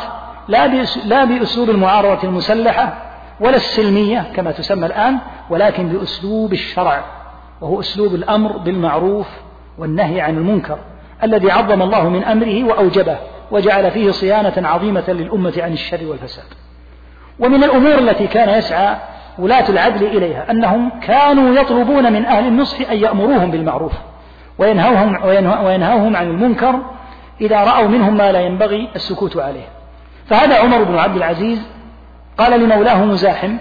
لا بأسلوب المعارضة المسلحة ولا السلمية كما تسمى الآن، ولكن بأسلوب الشرع، وهو أسلوب الأمر بالمعروف والنهي عن المنكر الذي عظم الله من أمره وأوجبه وجعل فيه صيانة عظيمة للأمة عن الشر والفساد. ومن الأمور التي كان يسعى ولاة العدل إليها أنهم كانوا يطلبون من أهل النصح أن يأمروهم بالمعروف وينهوهم, وينهوهم عن المنكر إذا رأوا منهم ما لا ينبغي السكوت عليه. فهذا عمر بن عبد العزيز قال لمولاه مزاحم: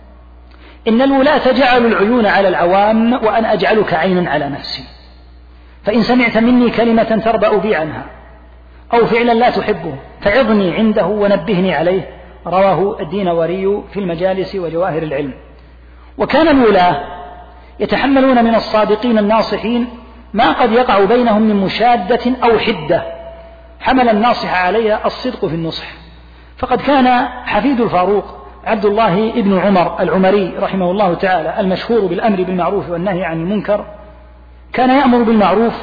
إن الولاة جعلوا العيون على العوام وأن أجعلك عينا على نفسي، فإن سمعت مني كلمة تربأ بي عنها أو فعلا لا تحبه فعظني عنده ونبهني عليه. رواه الدينوري في المجالس وجواهر العلم. وكان الولاة يتحملون من الصادقين الناصحين ما قد يقع بينهم من مشادة أو حدة حمل الناصح عليها الصدق في النصح. فقد كان حفيد الفاروق عبد الله ابن عمر العمري رحمه الله تعالى المشهور بالأمر بالمعروف والنهي عن المنكر كان يأمر بالمعروف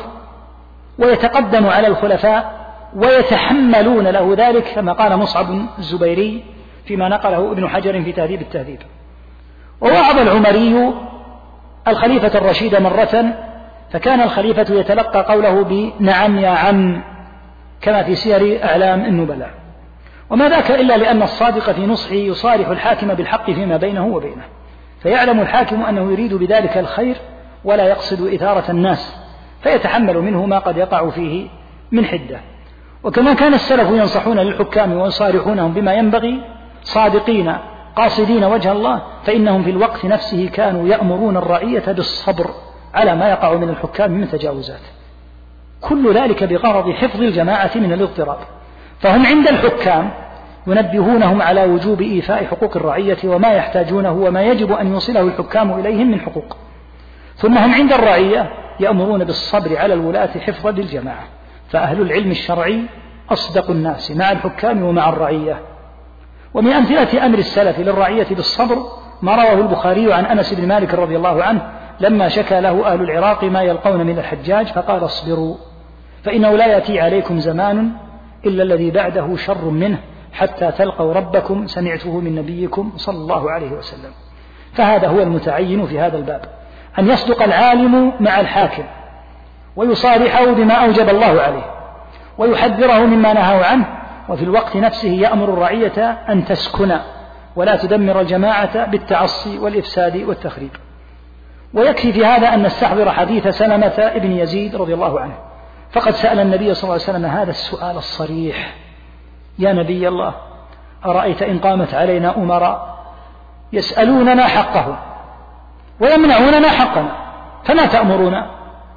ويتقدم على الخلفاء ويتحملون له ذلك، كما قال مصعب الزبيري فيما نقله ابن حجر في تهذيب التهذيب. ووعظ العمري الخليفة الرشيد مرة، فكان الخليفة يتلقى قوله بنعم يا عم كما في سير أعلام النبلاء. وما ذاك إلا لأن الصادق في نصحه يصارح الحاكم بالحق فيما بينه وبينه، فيعلم الحاكم أنه يريد بذلك الخير ولا يقصد إثارة الناس، فيتحمل منه ما قد يقع فيه من حدة. وكما كان السلف ينصحون للحكام ويصارحونهم بما ينبغي صادقين قاصدين وجه الله، فإنهم في الوقت نفسه كانوا يأمرون الرعية بالصبر على ما يقع من الحكام من تجاوزات، كل ذلك بغرض حفظ الجماعة من الاضطراب. فهم عند الحكام ينبهونهم على وجوب إيفاء حقوق الرعية وما يحتاجونه وما يجب أن يوصله الحكام إليهم من حقوق، ثم هم عند الرعية يأمرون بالصبر على الولاة حفظا للجماعة. فأهل العلم الشرعي أصدق الناس مع الحكام ومع الرعية. ومن أمثلة أمر السلف للرعية بالصبر ما رواه البخاري عن أنس بن مالك رضي الله عنه لما شكى له أهل العراق ما يلقون من الحجاج فقال: اصبروا فإنه لا يأتي عليكم زمان إلا الذي بعده شر منه حتى تلقوا ربكم سمعته من نبيكم صلى الله عليه وسلم. فهذا هو المتعين في هذا الباب، أن يصدق العالم مع الحاكم ويصارحه بما أوجب الله عليه ويحذره مما نهاه عنه، وفي الوقت نفسه يأمر الرعية أن تسكن ولا تدمر الجماعة بالتعصي والإفساد والتخريب. ويكفي في هذا أن نستحضر حديث سلمة ابن يزيد رضي الله عنه، فقد سأل النبي صلى الله عليه وسلم هذا السؤال الصريح: يا نبي الله، أرأيت إن قامت علينا أمراء يسألوننا حقه ويمنعوننا حقنا فما تأمرنا؟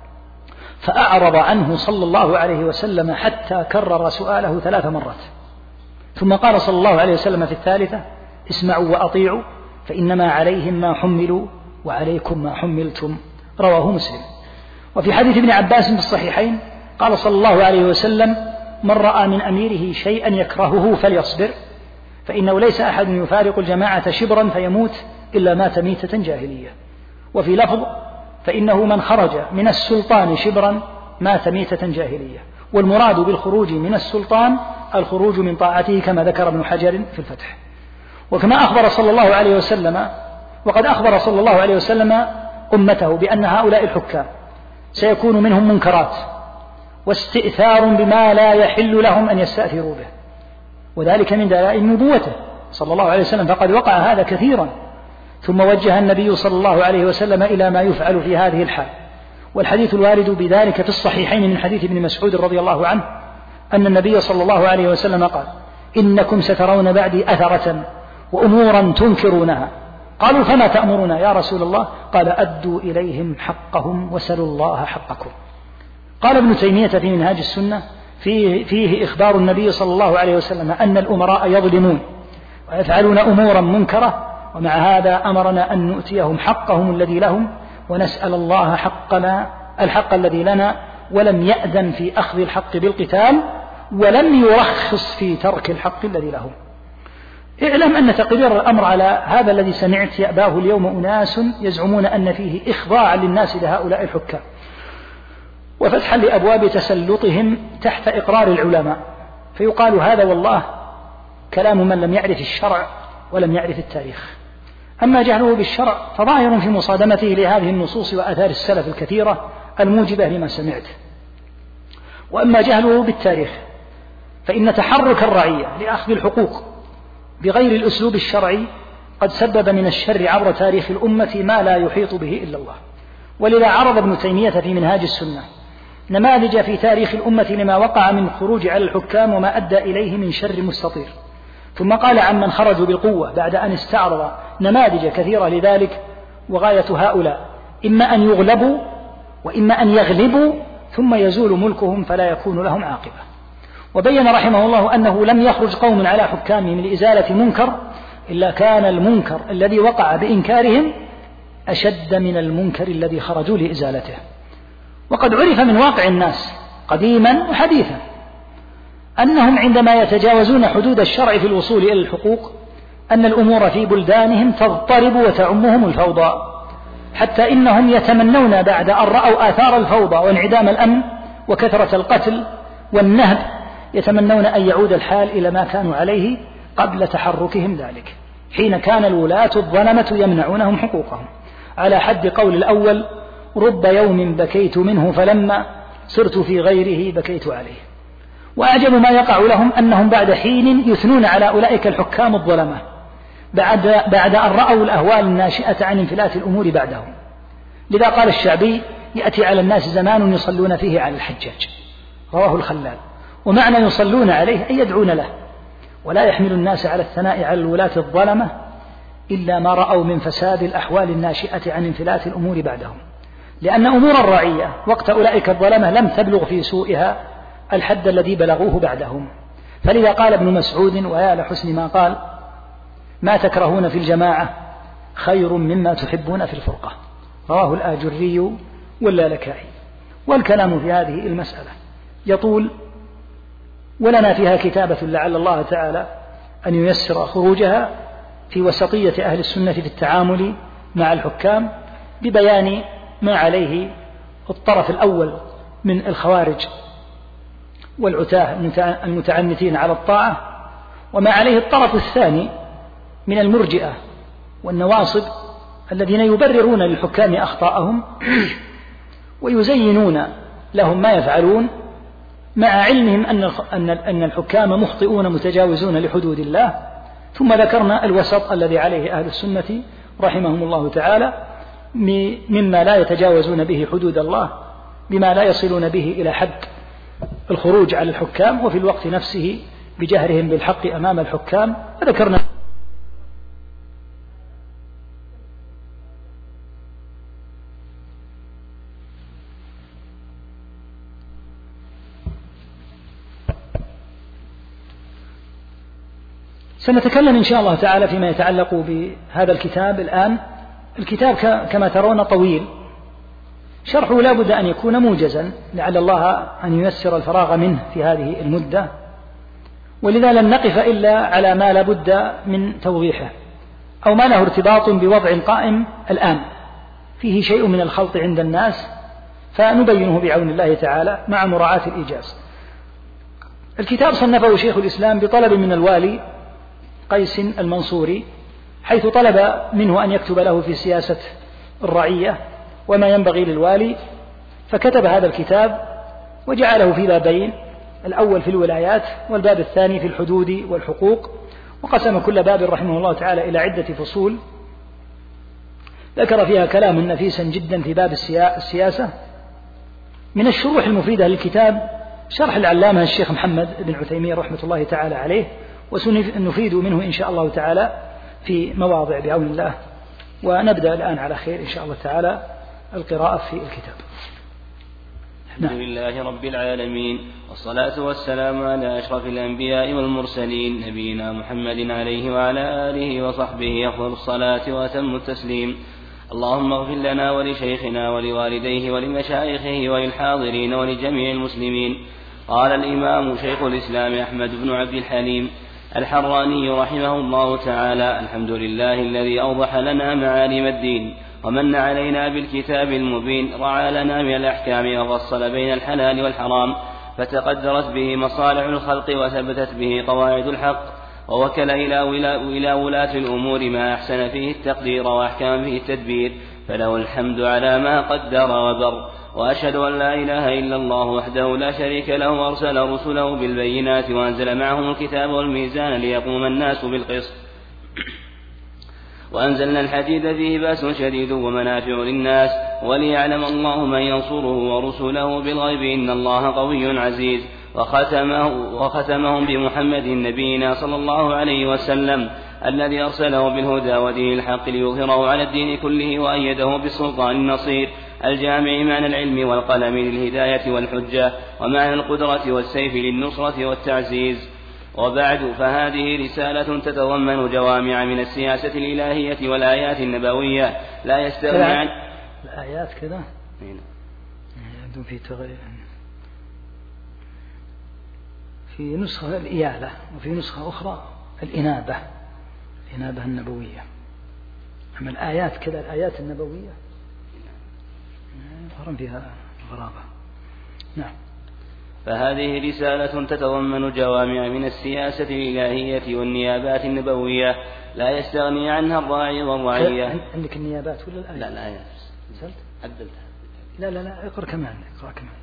فأعرض عنه صلى الله عليه وسلم حتى كرر سؤاله ثلاث مرات، ثم قال صلى الله عليه وسلم في الثالثة: اسمعوا وأطيعوا فإنما عليهم ما حملوا وعليكم ما حملتم. رواه مسلم. وفي حديث ابن عباس في الصحيحين قال صلى الله عليه وسلم: من رأى من أميره شيئا يكرهه فليصبر، فإنه ليس أحد يفارق الجماعة شبرا فيموت إلا مات ميتة جاهلية. وفي لفظ: فإنه من خرج من السلطان شبرا مات ميتة جاهلية. والمراد بالخروج من السلطان الخروج من طاعته، كما ذكر ابن حجر في الفتح. وكما أخبر صلى الله عليه وسلم وقد أخبر صلى الله عليه وسلم أمته بأن هؤلاء الحكام سيكون منهم منكرات واستئثار بما لا يحل لهم أن يستأثروا به، وذلك من دلائل نبوته صلى الله عليه وسلم، فقد وقع هذا كثيرا. ثم وجه النبي صلى الله عليه وسلم إلى ما يفعل في هذه الحال، والحديث الوارد بذلك في الصحيحين من حديث ابن مسعود رضي الله عنه أن النبي صلى الله عليه وسلم قال: إنكم سترون بعدي أثرة وأمورا تنكرونها. قالوا: فما تأمرنا يا رسول الله؟ قال: أدوا إليهم حقهم وسلوا الله حقكم. قال ابن تيمية في منهاج السنة: فيه, فيه إخبار النبي صلى الله عليه وسلم أن الأمراء يظلمون ويفعلون أمورا منكرة، ومع هذا أمرنا أن نؤتيهم حقهم الذي لهم ونسأل الله حقنا الحق الذي لنا، ولم يأذن في أخذ الحق بالقتال ولم يرخص في ترك الحق الذي لهم. اعلم أن تقرير الأمر على هذا الذي سمعت يأباه اليوم أناس يزعمون أن فيه إخضاعا للناس لهؤلاء الحكام وفتحا لأبواب تسلطهم تحت إقرار العلماء، فيقال هذا والله كلام من لم يعرف الشرع ولم يعرف التاريخ. أما جهله بالشرع فظاهر في مصادمته لهذه النصوص وآثار السلف الكثيرة الموجبة لما سمعت. وأما جهله بالتاريخ فإن تحرك الرعية لأخذ الحقوق بغير الأسلوب الشرعي قد سبب من الشر عبر تاريخ الأمة ما لا يحيط به إلا الله. ولذا عرض ابن تيمية في منهاج السنة نماذج في تاريخ الأمة لما وقع من خروج على الحكام وما أدى إليه من شر مستطير، ثم قال عمن خرجوا بالقوة بعد أن استعرض نماذج كثيرة لذلك. وغاية هؤلاء إما أن يغلبوا وإما أن يغلبوا ثم يزول ملكهم فلا يكون لهم عاقبة. وبين رحمه الله أنه لم يخرج قوم على حكامهم لإزالة منكر إلا كان المنكر الذي وقع بإنكارهم أشد من المنكر الذي خرجوا لإزالته. وقد عرف من واقع الناس قديما وحديثا أنهم عندما يتجاوزون حدود الشرع في الوصول إلى الحقوق أن الأمور في بلدانهم تضطرب وتعمهم الفوضى، حتى إنهم يتمنون بعد أن رأوا آثار الفوضى وانعدام الأمن وكثرة القتل والنهب يتمنون أن يعود الحال إلى ما كانوا عليه قبل تحركهم ذلك، حين كان الولاة الظلمة يمنعونهم حقوقهم، على حد قول الأول: رب يوم بكيت منه فلما صرت في غيره بكيت عليه. وأعجب ما يقع لهم أنهم بعد حين يثنون على أولئك الحكام الظلمة بعد, بعد أن رأوا الأهوال الناشئة عن انفلات الأمور بعدهم. لذا قال الشعبي: يأتي على الناس زمان يصلون فيه على الحجاج، رواه الخلال. ومعنى يصلون عليه أي يدعون له، ولا يحمل الناس على الثناء على الولاة الظلمة إلا ما رأوا من فساد الأحوال الناشئة عن انفلات الأمور بعدهم، لأن أمور الرعية وقت أولئك الظلمة لم تبلغ في سوءها الحد الذي بلغوه بعدهم. فلذا قال ابن مسعود: ويا لحسن ما قال: ما تكرهون في الجماعة خير مما تحبون في الفرقة، رواه الآجري واللالكائي. والكلام في هذه المسألة يطول، ولنا فيها كتابة لعل الله تعالى أن ييسر خروجها في وسطية أهل السنة في التعامل مع الحكام، ببيان ما عليه الطرف الأول من الخوارج والعتاه المتعنتين على الطاعة، وما عليه الطرف الثاني من المرجئة والنواصب الذين يبررون للحكام أخطاءهم ويزينون لهم ما يفعلون مع علمهم أن أن الحكام مخطئون متجاوزون لحدود الله. ثم ذكرنا الوسط الذي عليه أهل السنة رحمهم الله تعالى مما لا يتجاوزون به حدود الله بما لا يصلون به إلى حد الخروج على الحكام، وفي الوقت نفسه بجهرهم بالحق أمام الحكام. وذكرنا سنتكلم إن شاء الله تعالى فيما يتعلق بهذا الكتاب الآن. الكتاب كما ترون طويل، شرحه لا بد أن يكون موجزا لعل الله أن ييسر الفراغ منه في هذه المدة، ولذا لن نقف إلا على ما لا بد من توضيحه أو ما له ارتباط بوضع قائم الآن فيه شيء من الخلط عند الناس، فنبينه بعون الله تعالى مع مراعاة الإيجاز. الكتاب صنفه شيخ الإسلام بطلب من الوالي قيس المنصوري، حيث طلب منه أن يكتب له في سياسة الرعية وما ينبغي للوالي، فكتب هذا الكتاب وجعله في بابين، الأول في الولايات والباب الثاني في الحدود والحقوق، وقسم كل باب رحمه الله تعالى إلى عدة فصول ذكر فيها كلاما نفيسا جدا في باب السياسة. من الشروح المفيدة للكتاب شرح العلامة الشيخ محمد بن عثيمين رحمة الله تعالى عليه، وسنفيد منه إن شاء الله تعالى في مواضع بعون الله. ونبدأ الآن على خير إن شاء الله تعالى القراءة في الكتاب. الحمد لله رب العالمين، والصلاة والسلام على أشرف الأنبياء والمرسلين، نبينا محمد عليه وعلى آله وصحبه أفضل الصلاة وأتم التسليم. اللهم اغفر لنا ولشيخنا ولوالديه ولمشايخه وللحاضرين ولجميع المسلمين. قال الإمام شيخ الإسلام أحمد بن عبد الحليم الحراني رحمه الله تعالى: الحمد لله الذي أوضح لنا معالم الدين ومن علينا بالكتاب المبين، رعى لنا من الأحكام وفصل بين الحلال والحرام، فتقدرت به مصالح الخلق وثبتت به قواعد الحق، ووكل إلى ولاة الأمور ما أحسن فيه التقدير وأحكام فيه التدبير، فله الحمد على ما قدر وبر. وأشهد أن لا إله إلا الله وحده لا شريك له، وأرسل رسله بالبينات وأنزل معهم الكتاب والميزان ليقوم الناس بالقسط، وأنزلنا الحديد فيه بأس شديد ومنافع للناس، وليعلم الله من ينصره ورسله بالغيب إن الله قوي عزيز. وختمه وختمهم بمحمد نبينا صلى الله عليه وسلم الذي أرسله بالهدى ودين الحق ليظهره على الدين كله، وأيده بالسلطان النصير الجامع معنى العلم والقلم للهداية والحجة، ومعنى القدرة والسيف للنصرة والتعزيز. وبعد، فهذه رسالة تتضمن جوامع من السياسة الإلهية والآيات النبوية لا يستغني عن الآيات كذا في تغيير في نسخة الإيالة، وفي نسخة أخرى الإنابة الإنابة النبوية. أما الآيات كذا الآيات النبوية ظهر فيها غرابة. نعم. فهذه رسالة تتضمن جوامع من السياسة الإلهية والنيابات النبوية لا يستغني عنها الراعي والرعية. عندك النيابات ولا الآيات؟ لا الآيات نزلت؟ عدلتها. لا لا لا اقرأ كمان اقرأ كمان.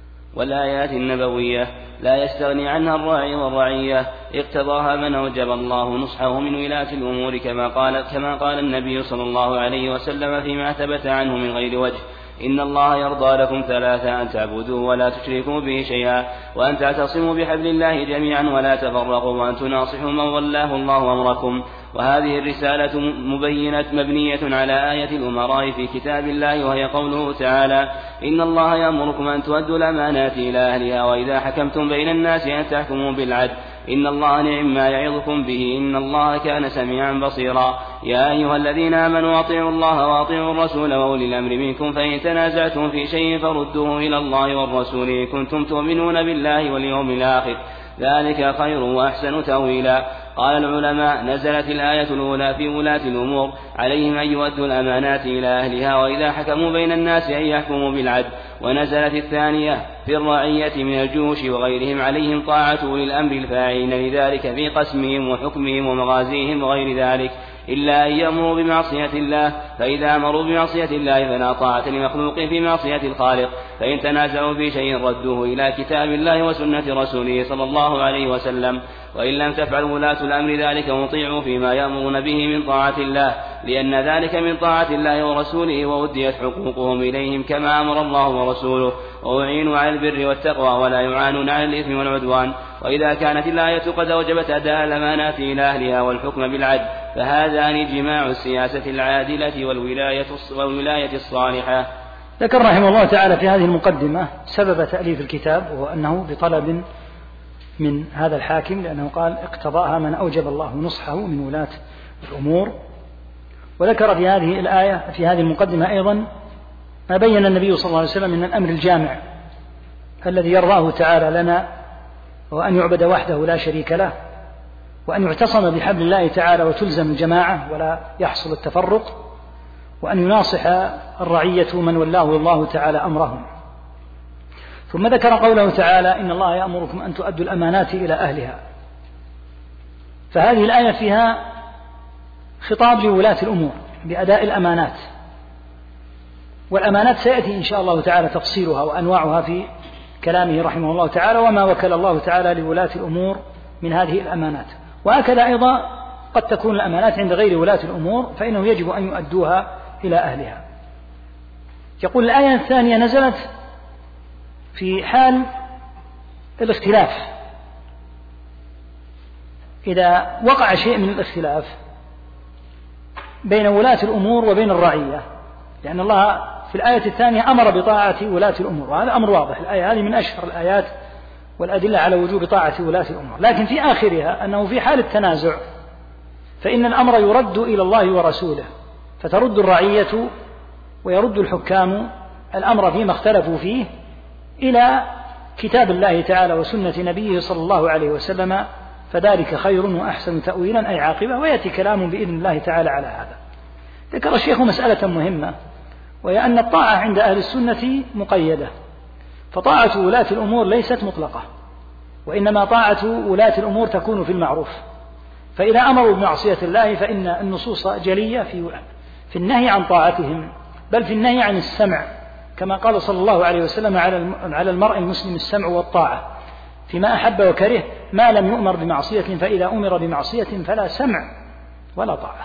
والآيات النبوية لا يستغني عنها الراعي والرعية، اقتضاها من أوجب الله نصحه من ولاة الأمور، كما قال كما قال النبي صلى الله عليه وسلم فيما ثبت عنه من غير وجه: إن الله يرضى لكم ثلاثة: أن تعبدوا ولا تشركوا به شيئا، وأن تعتصموا بحبل الله جميعا ولا تفرقوا، وأن تناصحوا من ولاه الله أمركم. وهذه الرسالة مبينة مبنية على آية الأمراء في كتاب الله، وهي قوله تعالى: إن الله يأمركم أن تؤدوا الأمانات إلى أهلها، وإذا حكمتم بين الناس أن تحكموا بالعدل، إن الله نعم ما يعظكم به، إن الله كان سميعا بصيرا. يا أيها الذين آمنوا أطيعوا الله وأطيعوا الرسول وأولي الأمر منكم، فإن تنازعتم في شيء فردوه إلى الله والرسول إن كنتم تؤمنون بالله واليوم الآخر، ذلك خير وأحسن تأويلا. قال العلماء: نزلت الآية الأولى في ولاة الأمور، عليهم أن يؤدوا الأمانات إلى أهلها، وإذا حكموا بين الناس أن يحكموا بالعدل. ونزلت الثانية في الرعية من الجيوش وغيرهم، عليهم طاعة أولي الأمر الفاعلين لذلك في قسمهم وحكمهم ومغازيهم وغير ذلك، إلا أن يأمروا بمعصية الله، فإذا أمروا بمعصية الله فلا طاعة لمخلوق في معصية الخالق. فإن تنازعوا في شيء ردوه إلى كتاب الله وسنة رسوله صلى الله عليه وسلم، وإن لم تفعل ولاة الأمر ذلك مطيعوا فيما يأمرون به من طاعة الله، لأن ذلك من طاعة الله ورسوله، ووديت حقوقهم إليهم كما أمر الله ورسوله، وأعينوا على البر والتقوى ولا يعانون على الإثم والعدوان. وإذا كانت الآية قد أوجبت أداء الأمانات إلى أهلها والحكم بالعدل، فهذان جماع السياسة العادلة والولاية والولاية الصالحة. ذكر رحمه الله تعالى في هذه المقدمة سبب تأليف الكتاب، وهو أنه بطلب من هذا الحاكم، لأنه قال: اقتضاها من أوجب الله نصحه من ولاة الأمور. وذكر في هذه الآية في هذه المقدمة أيضا ما بين النبي صلى الله عليه وسلم من الأمر الجامع الذي يرضاه تعالى لنا، وأن يعبد وحده لا شريك له، وأن يعتصم بحبل الله تعالى وتلزم الجماعة ولا يحصل التفرق، وأن يناصح الرعية من ولاه الله تعالى أمرهم. ثم ذكر قوله تعالى: إن الله يأمركم أن تؤدوا الأمانات إلى أهلها. فهذه الآية فيها خطاب لولاة الأمور بأداء الأمانات، والأمانات سيأتي إن شاء الله تعالى تفصيلها وأنواعها في كلامه رحمه الله تعالى، وما وكل الله تعالى لولاة الأمور من هذه الأمانات. وهكذا أيضا قد تكون الأمانات عند غير ولاة الأمور، فإنه يجب أن يؤدوها إلى أهلها. يقول الآية الثانية نزلت في حال الاختلاف، إذا وقع شيء من الاختلاف بين ولاة الأمور وبين الرعية، لأن الله في الآية الثانية أمر بطاعة ولاة الأمور، وهذا أمر واضح. الآية هذه من أشهر الآيات والأدلة على وجوب طاعة ولاة الأمور. لكن في آخرها أنه في حال التنازع فإن الأمر يرد إلى الله ورسوله، فترد الرعية ويرد الحكام الأمر فيما اختلفوا فيه إلى كتاب الله تعالى وسنة نبيه صلى الله عليه وسلم، فذلك خير وأحسن تأويلا أي عاقبة. ويأتي كلام بإذن الله تعالى على هذا. ذكر الشيخ مسألة مهمة، وهي أن الطاعة عند أهل السنة مقيدة، فطاعة ولاة الأمور ليست مطلقة، وإنما طاعة ولاة الأمور تكون في المعروف. فإذا أمروا بمعصية الله فإن النصوص جلية في في النهي عن طاعتهم، بل في النهي عن السمع، كما قال صلى الله عليه وسلم: على المرء المسلم السمع والطاعة فيما أحب وكره ما لم يؤمر بمعصية، فإذا أمر بمعصية فلا سمع ولا طاعة.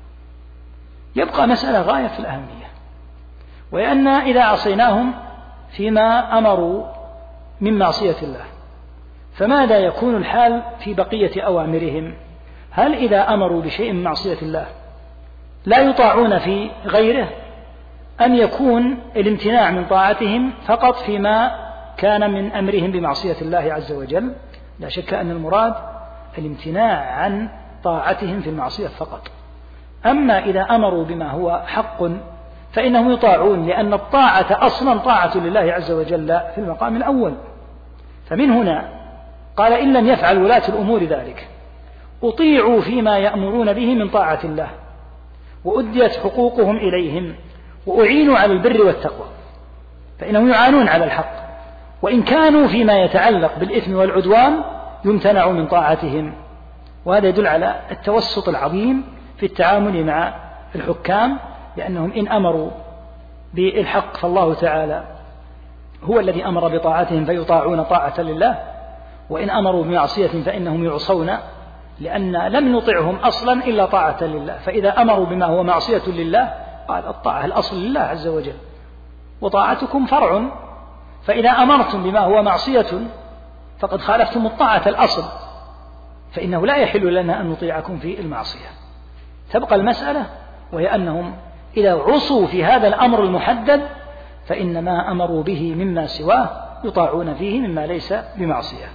يبقى مسألة غاية في الأهمية، وأن إذا عصيناهم فيما أمروا من معصية الله فماذا يكون الحال في بقية أوامرهم؟ هل إذا أمروا بشيء من معصية الله لا يطاعون في غيره، أم يكون الامتناع من طاعتهم فقط فيما كان من أمرهم بمعصية الله عز وجل؟ لا شك أن المراد الامتناع عن طاعتهم في المعصية فقط. أما إذا أمروا بما هو حق فإنهم يطاعون، لأن الطاعة أصلا طاعة لله عز وجل في المقام الأول. فمن هنا قال: إن لم يفعل ولاة الأمور ذلك أطيعوا فيما يأمرون به من طاعة الله، وأديت حقوقهم إليهم، وأعينوا على البر والتقوى، فإنهم يعانون على الحق، وإن كانوا فيما يتعلق بالإثم والعدوان يمتنع من طاعتهم. وهذا يدل على التوسط العظيم في التعامل مع الحكام، لأنهم إن أمروا بالحق فالله تعالى هو الذي أمر بطاعتهم فيطاعون طاعة لله، وإن أمروا بمعصية فإنهم يعصون، لأن لم نطعهم أصلا إلا طاعة لله. فإذا أمروا بما هو معصية لله قال الطاعة الأصل لله عز وجل، وطاعتكم فرع. فإذا أمرتم بما هو معصية فقد خالفتم الطاعة الأصل، فإنه لا يحل لنا أن نطيعكم في المعصية. تبقى المسألة وهي أنهم إذا عصوا في هذا الأمر المحدد فإن ما أمروا به مما سواه يطاعون فيه مما ليس بمعصية.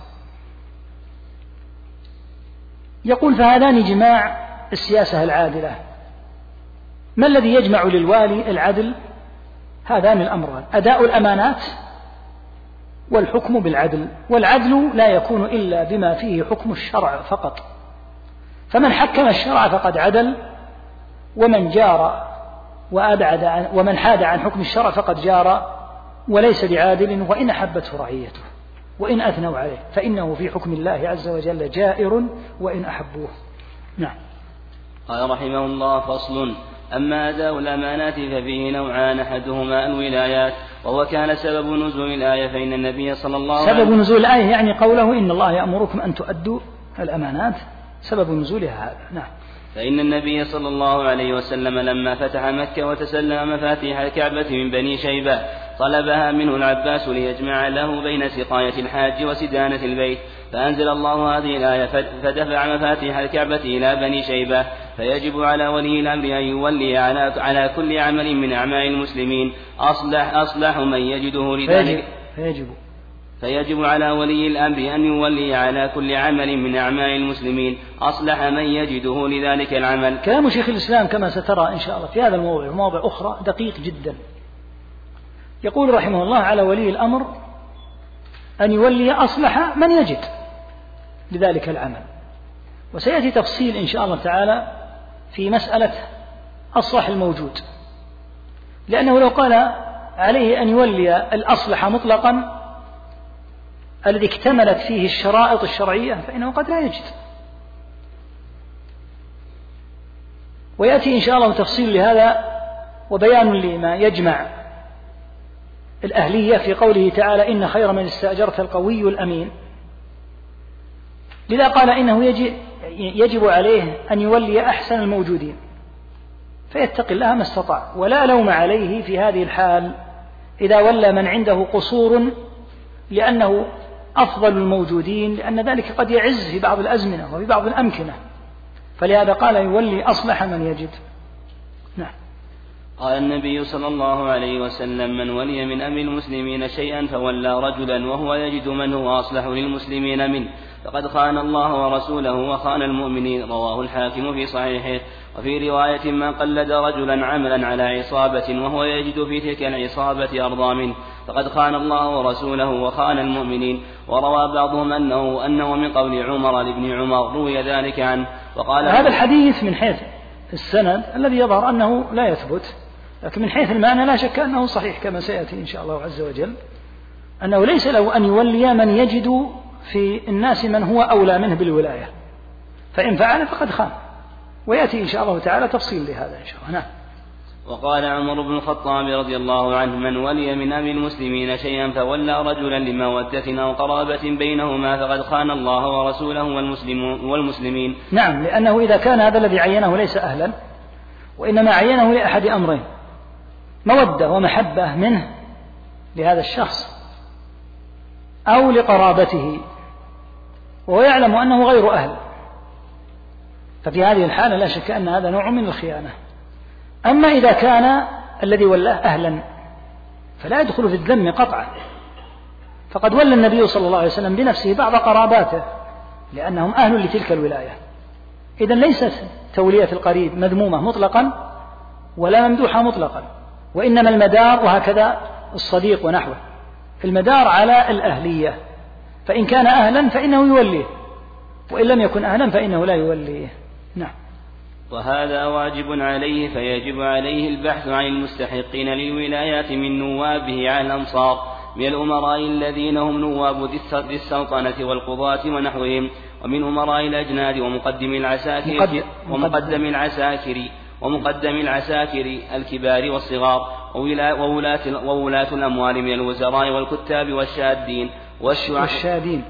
يقول: فهذان جماع السياسة العادلة. ما الذي يجمع للوالي العدل؟ هذان الأمران: أداء الأمانات والحكم بالعدل. والعدل لا يكون إلا بما فيه حكم الشرع فقط، فمن حكم الشرع فقد عدل، ومن جار وأبعد عن ومن حاد عن حكم الشرع فقد جار وليس بعادل، وإن أحبته رعيته وإن أثنوا عليه، فإنه في حكم الله عز وجل جائر وإن أحبوه. نعم. قال رحمه الله: فصل. أما أداء الأمانات ففيه نوعان، أحدهما الولايات، وهو كان سبب نزول الآية، فإن النبي صلى الله عليه وسلم سبب نزول الآية يعني قوله: إن الله يأمركم أن تؤدوا الأمانات، سبب نزولها هذا. نعم. فإن النبي صلى الله عليه وسلم لما فتح مكة وتسلم مفاتيح الكعبة من بني شيبة طلبها منه العباس ليجمع له بين سقاية الحاج وسدانة البيت، فأنزل الله هذه الآية: فدفع مفاتيح الكعبة إلى بني شيبة. فيجب على ولي الأمر أن يولي على, على كل عمل من أعمال المسلمين أصلح, أصلح من يجده لذلك. فيجب, فيجب على ولي الأمر أن يولي على كل عمل من أعمال المسلمين أصلح من يجده لذلك العمل. كلام شيخ الإسلام كما سترى إن شاء الله في هذا الموضوع ومواضع أخرى دقيق جدا، يقول رحمه الله: على ولي الأمر أن يولي أصلح من يجد لذلك العمل. وسيأتي تفصيل إن شاء الله تعالى في مسألة أصلح الموجود، لأنه لو قال عليه أن يولي الأصلح مطلقا الذي اكتملت فيه الشرائط الشرعية فإنه قد لا يجد. ويأتي إن شاء الله تفصيل لهذا وبيان لما يجمع الأهلية في قوله تعالى: إن خير من استأجرت القوي الأمين. لذا قال إنه يجب, يجب عليه أن يولي أحسن الموجودين فيتقي الله ما استطاع، ولا لوم عليه في هذه الحال إذا ولى من عنده قصور لأنه أفضل الموجودين، لأن ذلك قد يعز في بعض الأزمنة وفي بعض الأمكنة، فلهذا قال يولي أصلح من يجد. نعم. قال النبي صلى الله عليه وسلم: من ولي من أمر المسلمين شيئا فولى رجلا وهو يجد من هو أصلح للمسلمين منه فقد خان الله ورسوله وخان المؤمنين. رواه الحاكم في صحيحه. وفي رواية: من قلد رجلا عملا على عصابة وهو يجد في تلك العصابة أرضى منه فقد خان الله ورسوله وخان المؤمنين. وروى بعضهم أنه, أنه من قول عمر لابن عمر روي ذلك عنه. وقال هذا الحديث من حيث السند الذي يظهر أنه لا يثبت، لكن من حيث المعنى لا شك أنه صحيح كما سيأتي إن شاء الله عز وجل، أنه ليس له أن يولي من يجد في الناس من هو أولى منه بالولاية، فإن فعل فقد خان. ويأتي إن شاء الله تعالى تفصيل لهذا إن شاء الله. نعم. وقال عمر بن الخطاب رضي الله عنه: من ولي من أمر المسلمين شيئا فولى رجلا لمودة أو قرابة بينهما فقد خان الله ورسوله والمسلمين. نعم، لأنه إذا كان هذا الذي عينه ليس أهلا، وإنما عينه لأحد أمرين: مودة ومحبة منه لهذا الشخص، أو لقرابته وهو يعلم أنه غير أهل، ففي هذه الحالة لا شك أن هذا نوع من الخيانة. أما إذا كان الذي ولاه أهلا فلا يدخل في الذم قطعا، فقد ولى النبي صلى الله عليه وسلم بنفسه بعض قراباته لأنهم أهل لتلك الولاية. إذن ليست تولية القريب مذمومة مطلقا ولا ممدوحة مطلقا، وإنما المدار، وهكذا الصديق ونحوه، المدار على الأهلية، فإن كان أهلا فإنه يوليه، وإن لم يكن أهلا فإنه لا يوليه. نعم. وهذا واجب عليه، فيجب عليه البحث عن المستحقين للولايات من نوابه على الأمصار من الأمراء الذين هم نواب ذي السلطنة والقضاة ونحوهم، ومن أمراء الأجناد ومقدم العساكر ومقدم العساكر ومقدم العساكر الكبار والصغار، وولاة, وولاة الأموال من الوزراء والكتاب والشادين والشادين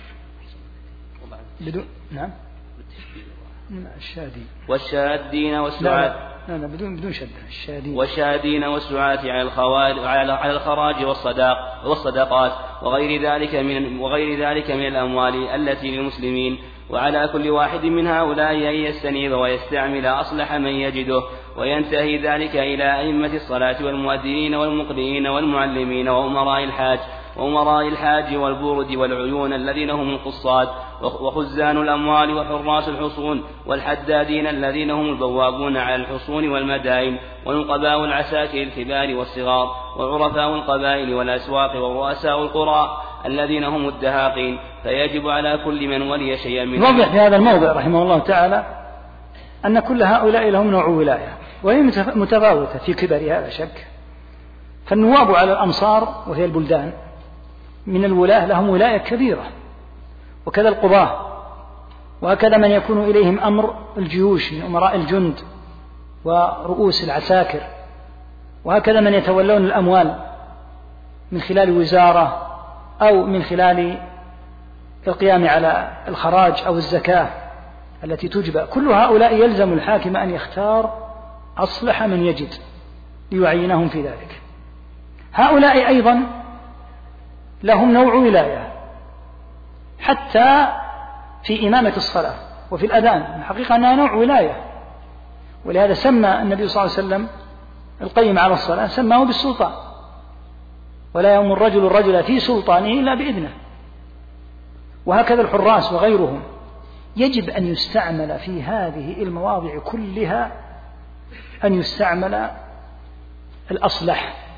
بدون نعم الشادين والشادين والسعاد لا لا بدون بدون شدة الشادين والشادين والسعاة على الخوارج على الخراج والصداق والصدقات وغير ذلك من وغير ذلك من الأموال التي للمسلمين. وعلى كل واحد من هؤلاء أن يستنيب ويستعمل أصلح من يجده، وينتهي ذلك إلى أئمة الصلاة والمؤذنين والمقرئين والمعلمين وأمراء الحاج وأمراء الحاج والبرد والعيون الذين هم القصاد وخزان الأموال وحراس الحصون والحدادين الذين هم البوابون على الحصون والمدائن ونقباء العساكر الكبار والصغار وعرفاء القبائل والأسواق ورؤساء القرى الذين هم الدهاقين. فيجب على كل من ولي شيئا من نوضح في هذا الموضع رحمه الله تعالى أن كل هؤلاء لهم نوع ولاية وهي متفاوتة في كبرها لا شك. فالنواب على الأمصار وهي البلدان من الولاة لهم ولاية كبيرة، وكذا القضاة، وهكذا من يكون إليهم أمر الجيوش من أمراء الجند ورؤوس العساكر، وهكذا من يتولون الأموال من خلال وزارة أو من خلال القيام على الخراج أو الزكاة التي تجبى. كل هؤلاء يلزم الحاكم أن يختار أصلح من يجد ليعينهم في ذلك. هؤلاء أيضا لهم نوع ولاية حتى في إمامة الصلاة وفي الأذان، الحقيقة أنها نوع ولاية، ولهذا سمى النبي صلى الله عليه وسلم القيم على الصلاة سماه بالسلطان، ولا يؤم الرجل الرجل في سلطانه إلا بإذنه. وهكذا الحراس وغيرهم يجب أن يستعمل في هذه المواضع كلها أن يستعمل الأصلح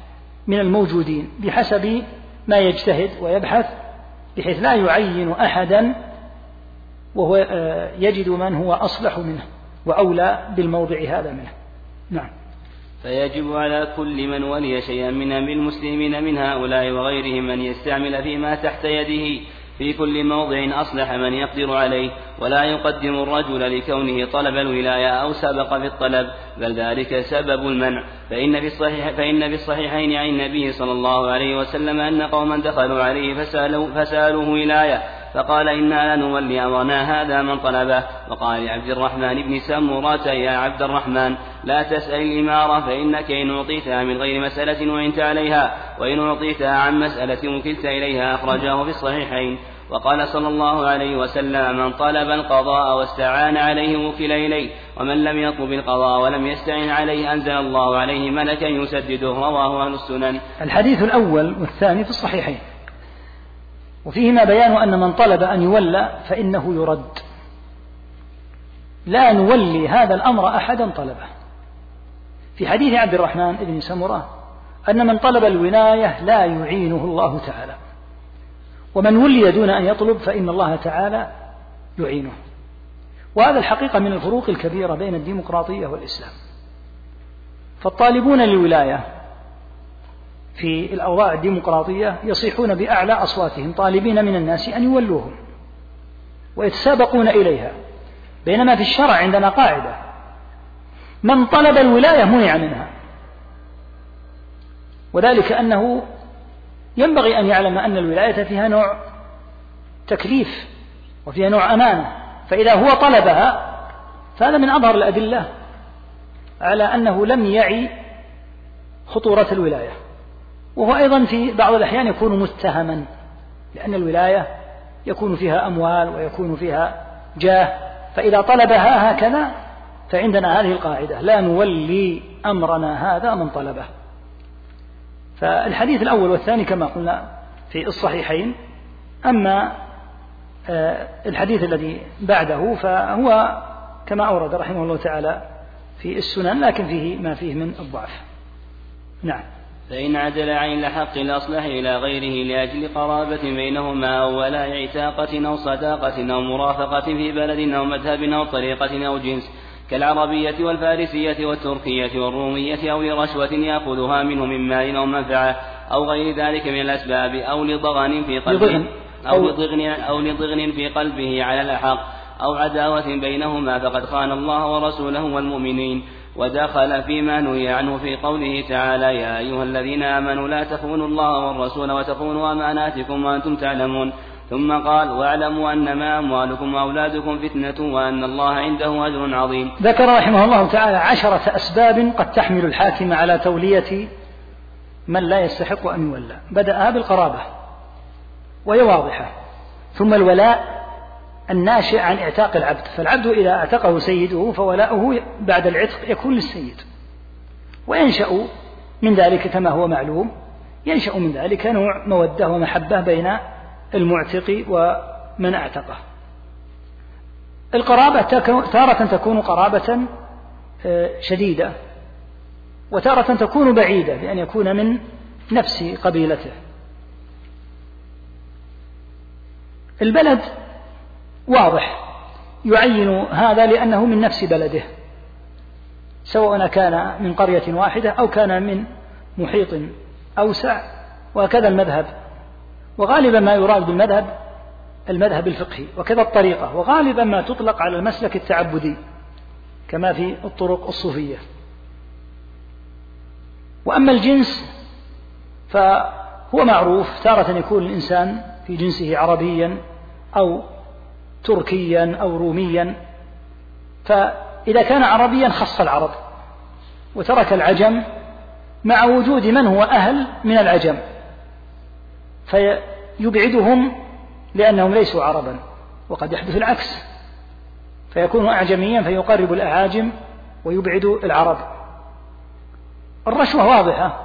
من الموجودين بحسب ما يجتهد ويبحث، بحيث لا يعين أحدا وهو يجد من هو أصلح منه وأولى بالموضع هذا منه. نعم. فيجب على كل من ولي شيئا من أمر المسلمين من هؤلاء وغيرهم أن يستعمل فيما تحت يده في كل موضع أصلح من يقدر عليه، ولا يقدم الرجل لكونه طلب الولاية أو سبق في الطلب، بل ذلك سبب المنع. فإن في الصحيح فإن في الصحيحين عن النبي صلى الله عليه وسلم أن قوما دخلوا عليه فسألوا فسألوه ولاية، فقال إنا لا نولي أمرنا هذا من طلبه. وقال لعبد الرحمن بن سمرة يا عبد الرحمن لا تسأل الإمارة، فإنك إن أعطيتها من غير مسألة وعنت عليها، وإن أعطيتها عن مسألة وكلت إليها. أخرجاه في الصحيحين. وقال صلى الله عليه وسلم من طلب القضاء واستعان عليه وكل إليه، ومن لم يطلب القضاء ولم يستعن عليه أنزل الله عليه ملكا يسدده. رواه أهل السنن. الحديث الأول والثاني في الصحيحين، وفيهما بيان أن من طلب أن يولى فإنه يرد، لا نولي هذا الأمر أحدا طلبه. في حديث عبد الرحمن بن سمرة أن من طلب الولاية لا يعينه الله تعالى، ومن ولي دون أن يطلب فإن الله تعالى يعينه. وهذا الحقيقة من الفروق الكبيرة بين الديمقراطية والإسلام. فالطالبون للولاية في الأوضاع الديمقراطية يصيحون بأعلى أصواتهم طالبين من الناس أن يولوهم ويتسابقون إليها، بينما في الشرع عندنا قاعدة: من طلب الولاية منع منها، وذلك أنه ينبغي أن يعلم أن الولاية فيها نوع تكليف وفيها نوع أمانة، فإذا هو طلبها فهذا من أظهر الأدلة على أنه لم يعي خطورة الولاية. وهو أيضا في بعض الأحيان يكون متهما، لأن الولاية يكون فيها أموال ويكون فيها جاه، فإذا طلبها هكذا فعندنا هذه القاعدة: لا نولي أمرنا هذا من طلبه. فالحديث الأول والثاني كما قلنا في الصحيحين. أما الحديث الذي بعده فهو كما أورد رحمه الله تعالى في السنن، لكن فيه ما فيه من الضعف. نعم. فإن عدل عن الحق الأصلح إلى غيره لأجل قرابة بينهما أو ولاء عتاقة أو صداقة أو مرافقة في بلد أو مذهب أو طريقة أو جنس، كالعربية والفارسية والتركية والرومية، أو لرشوة يأخذها منه من مال أو منفعة أو غير ذلك من الأسباب، أو لضغن في قلبه أو لضغن أو لضغن في قلبه على الحق، أو عداوة بينهما، فقد خان الله ورسوله والمؤمنين، ودخل فيما نهي عنه في قوله تعالى: يا أيها الذين آمنوا لا تخونوا الله والرسول وتخونوا أماناتكم وأنتم تعلمون. ثم قال: واعلموا أنما أموالكم وأولادكم فتنة وأن الله عنده أجر عظيم. ذكر رحمه الله تعالى عشرة أسباب قد تحمل الحاكم على تولية من لا يستحق أن يولى. بدأها بالقرابة وهي واضحة، ثم الولاء الناشئ عن اعتاق العبد، فالعبد إذا اعتقه سيده فولاؤه بعد العتق يكون للسيد، وينشأ من ذلك كما هو معلوم ينشأ من ذلك نوع مودة ومحبة بين المعتق ومن اعتقه. القرابة تارة تكون قرابة شديدة، وتارة تكون بعيدة بأن يكون من نفس قبيلته. البلد واضح يعين هذا لأنه من نفس بلده، سواء كان من قرية واحدة أو كان من محيط أوسع، وكذا المذهب، وغالبا ما يراد بالمذهب المذهب الفقهي، وكذا الطريقة، وغالبا ما تطلق على المسلك التعبدي كما في الطرق الصوفية. وأما الجنس فهو معروف، تارة يكون الإنسان في جنسه عربيا أو تركيا أو روميا، فإذا كان عربيا خص العرب وترك العجم مع وجود من هو أهل من العجم، فيبعدهم لأنهم ليسوا عربا. وقد يحدث العكس، فيكون أعجميا فيقرب الأعاجم ويبعد العرب. الرشوة واضحة.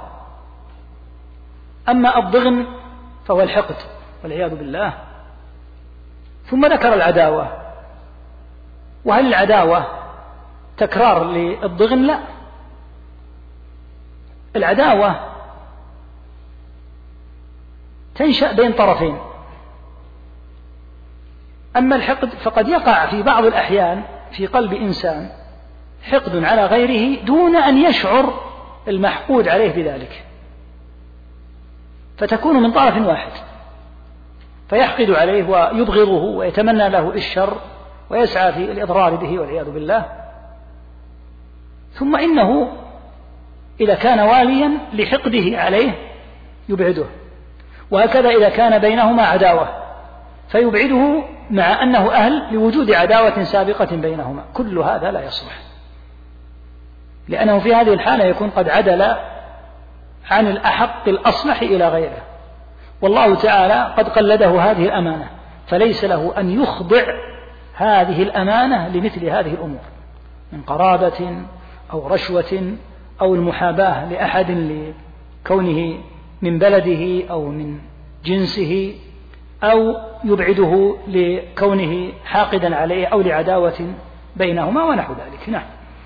أما الضغن فهو الحقد والعياذ بالله. ثم ذكر العداوة. وهل العداوة تكرار للضغن؟ لا، العداوة تنشأ بين طرفين. أما الحقد فقد يقع في بعض الأحيان في قلب إنسان حقد على غيره دون أن يشعر المحقود عليه بذلك، فتكون من طرف واحد، فيحقد عليه ويبغضه ويتمنى له الشر ويسعى في الإضرار به والعياذ بالله. ثم إنه إذا كان واليا لحقده عليه يبعده، وهكذا إذا كان بينهما عداوة فيبعده مع أنه أهل لوجود عداوة سابقة بينهما. كل هذا لا يصلح، لأنه في هذه الحالة يكون قد عدل عن الأحق الأصلح إلى غيره، والله تعالى قد قلده هذه الأمانة، فليس له أن يخضع هذه الأمانة لمثل هذه الأمور من قرابة أو رشوة أو المحاباة لأحد لكونه من بلده أو من جنسه، أو يبعده لكونه حاقدا عليه أو لعداوة بينهما ونحو ذلك. نعم.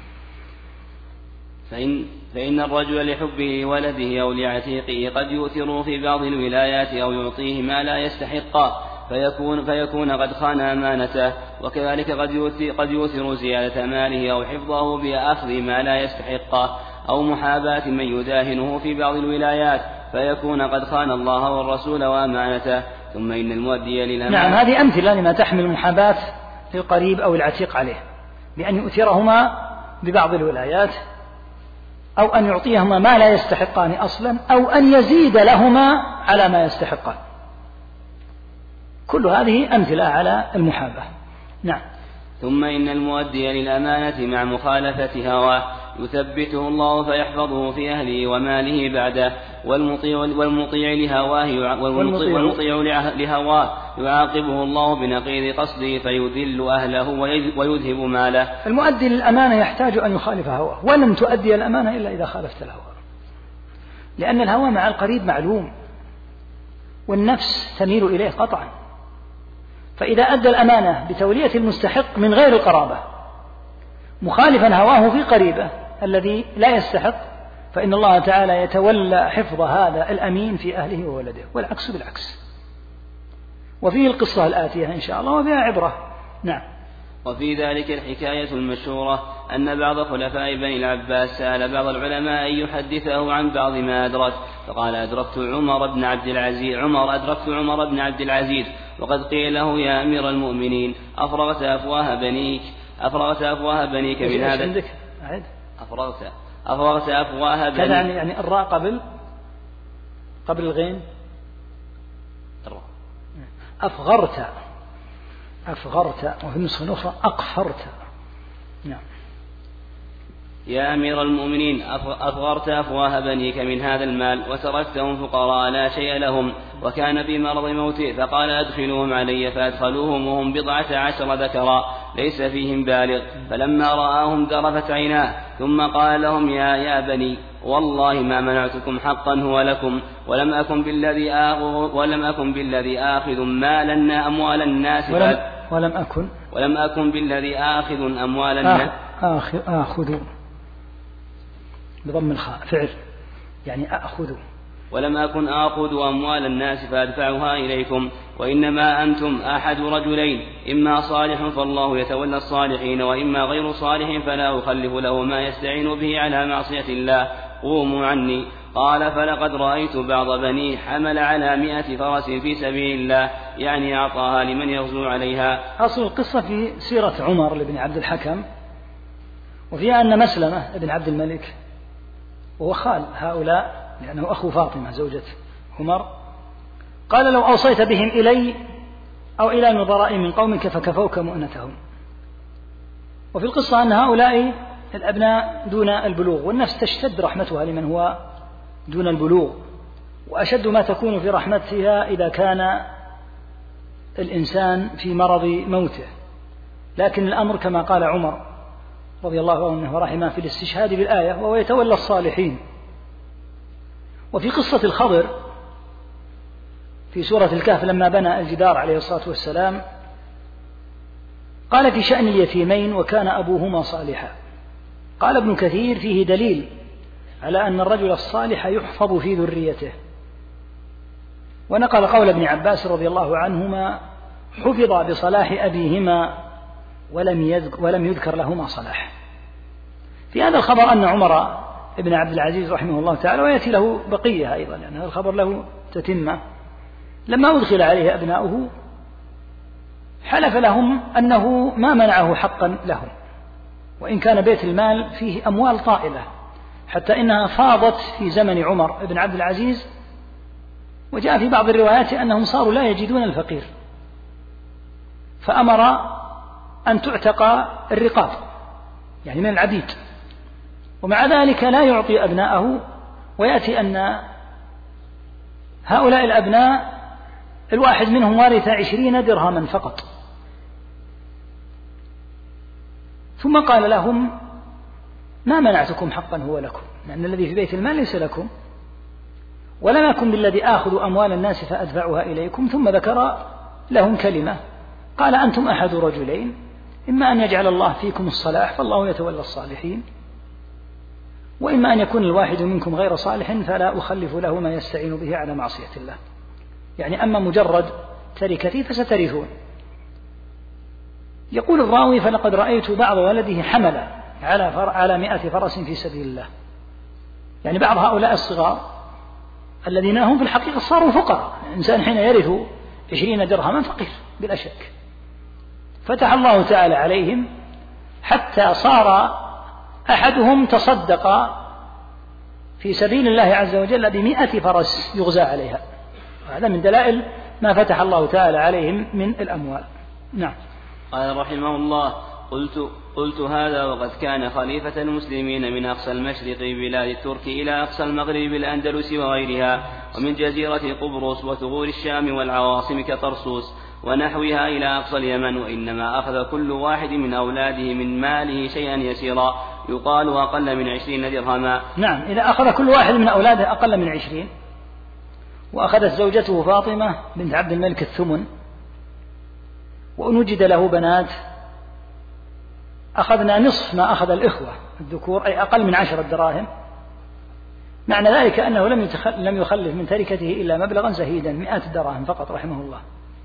فإن, فإن الرجل لحبه ولده أو لعتيقه قد يؤثر في بعض الولايات أو يعطيه ما لا يستحق فيكون, فيكون قد خان أمانته، وكذلك قد يؤثر, قد يؤثر زيادة ماله أو حفظه بأخذ ما لا يستحقه أو محاباة من يداهنه في بعض الولايات فيكون قد خان الله والرسول وأمانته. ثم إن المؤدي للأمانة. نعم، هذه أمثلة لما تحمل المحاباة للقريب أو العتيق عليه، بأن يؤثرهما ببعض الولايات، أو أن يعطيهما ما لا يستحقان أصلا، أو أن يزيد لهما على ما يستحقان. كل هذه أمثلة على المحاباة. نعم. ثم إن المؤدي للأمانة مع مخالفة هواه يثبته الله فيحفظه في أهله وماله بعده، والمطيع, والمطيع لهواه والمطيع لهواه يعاقبه الله بنقيض قصده فيذل أهله ويذهب ماله. المؤدي للأمانة يحتاج أن يخالف هواه، ولم تؤدي الأمانة إلا إذا خالفت الهوى، لأن الهوى مع القريب معلوم والنفس تميل إليه قطعا، فإذا أدى الأمانة بتولية المستحق من غير القرابة مخالفا هواه في قريبه الذي لا يستحق، فإن الله تعالى يتولى حفظ هذا الأمين في أهله وولده، والعكس بالعكس. وفيه القصة الآتية إن شاء الله وفيها عبرة. نعم. وفي ذلك الحكاية المشهورة أن بعض خلفاء بني العباس سأل بعض العلماء أن يحدثه عن بعض ما أدرك، فقال أدركت عمر بن عبد العزيز عمر أدركت عمر بن عبد العزيز وقد قيل له يا أمير المؤمنين أفرغت أفواه بنيك أفرغت أفواه بنيك من هذا أفرغت أفرغت أفواه بنيك كذا، يعني الراء قبل قبل الغين أفغرت أفغرت، وفي النسخة الأخرى أقفرت. نعم. يا أمير المؤمنين أفغرت أفواه بنيك من هذا المال وتركتهم فقراء لا شيء لهم، وكان في مرض موته، فقال أدخلوهم علي، فأدخلوهم وهم بضعة عشر ذكرا ليس فيهم بالغ، فلما رآهم ذرفت عيناه، ثم قال لهم يا يا بني والله ما منعتكم حقا هو لكم، ولم أكن بالذي آخذ ولم أكن بالذي آخذ مالا أموال الناس ولم, ولم أكن ولم أكن بالذي آخذ أموال الناس آخذ آخذ بضم الخاء فعل يعني أأخذ، ولم أكن آخذ أموال الناس فأدفعها إليكم، وإنما أنتم أحد رجلين، إما صالح فالله يتولى الصالحين، وإما غير صالح فلا أخلف له ما يستعين به على معصية الله، قوموا عني. قال فلقد رأيت بعض بني حمل على مئة فرس في سبيل الله، يعني أعطاها لمن يغزو عليها. أصل القصة في سيرة عمر لابن عبد الحكم، وفيها أن مسلمة ابن عبد الملك وهو خال هؤلاء لأنه أخو فاطمة زوجة عمر، قال لو أوصيت بهم إلي أو إلى نظراء من قومك فكفوك مؤنتهم. وفي القصة أن هؤلاء الأبناء دون البلوغ، والنفس تشتد رحمتها لمن هو دون البلوغ، وأشد ما تكون في رحمتها إذا كان الإنسان في مرض موته، لكن الأمر كما قال عمر رضي الله عنه ورحمه في الاستشهاد بالآية وهو يتولى الصالحين. وفي قصة الخضر في سورة الكهف لما بنى الجدار عليه الصلاة والسلام قال في شأن اليتيمين وكان أبوهما صالحا. قال ابن كثير فيه دليل على أن الرجل الصالح يحفظ في ذريته، ونقل قول ابن عباس رضي الله عنهما: حفظ بصلاح أبيهما ولم ولم يذكر لهما صلاح. في هذا الخبر أن عمر ابن عبد العزيز رحمه الله تعالى، ويأتي له بقية أيضا لأن هذا الخبر له تتمة، لما أدخل عليه أبناؤه حلف لهم أنه ما منعه حقا لهم، وإن كان بيت المال فيه أموال طائلة حتى إنها فاضت في زمن عمر بن عبد العزيز، وجاء في بعض الروايات أنهم صاروا لا يجدون الفقير، فأمر أن تعتق الرقاب يعني من العبيد، ومع ذلك لا يعطي أبناءه. ويأتي أن هؤلاء الأبناء الواحد منهم وارث عشرين درهما فقط، ثم قال لهم: ما منعتكم حقا هو لكم، لأن الذي في بيت المال ليس لكم، ولم يكن بالذي آخذ أموال الناس فأدفعها إليكم. ثم ذكر لهم كلمة قال: أنتم أحد رجلين، إما أن يجعل الله فيكم الصلاح فالله يتولى الصالحين، وإما أن يكون الواحد منكم غير صالح فلا أخلف له ما يستعين به على معصية الله، يعني أما مجرد تركتي فسترثون. يقول الراوي: فلقد رأيت بعض ولده حمل على على مئة فرس في سبيل الله، يعني بعض هؤلاء الصغار الذين هم في الحقيقة صاروا فقراء، الإنسان حين يرث عشرين درهما فقير بلا شك، فتح الله تعالى عليهم حتى صار أحدهم تصدق في سبيل الله عز وجل بمئة فرس يغزى عليها، هذا من دلائل ما فتح الله تعالى عليهم من الأموال. نعم. قال رحمه الله: قلت, قلت هذا وقد كان خليفة المسلمين من أقصى المشرق بلاد الترك إلى أقصى المغرب بالأندلس وغيرها، ومن جزيرة قبرص وثغور الشام والعواصم كطرسوس ونحوها إلى أقصى اليمن، وإنما أخذ كل واحد من أولاده من ماله شيئا يسيرا يقال أقل من عشرين درهما. نعم، إذا أخذ كل واحد من أولاده أقل من عشرين، وأخذت زوجته فاطمة بنت عبد الملك الثمن، وأن وجد له بنات أخذنا نصف ما أخذ الإخوة الذكور، أي أقل من عشرة دراهم. معنى ذلك أنه لم لم يخلف من تركته إلا مبلغا زهيدا مئة دراهم فقط رحمه الله،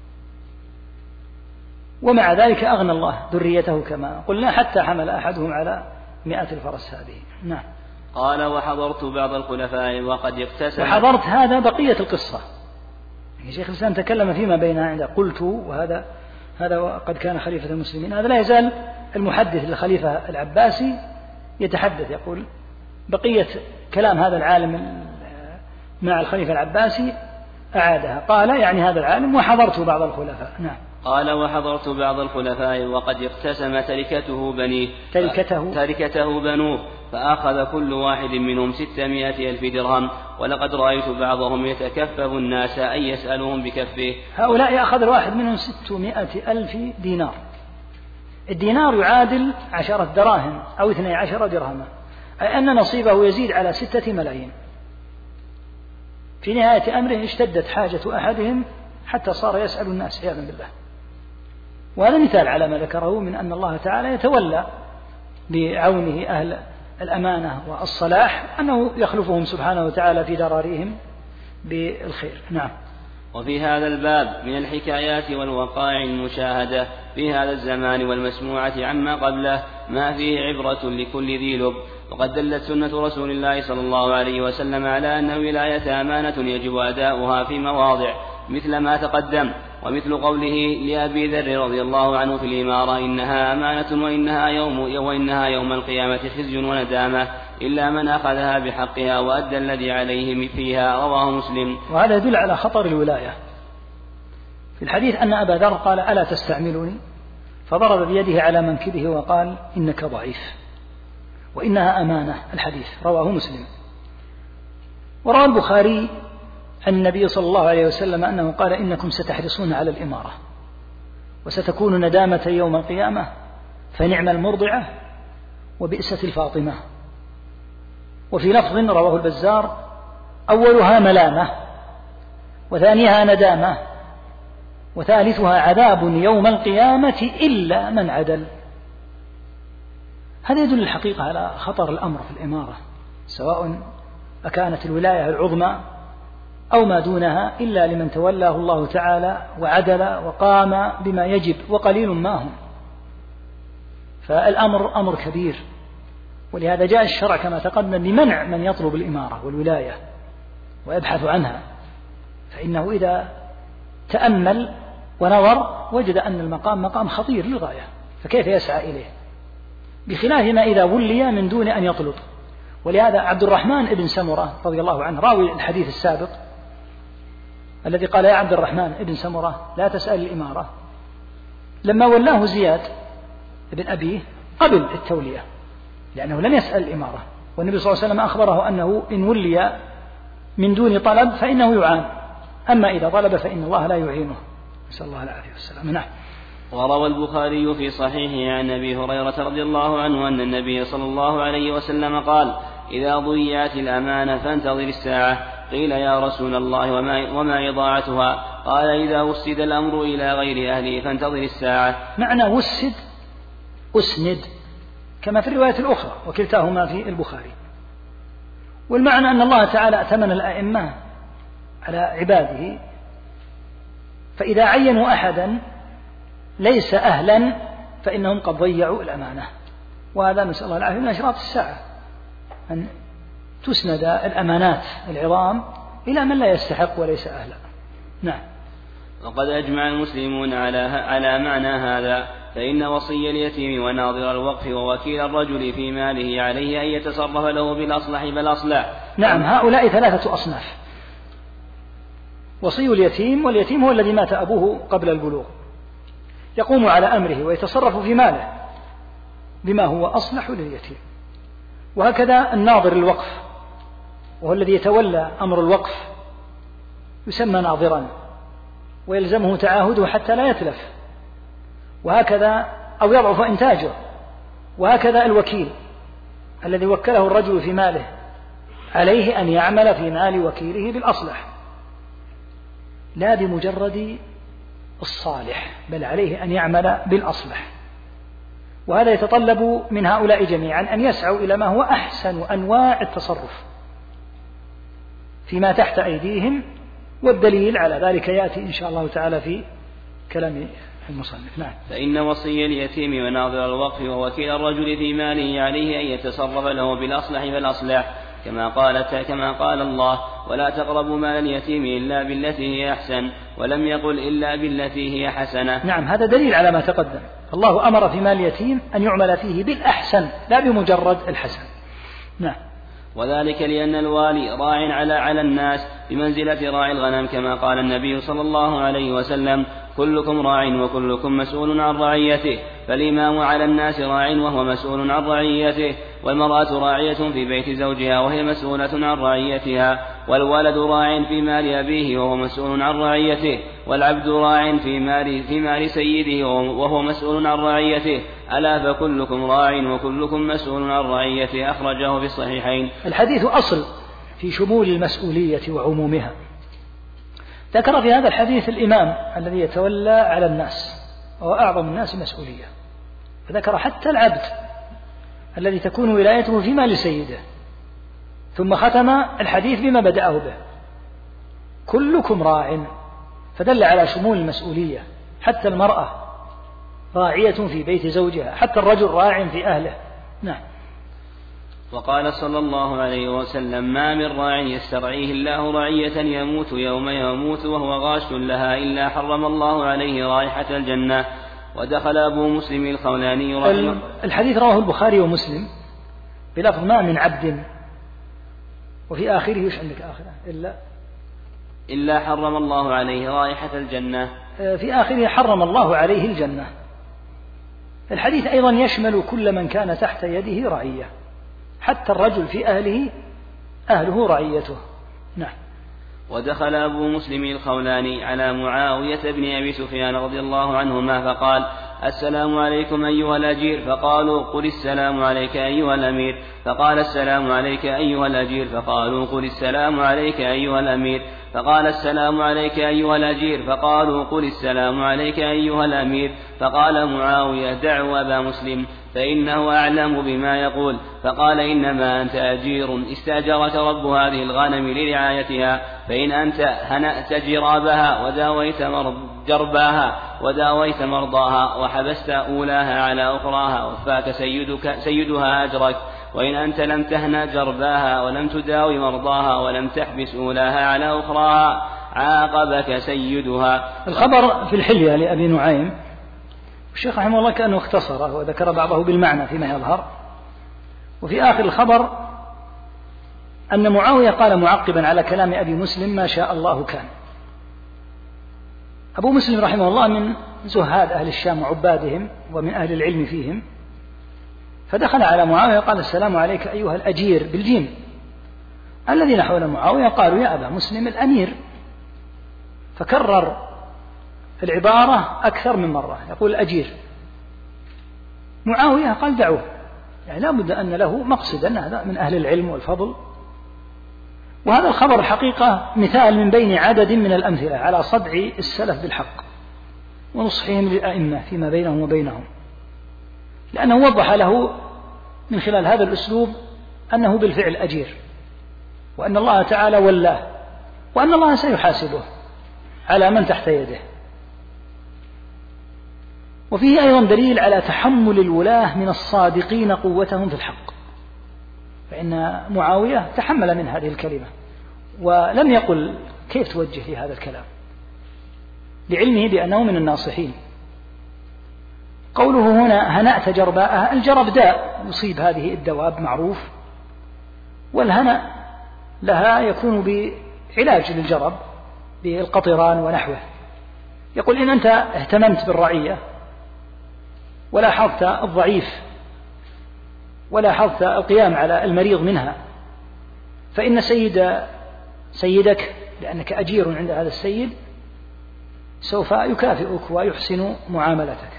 ومع ذلك أغنى الله ذريته كما قلنا حتى حمل أحدهم على مئة الفرس هذه. نعم. قال: وحضرت بعض الخلفاء وقد اقتسم. وحضرت هذا بقية القصة، يعني شيخ الإسلام تكلم فيما بينها عند قلت، وهذا هذا قد كان خليفة المسلمين، هذا لا يزال المحدث للخليفة العباسي يتحدث يقول بقية كلام هذا العالم مع الخليفة العباسي أعادها. قال يعني هذا العالم: وحضرت بعض الخلفاء. نعم. قال: وحضرت بعض الخلفاء وقد اقتسم تركته بنيه تركته, تركته بنوه، فأخذ كل واحد منهم ستمائة ألف درهم، ولقد رأيت بعضهم يتكفف الناس أن يسألهم بكفه. هؤلاء أخذ الواحد منهم ستمائة ألف دينار، الدينار يعادل عشرة دراهم أو اثني عشر درهما، أي أن نصيبه يزيد على ستة ملايين. في نهاية أمره اشتدت حاجة أحدهم حتى صار يسأل الناس عياذا بالله. وهذا مثال على ما ذكره من أن الله تعالى يتولى بعونه أهل الأمانة والصلاح، أنه يخلفهم سبحانه وتعالى في دراريهم بالخير. نعم. وفي هذا الباب من الحكايات والوقائع المشاهدة في هذا الزمان والمسموعة عما قبله ما فيه عبرة لكل ذي لب. وقد دلت سنة رسول الله صلى الله عليه وسلم على أن الولاية أمانة يجب أداؤها في مواضع مثل ما تقدم، ومثل قوله لأبي ذر رضي الله عنه في الإمارة: إنها أمانة وإنها يوم, وإنها يوم القيامة خزي وندامة إلا من أخذها بحقها وأدى الذي عليه فيها. رواه مسلم. وهذا يدل على خطر الولاية. في الحديث أن أبا ذر قال: ألا تستعملني؟ فضرب بيده على منكبه وقال: إنك ضعيف وإنها أمانة. الحديث رواه مسلم. وروى البخاري عن النبي صلى الله عليه وسلم أنه قال: إنكم ستحرصون على الإمارة وستكون ندامة يوم القيامة، فنعم المرضعة وبئست الفاطمة. وفي لفظ رواه البزار: أولها ملامة، وثانيها ندامة، وثالثها عذاب يوم القيامة إلا من عدل. هذا يدل الحقيقة على خطر الأمر في الإمارة، سواء أكانت الولاية العظمى أو ما دونها إلا لمن تولاه الله تعالى وعدل وقام بما يجب، وقليل ما هم. فالأمر أمر كبير، ولهذا جاء الشرع كما تقدم بمنع من يطلب الإمارة والولاية ويبحث عنها، فإنه إذا تأمل ونظر وجد أن المقام مقام خطير للغاية، فكيف يسعى إليه؟ بخلاف ما إذا ولي من دون أن يطلب. ولهذا عبد الرحمن ابن سمرة رضي الله عنه راوي الحديث السابق الذي قال يا عبد الرحمن ابن سمرة لا تسأل الإمارة، لما ولاه زياد ابن أبيه قبل التولية لأنه لم يسأل الإمارة، والنبي صلى الله عليه وسلم أخبره أنه إن ولي من دون طلب فإنه يعان، أما إذا طلب فإن الله لا يعينه، نسأل الله العافية والسلام. نعم. وروى البخاري في صحيحه عن أبي هريرة رضي الله عنه أن النبي صلى الله عليه وسلم قال إذا ضيعت الأمانة فانتظر الساعة. قيل يا رسول الله وما, وما إضاعتها؟ قال إذا وسد الأمر إلى غير أهله فانتظر الساعة. معنى وسد أسند كما في الرواية الأخرى، وكلتاهما في البخاري. والمعنى أن الله تعالى أتمن الأئمة على عباده، فإذا عينوا أحدا ليس أهلا فإنهم قد ضيعوا الأمانة، وهذا نسأل الله العافية من أشراط الساعة، أن تسند الأمانات العظام إلى من لا يستحق وليس أهلا. نعم. وقد أجمع المسلمون على على معنى هذا، فإن وصي اليتيم وناظر الوقف ووكيل الرجل في ماله عليه أن يتصرف له بالأصلح بالأصلح. نعم، هؤلاء ثلاثة أصناف: وصي اليتيم، واليتيم هو الذي مات أبوه قبل البلوغ، يقوم على أمره ويتصرف في ماله بما هو أصلح لليتيم. وهكذا الناظر الوقف، وهو الذي يتولى أمر الوقف، يسمى ناظرا ويلزمه تعاهده حتى لا يتلف، وهكذا أو يضعف إنتاجه. وهكذا الوكيل الذي وكله الرجل في ماله عليه أن يعمل في مال وكيله بالأصلح، لا بمجرد الصالح، بل عليه أن يعمل بالأصلح. وهذا يتطلب من هؤلاء جميعا أن يسعوا إلى ما هو أحسن أنواع التصرف فيما تحت أيديهم، والدليل على ذلك يأتي إن شاء الله تعالى في كلام المصنف. نعم. فإن وصي اليتيم وناظر الوقف ووكيل الرجل في ماله عليه أن يتصرف له بالأصلح فالأصلح، كما قال كما قال الله ولا تقربوا مال اليتيم إلا بالتي هي أحسن، ولم يقل إلا بالتي هي حسنة. نعم، هذا دليل على ما تقدم. الله أمر في مال اليتيم أن يعمل فيه بالأحسن لا بمجرد الحسن. نعم. وذلك لأن الوالي راع على على الناس بمنزلة راعي الغنم، كما قال النبي صلى الله عليه وسلم كلكم راع وكلكم مسؤول عن رعيته، فالإمام على الناس راع وهو مسؤول عن رعيته، والمرأة راعية في بيت زوجها وهي مسؤولة عن رعيتها، والولد راع في مال أبيه وهو مسؤول عن رعيته، والعبد راع في مال في مال سيده وهو مسؤول عن رعيته، ألا فكلكم راع وكلكم مسؤول عن رعيته. أخرجه في الصحيحين. الحديث أصل في شمول المسؤولية وعمومها. ذكر في هذا الحديث الإمام الذي يتولى على الناس وهو أعظم الناس مسؤولية، فذكر حتى العبد الذي تكون ولايته في مال سيده، ثم ختم الحديث بما بدأه به كلكم راع، فدل على شمول المسؤولية، حتى المرأة راعية في بيت زوجها، حتى الرجل راع في أهله. نعم. وقال صلى الله عليه وسلم ما من راع يسترعيه الله رعية يموت يوم يموت وهو غاش لها إلا حرم الله عليه رائحة الجنة. ودخل أبو مسلم الخولاني رحمه. الحديث رواه البخاري ومسلم بلفظ ما من عبد، وفي آخره ايش عندك آخره إلا إلا حرم الله عليه رائحة الجنة، في آخره حرم الله عليه الجنة. الحديث أيضا يشمل كل من كان تحت يده رعية، حتى الرجل في أهله أهله رعيته. نعم. ودخل أبو مسلم الخولاني على معاوية بن أبي سفيان رضي الله عنهما فقال السلام عليكم أيها الأجير، فقالوا قل السلام عليك أيها الأمير، فقال السلام عليك أيها الأجير، فقالوا قل السلام عليك أيها الأمير، فقال السلام عليك أيها الأجير، فقالوا قل السلام عليك أيها الأمير. فقال معاوية دعوا أبا مسلم فإنه أعلم بما يقول. فقال إنما أنت أجير استأجرك رب هذه الغنم لرعايتها، فإن أنت هنأت جرابها وداويت جرباها وداويت مرضاها وحبست أولاها على أخراها وفاك سيدك سيدها أجرك، وإن أنت لم تهنأ جرباها ولم تداوي مرضاها ولم تحبس أولاها على أخراها عاقبك سيدها. الخبر في الحلية لأبي نعيم، الشيخ رحمه الله كأنه اختصره وذكر بعضه بالمعنى فيما يظهر، وفي آخر الخبر أن معاوية قال معقبا على كلام أبي مسلم ما شاء الله كان. أبو مسلم رحمه الله من زهاد أهل الشام وعبادهم ومن أهل العلم فيهم، فدخل على معاوية قال السلام عليك أيها الأجير بالجيم. الذين حول معاوية قالوا يا أبا مسلم الأمير، فكرر العبارة أكثر من مرة يقول الأجير. معاوية قال دعوه، يعني لا بد أن له مقصد أن هذا من أهل العلم والفضل. وهذا الخبر الحقيقة مثال من بين عدد من الأمثلة على صدع السلف بالحق ونصحهم للأئمة فيما بينهم وبينهم، لأنه وضح له من خلال هذا الأسلوب أنه بالفعل أجير، وأن الله تعالى ولاه، وأن الله سيحاسبه على من تحت يده. وفيه أيضا دليل على تحمل الولاة من الصادقين قوتهم في الحق، فإن معاوية تحمل من هذه الكلمة ولم يقل كيف توجه لي هذا الكلام، لعلمه بأنه من الناصحين. قوله هنا هنأت جرباءها، الجرب داء يصيب هذه الدواب معروف، والهنأ لها يكون بعلاج للجرب بالقطران ونحوه. يقول إن أنت اهتممت بالرعية ولاحظت الضعيف ولاحظت القيام على المريض منها، فإن سيد سيدك لأنك أجير عند هذا السيد سوف يكافئك ويحسن معاملتك،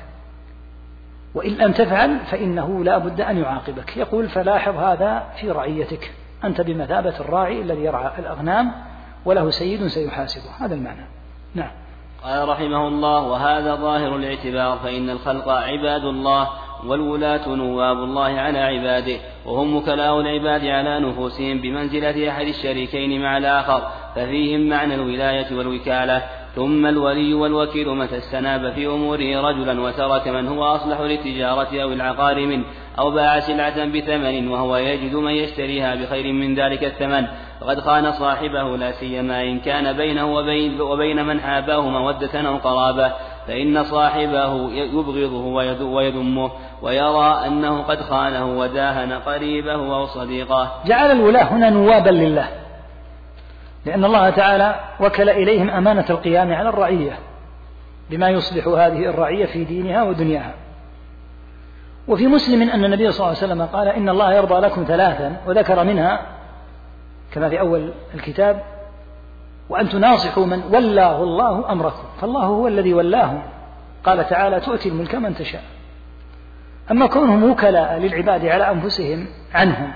وإن لم تفعل فإنه لا بد أن يعاقبك. يقول فلاحظ هذا في رعيتك، أنت بمثابة الراعي الذي يرعى الأغنام وله سيد سيحاسبه. هذا المعنى. نعم. قال رحمه الله وهذا ظاهر الاعتبار، فإن الخلق عباد الله والولاة نواب الله على عباده، وهم وكلاء العباد على نفوسهم بمنزلة أحد الشريكين مع الآخر، ففيهم معنى الولاية والوكالة. ثم الولي والوكيل متى استناب في أموره رجلا وترك من هو أصلح للتجارة أو العقار منه، أو باع سلعة بثمن وهو يجد من يشتريها بخير من ذلك الثمن، فقد خان صاحبه، لا سيما إن كان بينه وبين, وبين من حاباه مودة أو قرابة، فإن صاحبه يبغضه ويذمه ويرى أنه قد خانه وداهن قريبه أو صديقه. جعل الولاة هنا نوابا لله، لأن الله تعالى وكل إليهم أمانة القيام على الرعية بما يصلح هذه الرعية في دينها ودنياها. وفي مسلم أن النبي صلى الله عليه وسلم قال إن الله يرضى لكم ثلاثا، وذكر منها كما في أول الكتاب وأن تناصحوا من ولاه الله أمركم، فالله هو الذي ولاهم. قال تعالى تؤتي الملك من تشاء. أما كونهم وكلاء للعباد على أنفسهم عنهم،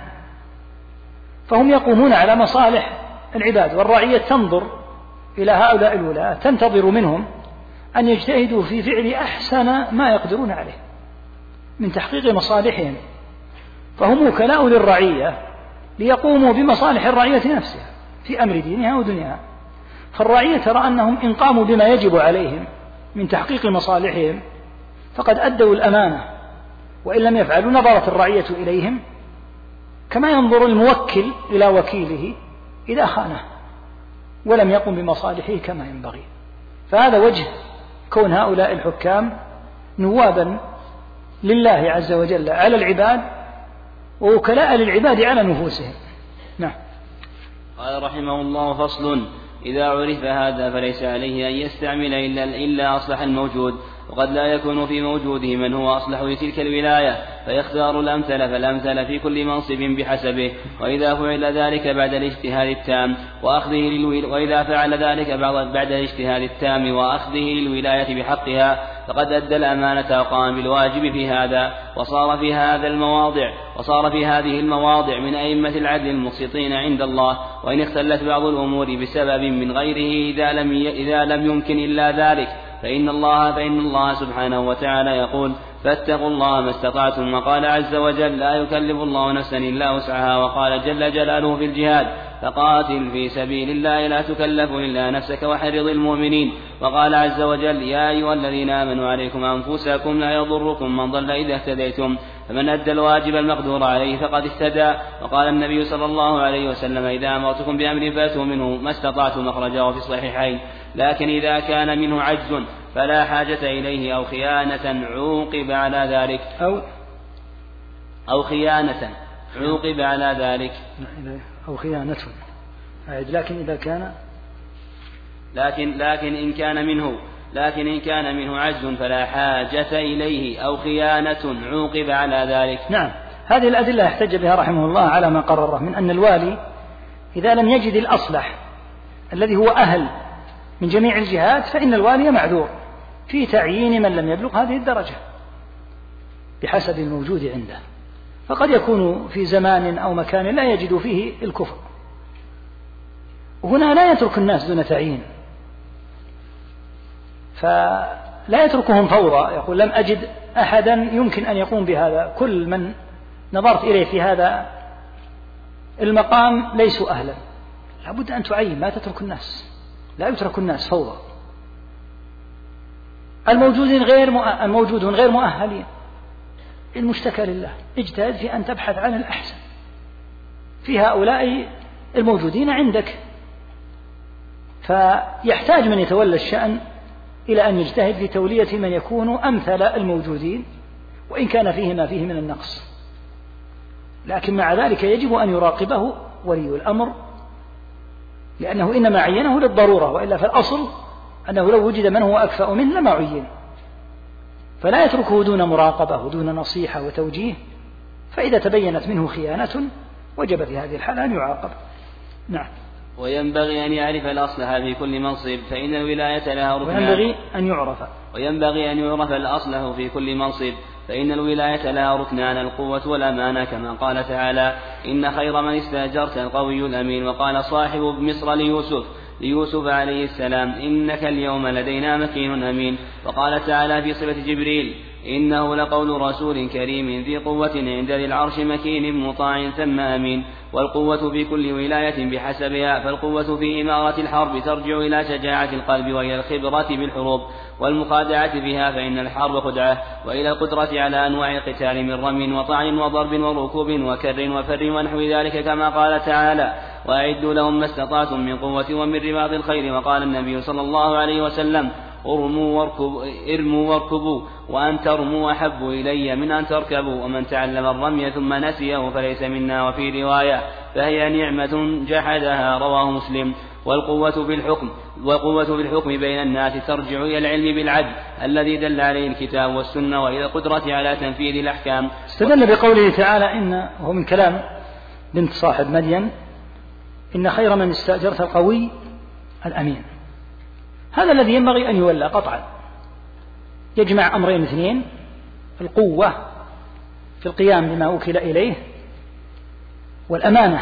فهم يقومون على مصالح العباد، والرعية تنظر إلى هؤلاء الولاة، تنتظر منهم أن يجتهدوا في فعل أحسن ما يقدرون عليه من تحقيق مصالحهم، فهم وكلاء للرعية ليقوموا بمصالح الرعية نفسها في أمر دينها ودنياها. فالرعية ترى أنهم إن قاموا بما يجب عليهم من تحقيق مصالحهم فقد أدوا الأمانة، وإن لم يفعلوا نظرت الرعية إليهم كما ينظر الموكل إلى وكيله إذا خانه ولم يقم بمصالحه كما ينبغي. فهذا وجه كون هؤلاء الحكام نوابا لله عز وجل على العباد ووكلاء للعباد على نفوسهم. نعم. قال رحمه الله فصل: إذا عرف هذا فليس عليه أن يستعمل إلا, إلا أصلح الموجود، وقد لا يكون في موجوده من هو أصلح لتلك الولاية، فيختار الأمثل فالأمثل في كل منصب بحسبه. وإذا فعل ذلك بعد الاجتهاد التام وأخذه للولاية وإذا فعل ذلك بعد الاجتهاد التام وأخذه للولاية بحقها فقد أدى الأمانة وقام بالواجب في هذا، وصار في هذا المواضع وصار في هذه المواضع من أئمة العدل المقسطين عند الله. وإن اختلت بعض الأمور بسبب من غيره إذا لم إذا لم يمكن إلا ذلك فإن الله فإن الله سبحانه وتعالى يقول: فاتقوا الله ما استطعتم. وقال عز وجل: لا يكلف الله نفسا إلا وسعها. وقال جل جلاله في الجهاد: فقاتل في سبيل الله لا تكلف إلا نفسك وحرض المؤمنين. وقال عز وجل: يا أيها الذين آمنوا عليكم أنفسكم لا يضركم من ضل إذا اهتديتم، فمن أدى الواجب المقدور عليه فقد اهتدى. وقال النبي صلى الله عليه وسلم: إذا أمرتكم بأمر فأتوا منه ما استطعتم، أخرجه في الصحيحين. لكن إذا كان منه عجز فلا حاجة إليه، أو خيانة عوقب على ذلك أو أو خيانة عوقب على ذلك أو خيانة لكن إذا كان لكن لكن إن كان منه لكن إن كان منه عجز فلا حاجة إليه، أو خيانة عوقب على ذلك. نعم، هذه الأدلة يحتج بها رحمه الله على ما قرره من أن الوالي إذا لم يجد الأصلح الذي هو أهل من جميع الجهات فإن الوالي معذور في تعيين من لم يبلغ هذه الدرجة بحسب الموجود عنده، فقد يكون في زمان أو مكان لا يجد فيه الكفر، وهنا لا يترك الناس دون تعيين، فلا يتركهم فوضى يقول لم أجد أحدا يمكن أن يقوم بهذا، كل من نظرت إليه في هذا المقام ليسوا أهلا. لابد أن تعين، ما تترك الناس، لا يترك الناس فوضى. الموجودين غير الموجودون غير مؤهلين، المشتكى لله، اجتهد في أن تبحث عن الأحسن في هؤلاء الموجودين عندك. فيحتاج من يتولى الشأن إلى أن يجتهد في تولية من يكون أمثل الموجودين وإن كان فيه ما فيه من النقص، لكن مع ذلك يجب أن يراقبه ولي الأمر، لأنه إنما عينه للضرورة، وإلا فالأصل أنه لو وجد من هو أكفأ منه لما عين، فلا يتركه دون مراقبة ودون نصيحة وتوجيه، فإذا تبينت منه خيانة وجب في هذه الحالة أن يعاقب. نعم. وينبغي أن يعرف الأصلح في كل منصب، فإن الولاية لها ركنان. وينبغي أن يعرف وينبغي أن يعرف الأصلح في كل منصب، فإن الولاية لها ركنان: القوة والأمانة، كما قال تعالى: إن خير من استأجرت القوي الأمين. وقال صاحب مصر ليوسف ليوسف عليه السلام: إنك اليوم لدينا مكين أمين. وقال تعالى في صفة جبريل: إنه لقول رسول كريم ذي قوة عند ذي العرش مكين مطاع ثم أمين. والقوة في كل ولاية بحسبها، فالقوة في إمارة الحرب ترجع إلى شجاعة القلب وإلى الخبرة بالحروب والمخادعة بها، فإن الحرب خدعة، وإلى القدرة على أنواع القتال من رمي وطعن وضرب وركوب وكر وفر ونحو ذلك، كما قال تعالى: وأعدوا لهم ما استطعتم من قوة ومن رباط الخيل. وقال النبي صلى الله عليه وسلم: ارموا واركبوا, ارموا واركبوا وأن ترموا أحب إلي من أن تركبوا، ومن تعلم الرمي ثم نسيه فليس منا. وفي رواية: فهي نعمة جحدها، رواه مسلم. والقوة بالحكم والقوة بالحكم بين الناس ترجع إلى العلم بالعدل الذي دل عليه الكتاب والسنة، وإلى القدرة على تنفيذ الأحكام. استدل بقوله تعالى إن وهو من كلام بنت صاحب مدين: إن خير من استأجرت القوي الأمين. هذا الذي ينبغي أن يولى قطعا، يجمع أمرين اثنين: القوة في القيام بما وكل إليه، والأمانة.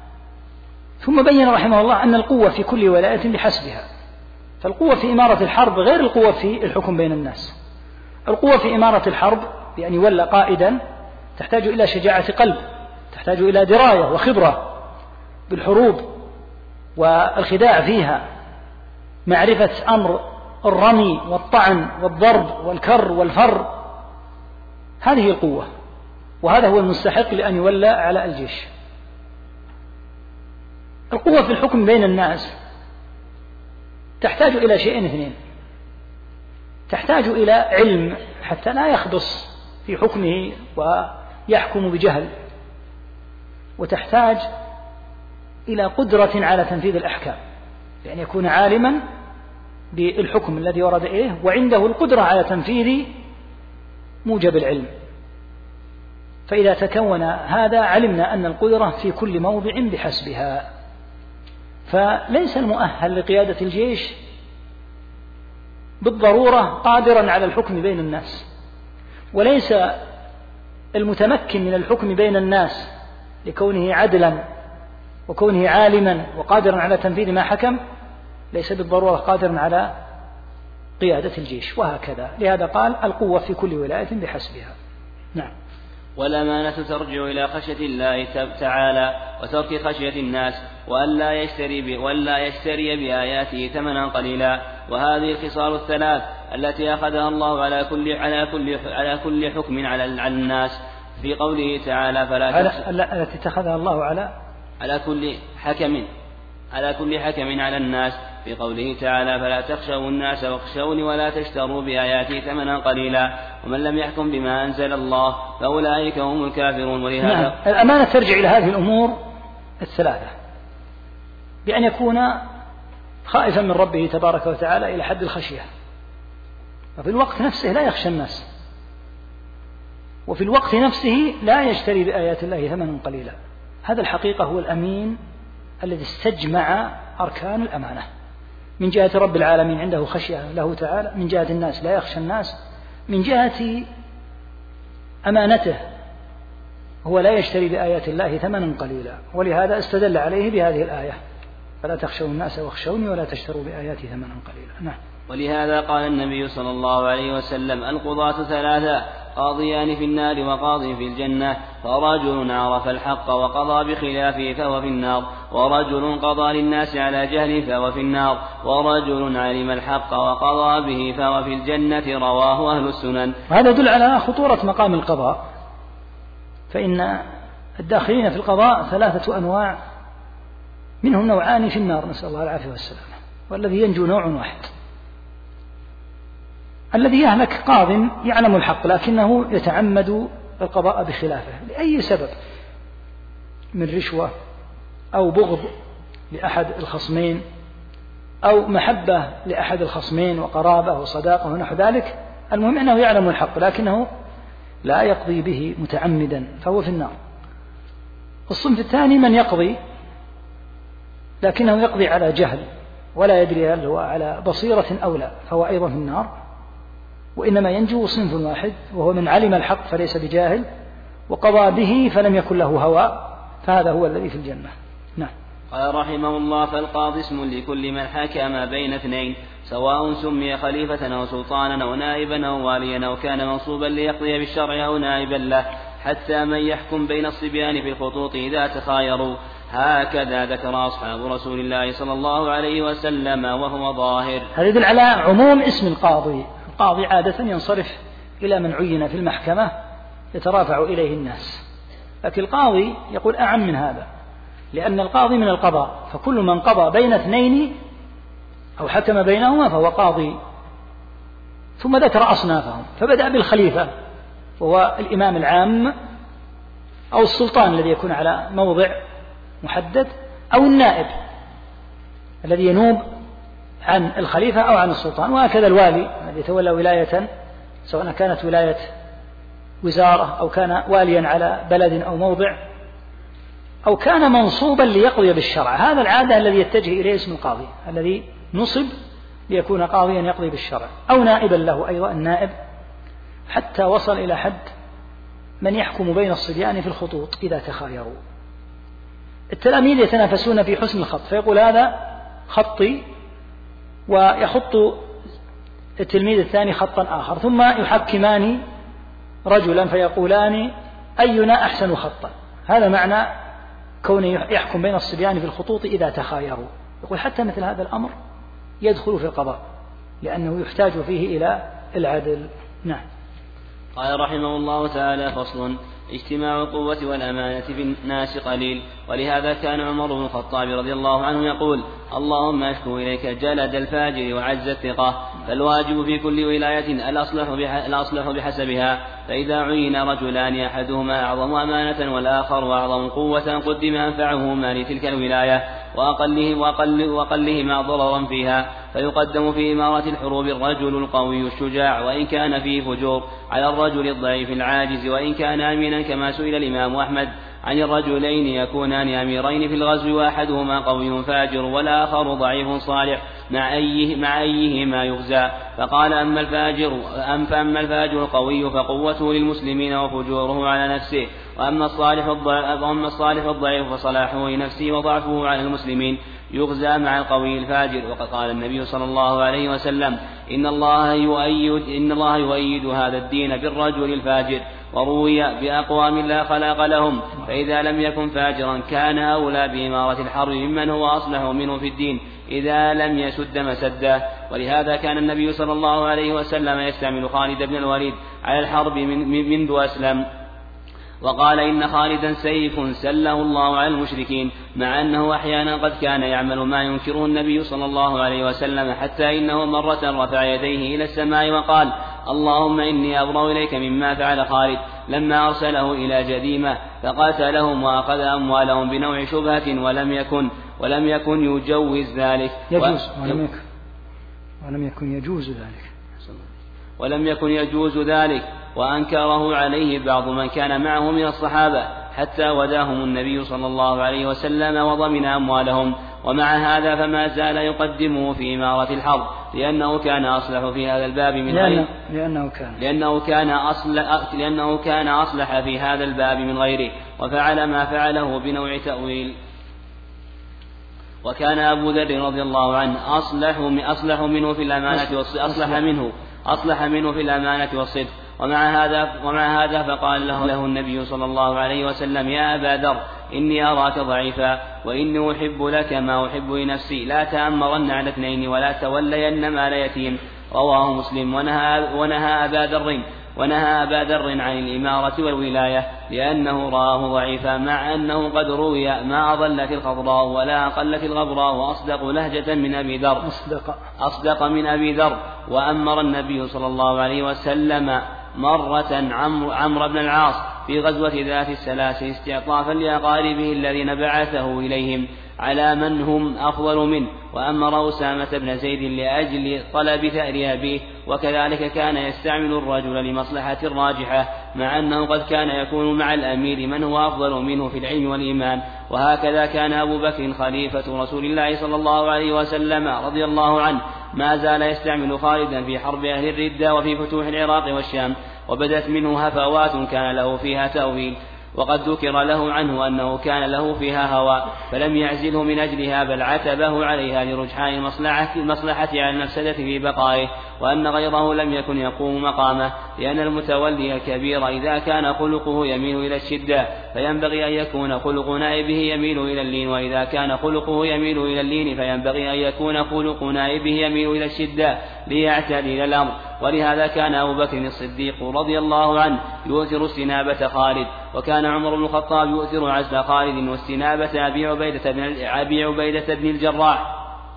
ثم بين رحمه الله أن القوة في كل ولاية بحسبها، فالقوة في إمارة الحرب غير القوة في الحكم بين الناس. القوة في إمارة الحرب بأن يولى قائدا تحتاج إلى شجاعة قلب، تحتاج إلى دراية وخبرة بالحروب والخداع فيها، معرفة أمر الرمي والطعن والضرب والكر والفر، هذه القوة، وهذا هو المستحق لأن يولى على الجيش. القوة في الحكم بين الناس تحتاج إلى شيئين اثنين: تحتاج إلى علم حتى لا يخبص في حكمه ويحكم بجهل، وتحتاج إلى قدرة على تنفيذ الأحكام، لأن يكون عالما بالحكم الذي ورد إليه وعنده القدرة على تنفيذ موجب العلم. فإذا تكون هذا علمنا أن القدرة في كل موضع بحسبها. فليس المؤهل لقيادة الجيش بالضرورة قادرا على الحكم بين الناس، وليس المتمكن من الحكم بين الناس لكونه عدلا وكونه عالما وقادرا على تنفيذ ما حكم ليس بالضرورة قادرا على قيادة الجيش، وهكذا. لهذا قال القوة في كل ولاية بحسبها. نعم. والأمانة ترجع إلى خشية الله تعالى وترك خشية الناس، وألا يشتري وألا يشتري بآياته ثمنا قليلا. وهذه الخصال الثلاث التي أخذها الله على كل على كل على كل حكم على الناس في قوله تعالى فلا التي اتخذها الله على على كل حكم على كل حكم على الناس في قوله تعالى فلا تخشوا الناس واخشوني ولا تشتروا بآياتي ثمنا قليلا ومن لم يحكم بما أنزل الله فأولئك هم الكافرون. ولهذا نعم. الأمانة ترجع إلى هذه الأمور الثلاثة، بأن يكون خائفا من ربه تبارك وتعالى إلى حد الخشية، وفي الوقت نفسه لا يخشى الناس، وفي الوقت نفسه لا يشتري بآيات الله ثمنا قليلا. هذا الحقيقة هو الأمين الذي استجمع أركان الأمانة، من جهة رب العالمين عنده خشية له تعالى، من جهة الناس لا يخشى الناس، من جهة أمانته هو لا يشتري بآيات الله ثمنا قليلا. ولهذا استدل عليه بهذه الآية فلا تخشوا الناس واخشوني ولا تشتروا بآياتي ثمنا قليلا. نعم. ولهذا قال النبي صلى الله عليه وسلم القضاة ثلاثة قاضيان في النار وقاضي في الجنة، فرجل عرف الحق وقضى بخلافه فهو في النار، ورجل قضى للناس على جهل فهو في النار، ورجل علم الحق وقضى به فهو في الجنة. رواه أهل السنن. وهذا يدل على خطورة مقام القضاء، فإن الداخلين في القضاء ثلاثة أنواع، منهم نوعان في النار نسأل الله العافية والسلامة، والذي ينجو نوع واحد. الذي يهلك قاض يعلم الحق لكنه يتعمد القضاء بخلافه لأي سبب، من رشوة أو بغض لأحد الخصمين أو محبة لأحد الخصمين وقرابة وصداقة ونحو ذلك. المهم أنه يعلم الحق لكنه لا يقضي به متعمدا فهو في النار. الصنف الثاني من يقضي لكنه يقضي على جهل ولا يدري هل هو على بصيرة أو لا فهو أيضا في النار. وإنما ينجو صنف واحد وهو من علم الحق فليس بجاهل وقضى به فلم يكن له هوى، فهذا هو الذي في الجنة. نعم. قال رحمه الله فالقاضي اسم لكل من حكم بين اثنين سواء سمي خليفة أو سلطانا أو نائبا أو واليا أو كان منصوبا ليقضي بالشرع أو نائبا له، حتى من يحكم بين الصبيان في الخطوط إذا تخايروا. هكذا ذكر أصحاب رسول الله صلى الله عليه وسلم وهو ظاهر. هذا يدل على عموم اسم القاضي. القاضي عادة ينصرف إلى من عين في المحكمة يترافع إليه الناس، لكن القاضي يقول أعم من هذا، لأن القاضي من القضاء، فكل من قضى بين اثنين أو حكم بينهما فهو قاضي. ثم ذكر أصنافهم فبدأ بالخليفة وهو الإمام العام أو السلطان الذي يكون على موضع محدد، أو النائب الذي ينوب عن الخليفة أو عن السلطان، وهكذا الوالي الذي يتولى ولاية سواء كانت ولاية وزارة أو كان واليا على بلد أو موضع أو كان منصوبا ليقضي بالشرع. هذا العادة الذي يتجه إليه اسم القاضي الذي نصب ليكون قاضيا يقضي بالشرع، أو نائبا له أيضا النائب، حتى وصل إلى حد من يحكم بين الصبيان في الخطوط إذا تخايروا. التلاميذ يتنافسون في حسن الخط، فيقول هذا خطي ويخط التلميذ الثاني خطا آخر، ثم يحكمان رجلا فيقولان أينا أحسن خطا. هذا معنى كونه يحكم بين الصبيان في الخطوط إذا تخايروا. يقول حتى مثل هذا الأمر يدخل في القضاء لأنه يحتاج فيه إلى العدل. نعم. قال رحمه الله تعالى فصل: اجتماع القوة والأمانة في الناس قليل، ولهذا كان عمر بن الخطاب رضي الله عنه يقول: اللهم أشكو إليك جلد الفاجر وعجز الثقة. فالواجب في كل ولاية الأصلح, الأصلح بحسبها، فإذا عين رجلان أحدهما أعظم أمانة والآخر أعظم قوة قدم أنفعهما لتلك الولاية وأقلهم وأقل وأقلهما ضررا فيها، فيقدم في إمارة الحروب الرجل القوي الشجاع وإن كان فيه فجور على الرجل الضعيف العاجز وإن كان أمينا، كما سئل الإمام أحمد عن الرجلين يكونان أميرين في الغزو وأحدهما قوي فاجر والآخر ضعيف صالح، مع أيه مع أيهما يغزى. فقال أما الفاجر أم فأما الفاجر القوي فقوته للمسلمين وفجوره على نفسه، وأما الصالح الضعيف, وأما الصالح الضعيف فصلاحه لنفسه وضعفه على المسلمين يغزى مع القوي الفاجر. وقد قال النبي صلى الله عليه وسلم إن الله يؤيد, إن الله يؤيد هذا الدين بالرجل الفاجر. وروي بأقوام لا خلاق لهم، فإذا لم يكن فاجرا كان أولى بإمارة الحرب ممن هو أصلح منه في الدين إذا لم يسد مسده. ولهذا كان النبي صلى الله عليه وسلم يستعمل خالد بن الوليد على الحرب من منذ أسلم، وقال إن خالدا سيف سله الله على المشركين، مع أنه أحيانا قد كان يعمل ما ينكره النبي صلى الله عليه وسلم، حتى إنه مرة رفع يديه إلى السماء وقال اللهم إني أبرأ إليك مما فعل خالد، لما أرسله إلى جذيمة فقاتلهم وأخذ أموالهم بنوع شبهة ولم يكن ولم يكن يجوز ذلك يجوز ولم يكن ولم يكن يجوز ذلك ولم يكن يجوز ذلك وأنكره عليه بعض من كان معه من الصحابة، حتى وداهم النبي صلى الله عليه وسلم وضمن أموالهم. ومع هذا فما زال يقدمه في إمارة الحرب، لأنه كان أصلح في هذا الباب من غيره لأنه كان لأنه كان أصلح لأنه كان أصلح في هذا الباب من غيره، وفعل ما فعله بنوع تأويل. وكان أبو ذر رضي الله عنه أصلح أصلح منه في الأمانة والصدق أصلح منه أصلح منه في الأمانة والصدق. ومع هذا ومع هذا فقال له, له النبي صلى الله عليه وسلم يا أبا ذر إني أراك ضعيفا وإني أحب لك ما أحب لنفسي، لا تأمرن على اثنين ولا تولين مال يتيم. رواه مسلم. ونهى, ونهى أبا ذر ونهى أبا ذر عن الإمارة والولاية لأنه رآه ضعيفا، مع أنه قد روي ما أضلت الخضراء ولا أقلت الغبراء وأصدق لهجة من أبي ذر أصدق, أصدق من أبي ذر. وأمر النبي صلى الله عليه وسلم مرة عمرو عمرو بن العاص في غزوة ذات السلاسل استعطافا لأقاربه الذين بعثه إليهم على من هم أفضل منه، وأمر أسامة بن زيد لأجل طلب ثأر أبيه. وكذلك كان يستعمل الرجل لمصلحة راجحة، مع أنه قد كان يكون مع الأمير من هو أفضل منه في العلم والإيمان. وهكذا كان أبو بكر خليفة رسول الله صلى الله عليه وسلم رضي الله عنه ما زال يستعمل خالدا في حرب أهل الردة وفي فتوح العراق والشام، وبدت منه هفوات كان له فيها تأويل، وقد ذكر له عنه أنه كان له فيها هوى فلم يعزله من أجلها، بل عتبه عليها لرجحان المصلحة على المفسدة في بقائه، وأن غيره لم يكن يقوم مقامه، لأن المتولي الكبير إذا كان خلقه يميل إلى الشدة فينبغي أن يكون خلق نائبه يميل إلى اللين، وإذا كان خلقه يميل إلى اللين فينبغي أن يكون خلق نائبه يميل إلى الشدة ليعتدل الأمر. ولهذا كان أبو بكر الصديق رضي الله عنه يؤثر استنابة خالد، وكان عمر بن الخطاب يؤثر عزل خالد واستنابة أبي عبيدة بن, أبي عبيدة بن الجراح،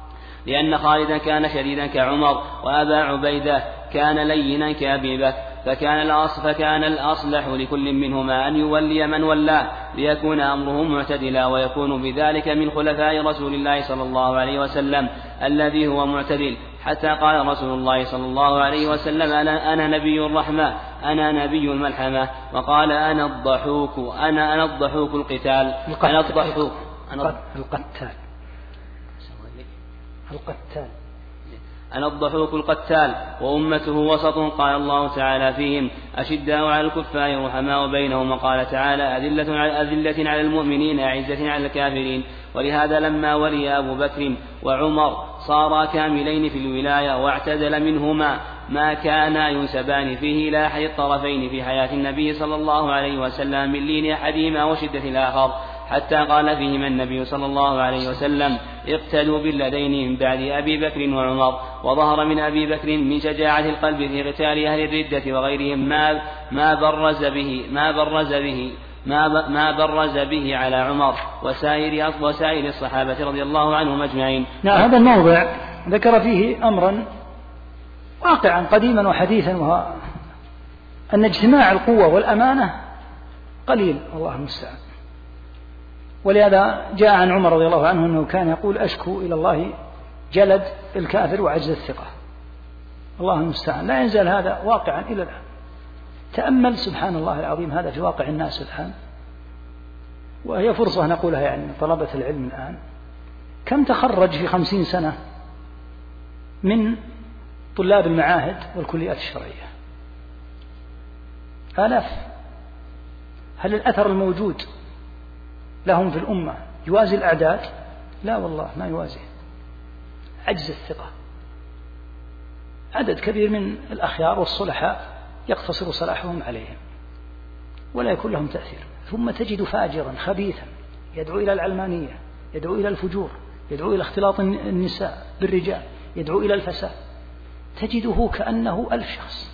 لأن خالدا كان شديدا كعمر، وأبا عبيدة كان لينا كأبي بكر، فكان الأصل فكان الأصلح لكل منهما أن يولي من ولاه ليكون أمره معتدلا، ويكون بذلك من خلفاء رسول الله صلى الله عليه وسلم الذي هو معتدل، حتى قال رسول الله صلى الله عليه وسلم أنا, أنا نبي الرحمة أنا نبي الملحمة، وقال أنا الضحوك أنا أنا الضحوك القتال أنا الضحوك أنا القتال القتال أنا الضحوك القتال وأمته وسط. قال الله تعالى فيهم أشداء على الكفار رحماء بينهم، وقال تعالى أذلة على, أذلة على المؤمنين أعزة على الكافرين. ولهذا لما ولي أبو بكر وعمر صارا كاملين في الولاية، واعتدل منهما ما كانا ينسبان فيه إلى أحد الطرفين في حياة النبي صلى الله عليه وسلم من لين أحدهما وشدة الآخر، حتى قال فيهما النبي صلى الله عليه وسلم اقتدوا بالذين من بعد أبي بكر وعمر. وظهر من أبي بكر من شجاعة القلب في قتال أهل الردة وغيرهم ما ما برز به ما برز به ما ما برز به على عمر وسائر وسائر الصحابة رضي الله عنهم أجمعين. نعم، هذا الموضع ذكر فيه أمرا واقعا قديما وحديثا، وهو أن اجتماع القوة والأمانة قليل، الله المستعان. ولهذا جاء عن عمر رضي الله عنه أنه كان يقول أشكو إلى الله جلد الكافر وعجز الثقة، الله المستعان. لا ينزل هذا واقعا إلى الآن. تأمل سبحان الله العظيم هذا في واقع الناس الآن، وهي فرصة نقولها يعني طلبة العلم الآن، كم تخرج في خمسين سنة من طلاب المعاهد والكليات الشرعية، آلاف. هل الأثر الموجود لهم في الأمة يوازي الأعداد؟ لا والله ما يوازي. عجز الثقة. عدد كبير من الأخيار والصلحاء يقتصر صلاحهم عليهم ولا يكون لهم تأثير، ثم تجد فاجرا خبيثا يدعو إلى العلمانية، يدعو إلى الفجور، يدعو إلى اختلاط النساء بالرجال، يدعو إلى الفساد، تجده كأنه ألف شخص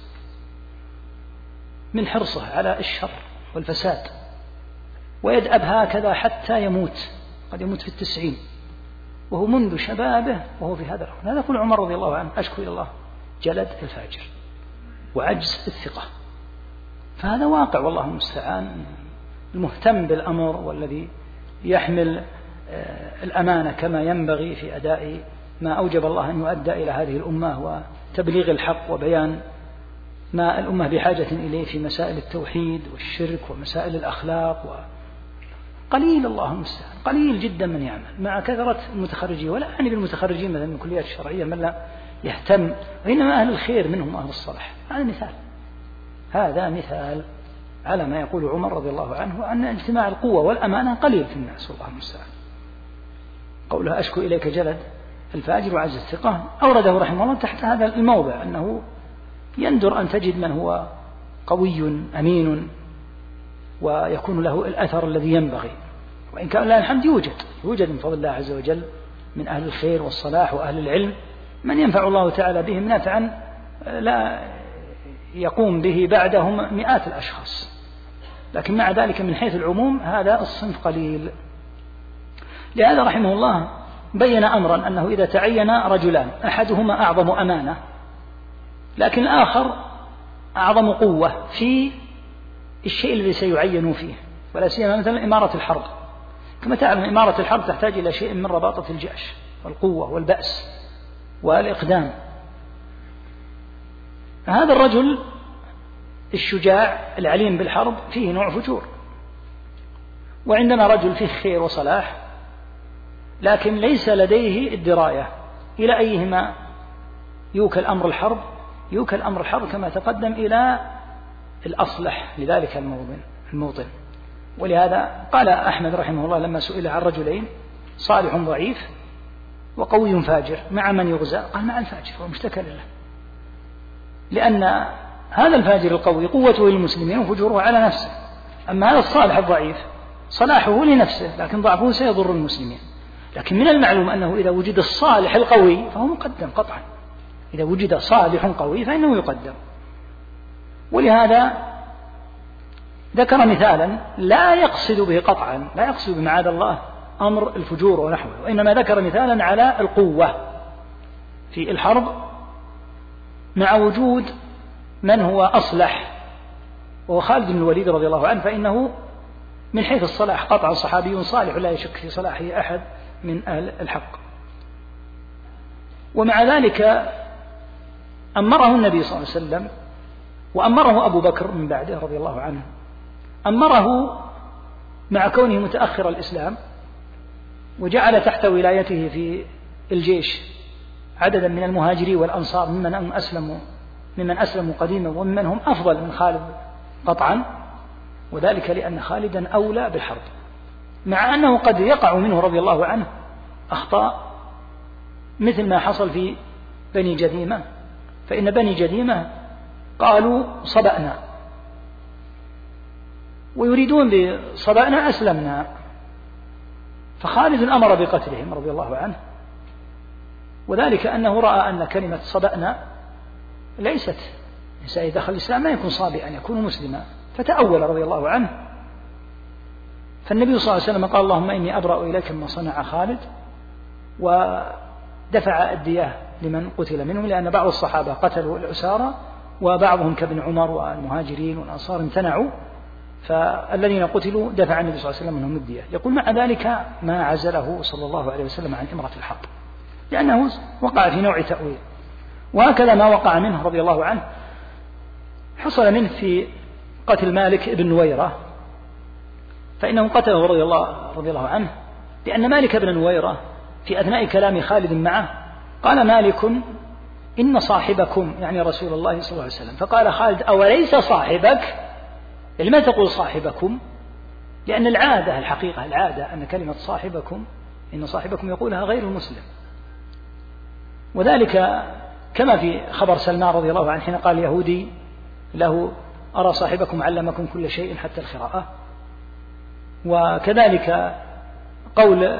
من حرصه على الشر والفساد، ويدأب هكذا حتى يموت، قد يموت في التسعين وهو منذ شبابه وهو في هذا الأمر. هذا كل عمر رضي الله عنه أشكو إلى الله جلد الفاجر وعجز الثقة. فهذا واقع والله المستعان. المهتم بالأمر والذي يحمل الأمانة كما ينبغي في أداء ما أوجب الله أن يؤدى إلى هذه الأمة وتبليغ الحق وبيان ما الأمة بحاجة إليه في مسائل التوحيد والشرك ومسائل الأخلاق، وقليل الله المستعان، قليل جدا من يعمل مع كثرة المتخرجين. ولا أعني بالمتخرجين مثلا من الكليات الشرعية من لا يهتم، وإنما أهل الخير منهم أهل الصلاح. هذا مثال، هذا مثال على ما يقول عمر رضي الله عنه أن اجتماع القوة والأمانة قليل في الناس والله المستعان. قولها أشكو إليك جلد الفاجر وعجز الثقة أورده رحمه الله تحت هذا الموضع، أنه يندر أن تجد من هو قوي أمين ويكون له الأثر الذي ينبغي، وإن كان لا الحمد يوجد يوجد من فضل الله عز وجل من أهل الخير والصلاح وأهل العلم من ينفع الله تعالى بهم نفعا لا يقوم به بعدهم مئات الأشخاص، لكن مع ذلك من حيث العموم هذا الصنف قليل. لهذا رحمه الله بين أمرا أنه إذا تعين رجلان أحدهما أعظم أمانة لكن الآخر أعظم قوة في الشيء الذي سيعين فيه، ولا سيما مثلا إمارة الحرب، كما تعلم إمارة الحرب تحتاج إلى شيء من رباطة الجيش والقوة والبأس والإقدام. هذا الرجل الشجاع العليم بالحرب فيه نوع فجور، وعندنا رجل فيه خير وصلاح لكن ليس لديه الدراية إلى أيهما يوكل أمر الحرب. يوكل أمر الحرب كما تقدم إلى الأصلح لذلك الموطن. ولهذا قال أحمد رحمه الله لما سئل عن رجلين صالح ضعيف وقوي فاجر مع من يغزى، قال مع الفاجر ومشتكى لله، لأن هذا الفاجر القوي قوته للمسلمين وفجوره على نفسه، أما هذا الصالح الضعيف صلاحه لنفسه لكن ضعفه سيضر المسلمين. لكن من المعلوم أنه إذا وجد الصالح القوي فهو مقدم قطعا، إذا وجد صالح قوي فإنه يقدم. ولهذا ذكر مثالا لا يقصد به قطعا، لا يقصد بمعاذ الله أمر الفجور ونحوه، وإنما ذكر مثالا على القوة في الحرب مع وجود من هو أصلح وهو خالد بن الوليد رضي الله عنه، فإنه من حيث الصلاح قطعا صحابي صالح لا يشك في صلاحه أحد من أهل الحق. ومع ذلك أمره النبي صلى الله عليه وسلم وأمره أبو بكر من بعده رضي الله عنه، أمره مع كونه متأخر الإسلام وجعل تحت ولايته في الجيش عددا من المهاجرين والأنصار ممن أسلموا ممن أسلموا قديما وممن هم أفضل من خالد قطعا، وذلك لأن خالدا أولى بالحرب، مع أنه قد يقع منه رضي الله عنه أخطاء مثل ما حصل في بني جذيمة. فإن بني جذيمة قالوا صبأنا ويريدون بصبأنا أسلمنا، فخالد أمر بقتلهم رضي الله عنه، وذلك أنه رأى أن كلمة صبأنا ليست إذا دخل الإسلام ما يكون صابئا يكون مسلما، فتأول رضي الله عنه. فالنبي صلى الله عليه وسلم قال اللهم إني أبرأ إليك ما صنع خالد، ودفع الدية لمن قتل منهم، لأن بعض الصحابة قتلوا الأسارى وبعضهم كابن عمر والمهاجرين والأنصار امتنعوا، فالذين قتلوا دفع النبي صلى الله عليه وسلم منهم الدية. يقول مع ذلك ما عزله صلى الله عليه وسلم عن إمرة الحرب لأنه وقع في نوع تأويل. وهكذا ما وقع منه رضي الله عنه حصل منه في قتل مالك بن نويرة، فإنه قتله رضي الله, رضي الله عنه لأن مالك بن نويرة في أثناء كلام خالد معه قال مالك إن صاحبكم يعني رسول الله صلى الله عليه وسلم. فقال خالد أوليس صاحبك؟ يعني ما تقول صاحبكم؟ لأن العادة الحقيقة العادة أن كلمة صاحبكم إن صاحبكم يقولها غير المسلم، وذلك كما في خبر سلمان رضي الله عنه حين قال يهودي له أرى صاحبكم علمكم كل شيء حتى القراءة. وكذلك قول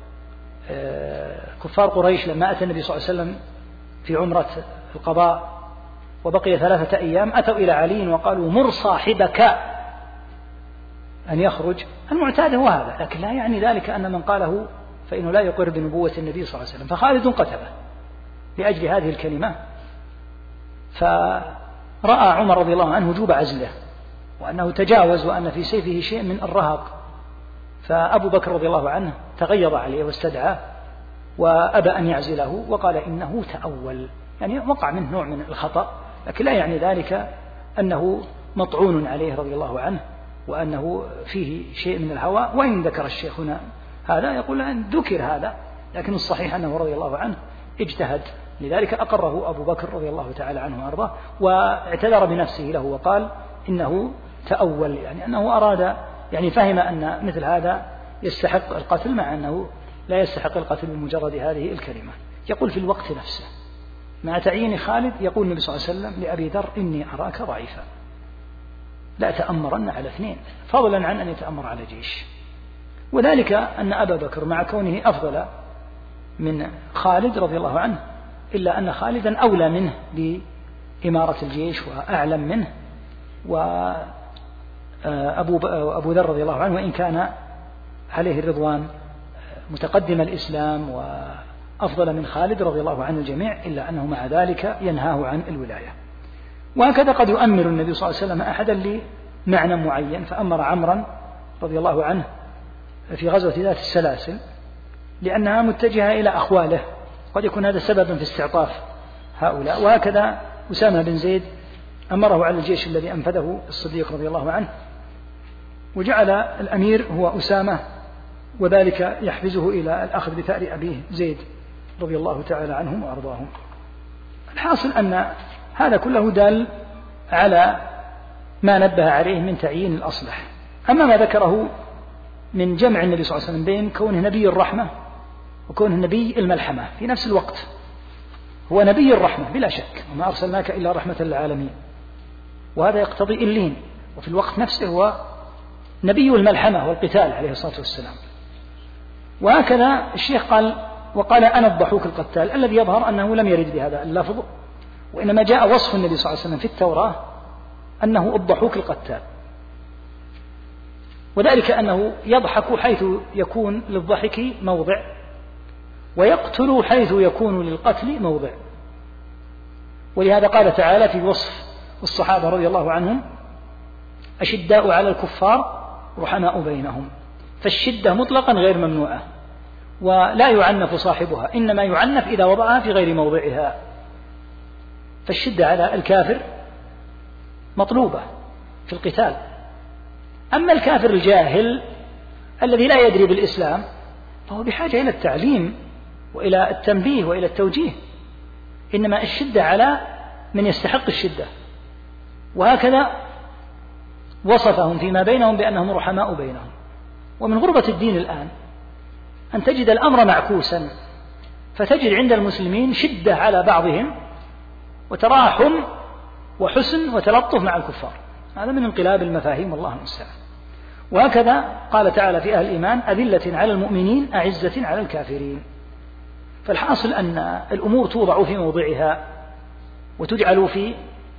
كفار قريش لما أتى النبي صلى الله عليه وسلم في عمرة القضاء وبقي ثلاثة أيام أتوا إلى علي وقالوا مر صاحبك أن يخرج. المعتاد هو هذا، لكن لا يعني ذلك أن من قاله فإنه لا يقر بنبوة النبي صلى الله عليه وسلم. فخالد قتله لأجل هذه الكلمة، فرأى عمر رضي الله عنه وجوب عزله وأنه تجاوز وأن في سيفه شيء من الرهق، فأبو بكر رضي الله عنه تغيظ عليه واستدعاه وأبى أن يعزله وقال إنه تأول، يعني وقع منه نوع من الخطأ، لكن لا يعني ذلك أنه مطعون عليه رضي الله عنه وأنه فيه شيء من الهوى. وإن ذكر الشيخ هنا هذا يقول أن ذكر هذا، لكن الصحيح أنه رضي الله عنه اجتهد، لذلك أقره أبو بكر رضي الله تعالى عنه وأرضاه واعتذر بنفسه له وقال إنه تأول، يعني أنه أراد يعني فهم أن مثل هذا يستحق القتل مع أنه لا يستحق القتل بمجرد هذه الكلمة. يقول في الوقت نفسه مع تعيين خالد يقول النبي صلى الله عليه وسلم لأبي ذر إني أراك ضعيفا لا تأمرن على اثنين، فضلا عن أن يتأمر على جيش. وذلك أن أبا بكر مع كونه أفضل من خالد رضي الله عنه إلا أن خالدا أولى منه بإمارة الجيش وأعلم منه، وأبو أبو ذر رضي الله عنه وإن كان عليه الرضوان متقدم الإسلام وأفضل من خالد رضي الله عنه الجميع، إلا أنه مع ذلك ينهاه عن الولاية. وهكذا قد يؤمر النبي صلى الله عليه وسلم أحدا لمعنى معين، فأمر عمرا رضي الله عنه في غزوة ذات السلاسل لأنها متجهة إلى أخواله، قد يكون هذا سببا في استعطاف هؤلاء. وهكذا أسامة بن زيد أمره على الجيش الذي أنفذه الصديق رضي الله عنه، وجعل الأمير هو أسامة، وذلك يحفزه إلى الأخذ بثأر أبيه زيد رضي الله تعالى عنهم وأرضاهم. الحاصل أن هذا كله دال على ما نبه عليه من تعيين الأصلح. أما ما ذكره من جمع النبي صلى الله عليه وسلم بين كونه نبي الرحمة وكونه نبي الملحمة في نفس الوقت، هو نبي الرحمة بلا شك، وما أرسلناك إلا رحمة للعالمين، وهذا يقتضي اللين، وفي الوقت نفسه هو نبي الملحمة والقتال عليه الصلاة والسلام. وهكذا الشيخ قال وقال أنا الضحوك القتال، الذي يظهر أنه لم يرد بهذا اللفظ، وإنما جاء وصف النبي صلى الله عليه وسلم في التوراة أنه الضحوك القتال، وذلك أنه يضحك حيث يكون للضحك موضع، ويقتل حيث يكون للقتل موضع. ولهذا قال تعالى في وصف الصحابة رضي الله عنهم أشداء على الكفار رحماء بينهم، فالشدة مطلقا غير ممنوعة، ولا يعنف صاحبها، إنما يعنف إذا وضعها في غير موضعها. فالشدة على الكافر مطلوبة في القتال. أما الكافر الجاهل الذي لا يدري بالإسلام فهو بحاجة إلى التعليم وإلى التنبيه وإلى التوجيه، إنما الشدة على من يستحق الشدة. وهكذا وصفهم فيما بينهم بأنهم رحماء بينهم. ومن غربة الدين الآن أن تجد الأمر معكوسا، فتجد عند المسلمين شدة على بعضهم وتراحم وحسن وتلطف مع الكفار، هذا من انقلاب المفاهيم والله المستعان. وهكذا قال تعالى في أهل الإيمان أذلة على المؤمنين أعزة على الكافرين. فالحاصل أن الأمور توضع في موضعها وتجعل في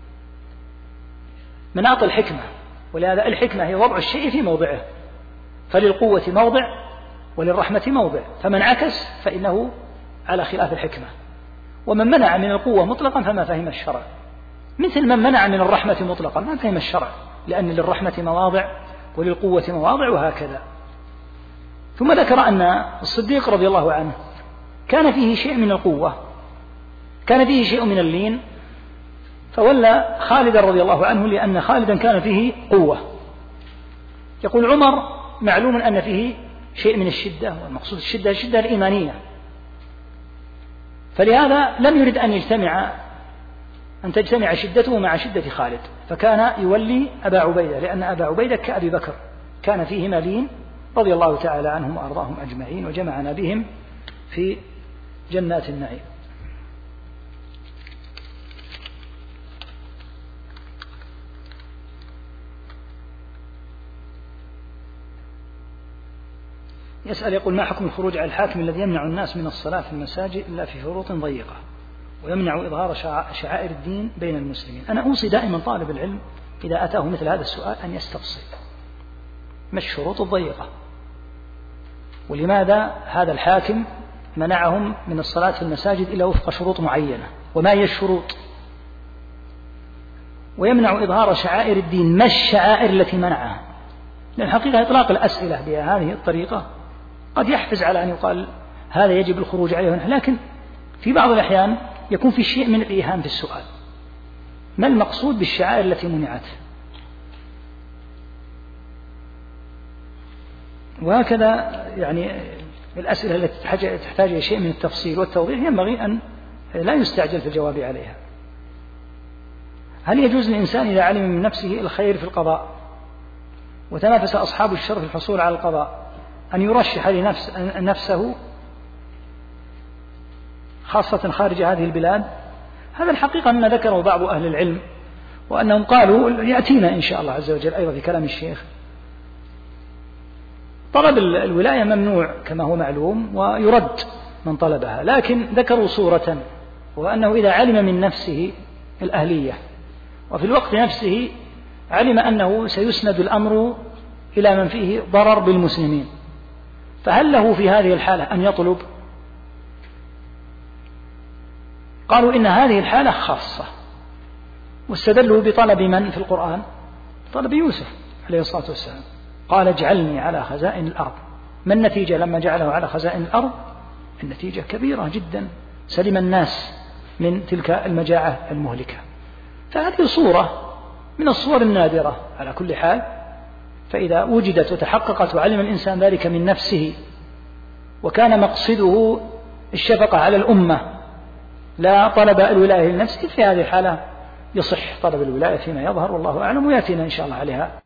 مناط الحكمة، ولهذا الحكمة هي وضع الشيء في موضعه، فللقوة موضع وللرحمة موضع، فمن عكس فإنه على خلاف الحكمة. ومن منع من القوة مطلقا فما فهم الشرع، مثل من منع من الرحمة مطلقا ما فهم الشرع، لأن للرحمة مواضع وللقوة مواضع، وهكذا. ثم ذكر أن الصديق رضي الله عنه كان فيه شيء من القوة، كان فيه شيء من اللين، فولى خالد رضي الله عنه لأن خالدا كان فيه قوة. يقول عمر معلوم أن فيه شيء من الشدة، والمقصود الشدة الشدة الإيمانية، فلهذا لم يرد أن يجتمع أن تجتمع شدته مع شدة خالد، فكان يولي أبا عبيدة، لأن أبا عبيدة كأبي بكر كان فيه مالين رضي الله تعالى عنهم وأرضاهم أجمعين، وجمعنا بهم في جنات النعيم. يسأل يقول: ما حكم الخروج على الحاكم الذي يمنع الناس من الصلاة في المساجد إلا في شروط ضيقة ويمنع إظهار شعائر الدين بين المسلمين؟ أنا أوصي دائما طالب العلم إذا أتاه مثل هذا السؤال أن يستفصل ما الشروط الضيقة، ولماذا هذا الحاكم منعهم من الصلاة في المساجد إلا وفق شروط معينة، وما هي الشروط، ويمنع إظهار شعائر الدين، ما الشعائر التي منعها؟ لأن الحقيقة إطلاق الأسئلة بهذه الطريقة قد يحفز على أن يقال هذا يجب الخروج عليه، لكن في بعض الأحيان يكون في شيء من الإيهام في السؤال. ما المقصود بالشعائر التي منعت؟ وهكذا يعني الأسئلة التي تحتاج إلى شيء من التفصيل والتوضيح ينبغي أن لا يستعجل في الجواب عليها. هل يجوز للإنسان إذا علم من نفسه الخير في القضاء وتنافس أصحاب الشر في الحصول على القضاء أن يرشح لنفس نفسه خاصة خارج هذه البلاد؟ هذا الحقيقة مما ذكره بعض أهل العلم، وأنهم قالوا يأتينا إن شاء الله عز وجل أيضا في كلام الشيخ. طلب الولاية ممنوع كما هو معلوم ويرد من طلبها، لكن ذكروا صورة، وأنه إذا علم من نفسه الأهلية وفي الوقت نفسه علم أنه سيسند الأمر إلى من فيه ضرر بالمسلمين، فهل له في هذه الحالة أن يطلب؟ قالوا إن هذه الحالة خاصة، واستدلوا بطلب من في القرآن؟ طلب يوسف عليه الصلاة والسلام، قال اجعلني على خزائن الأرض. ما النتيجة لما جعله على خزائن الأرض؟ النتيجة كبيرة جدا، سلم الناس من تلك المجاعة المهلكة. فهذه صورة من الصور النادرة على كل حال، فإذا وجدت وتحققت وعلم الإنسان ذلك من نفسه وكان مقصده الشفقة على الأمة لا طلب الولاية لنفسه، في هذه الحالة يصح طلب الولاية فيما يظهر، والله أعلم، ويأتينا إن شاء الله عليها.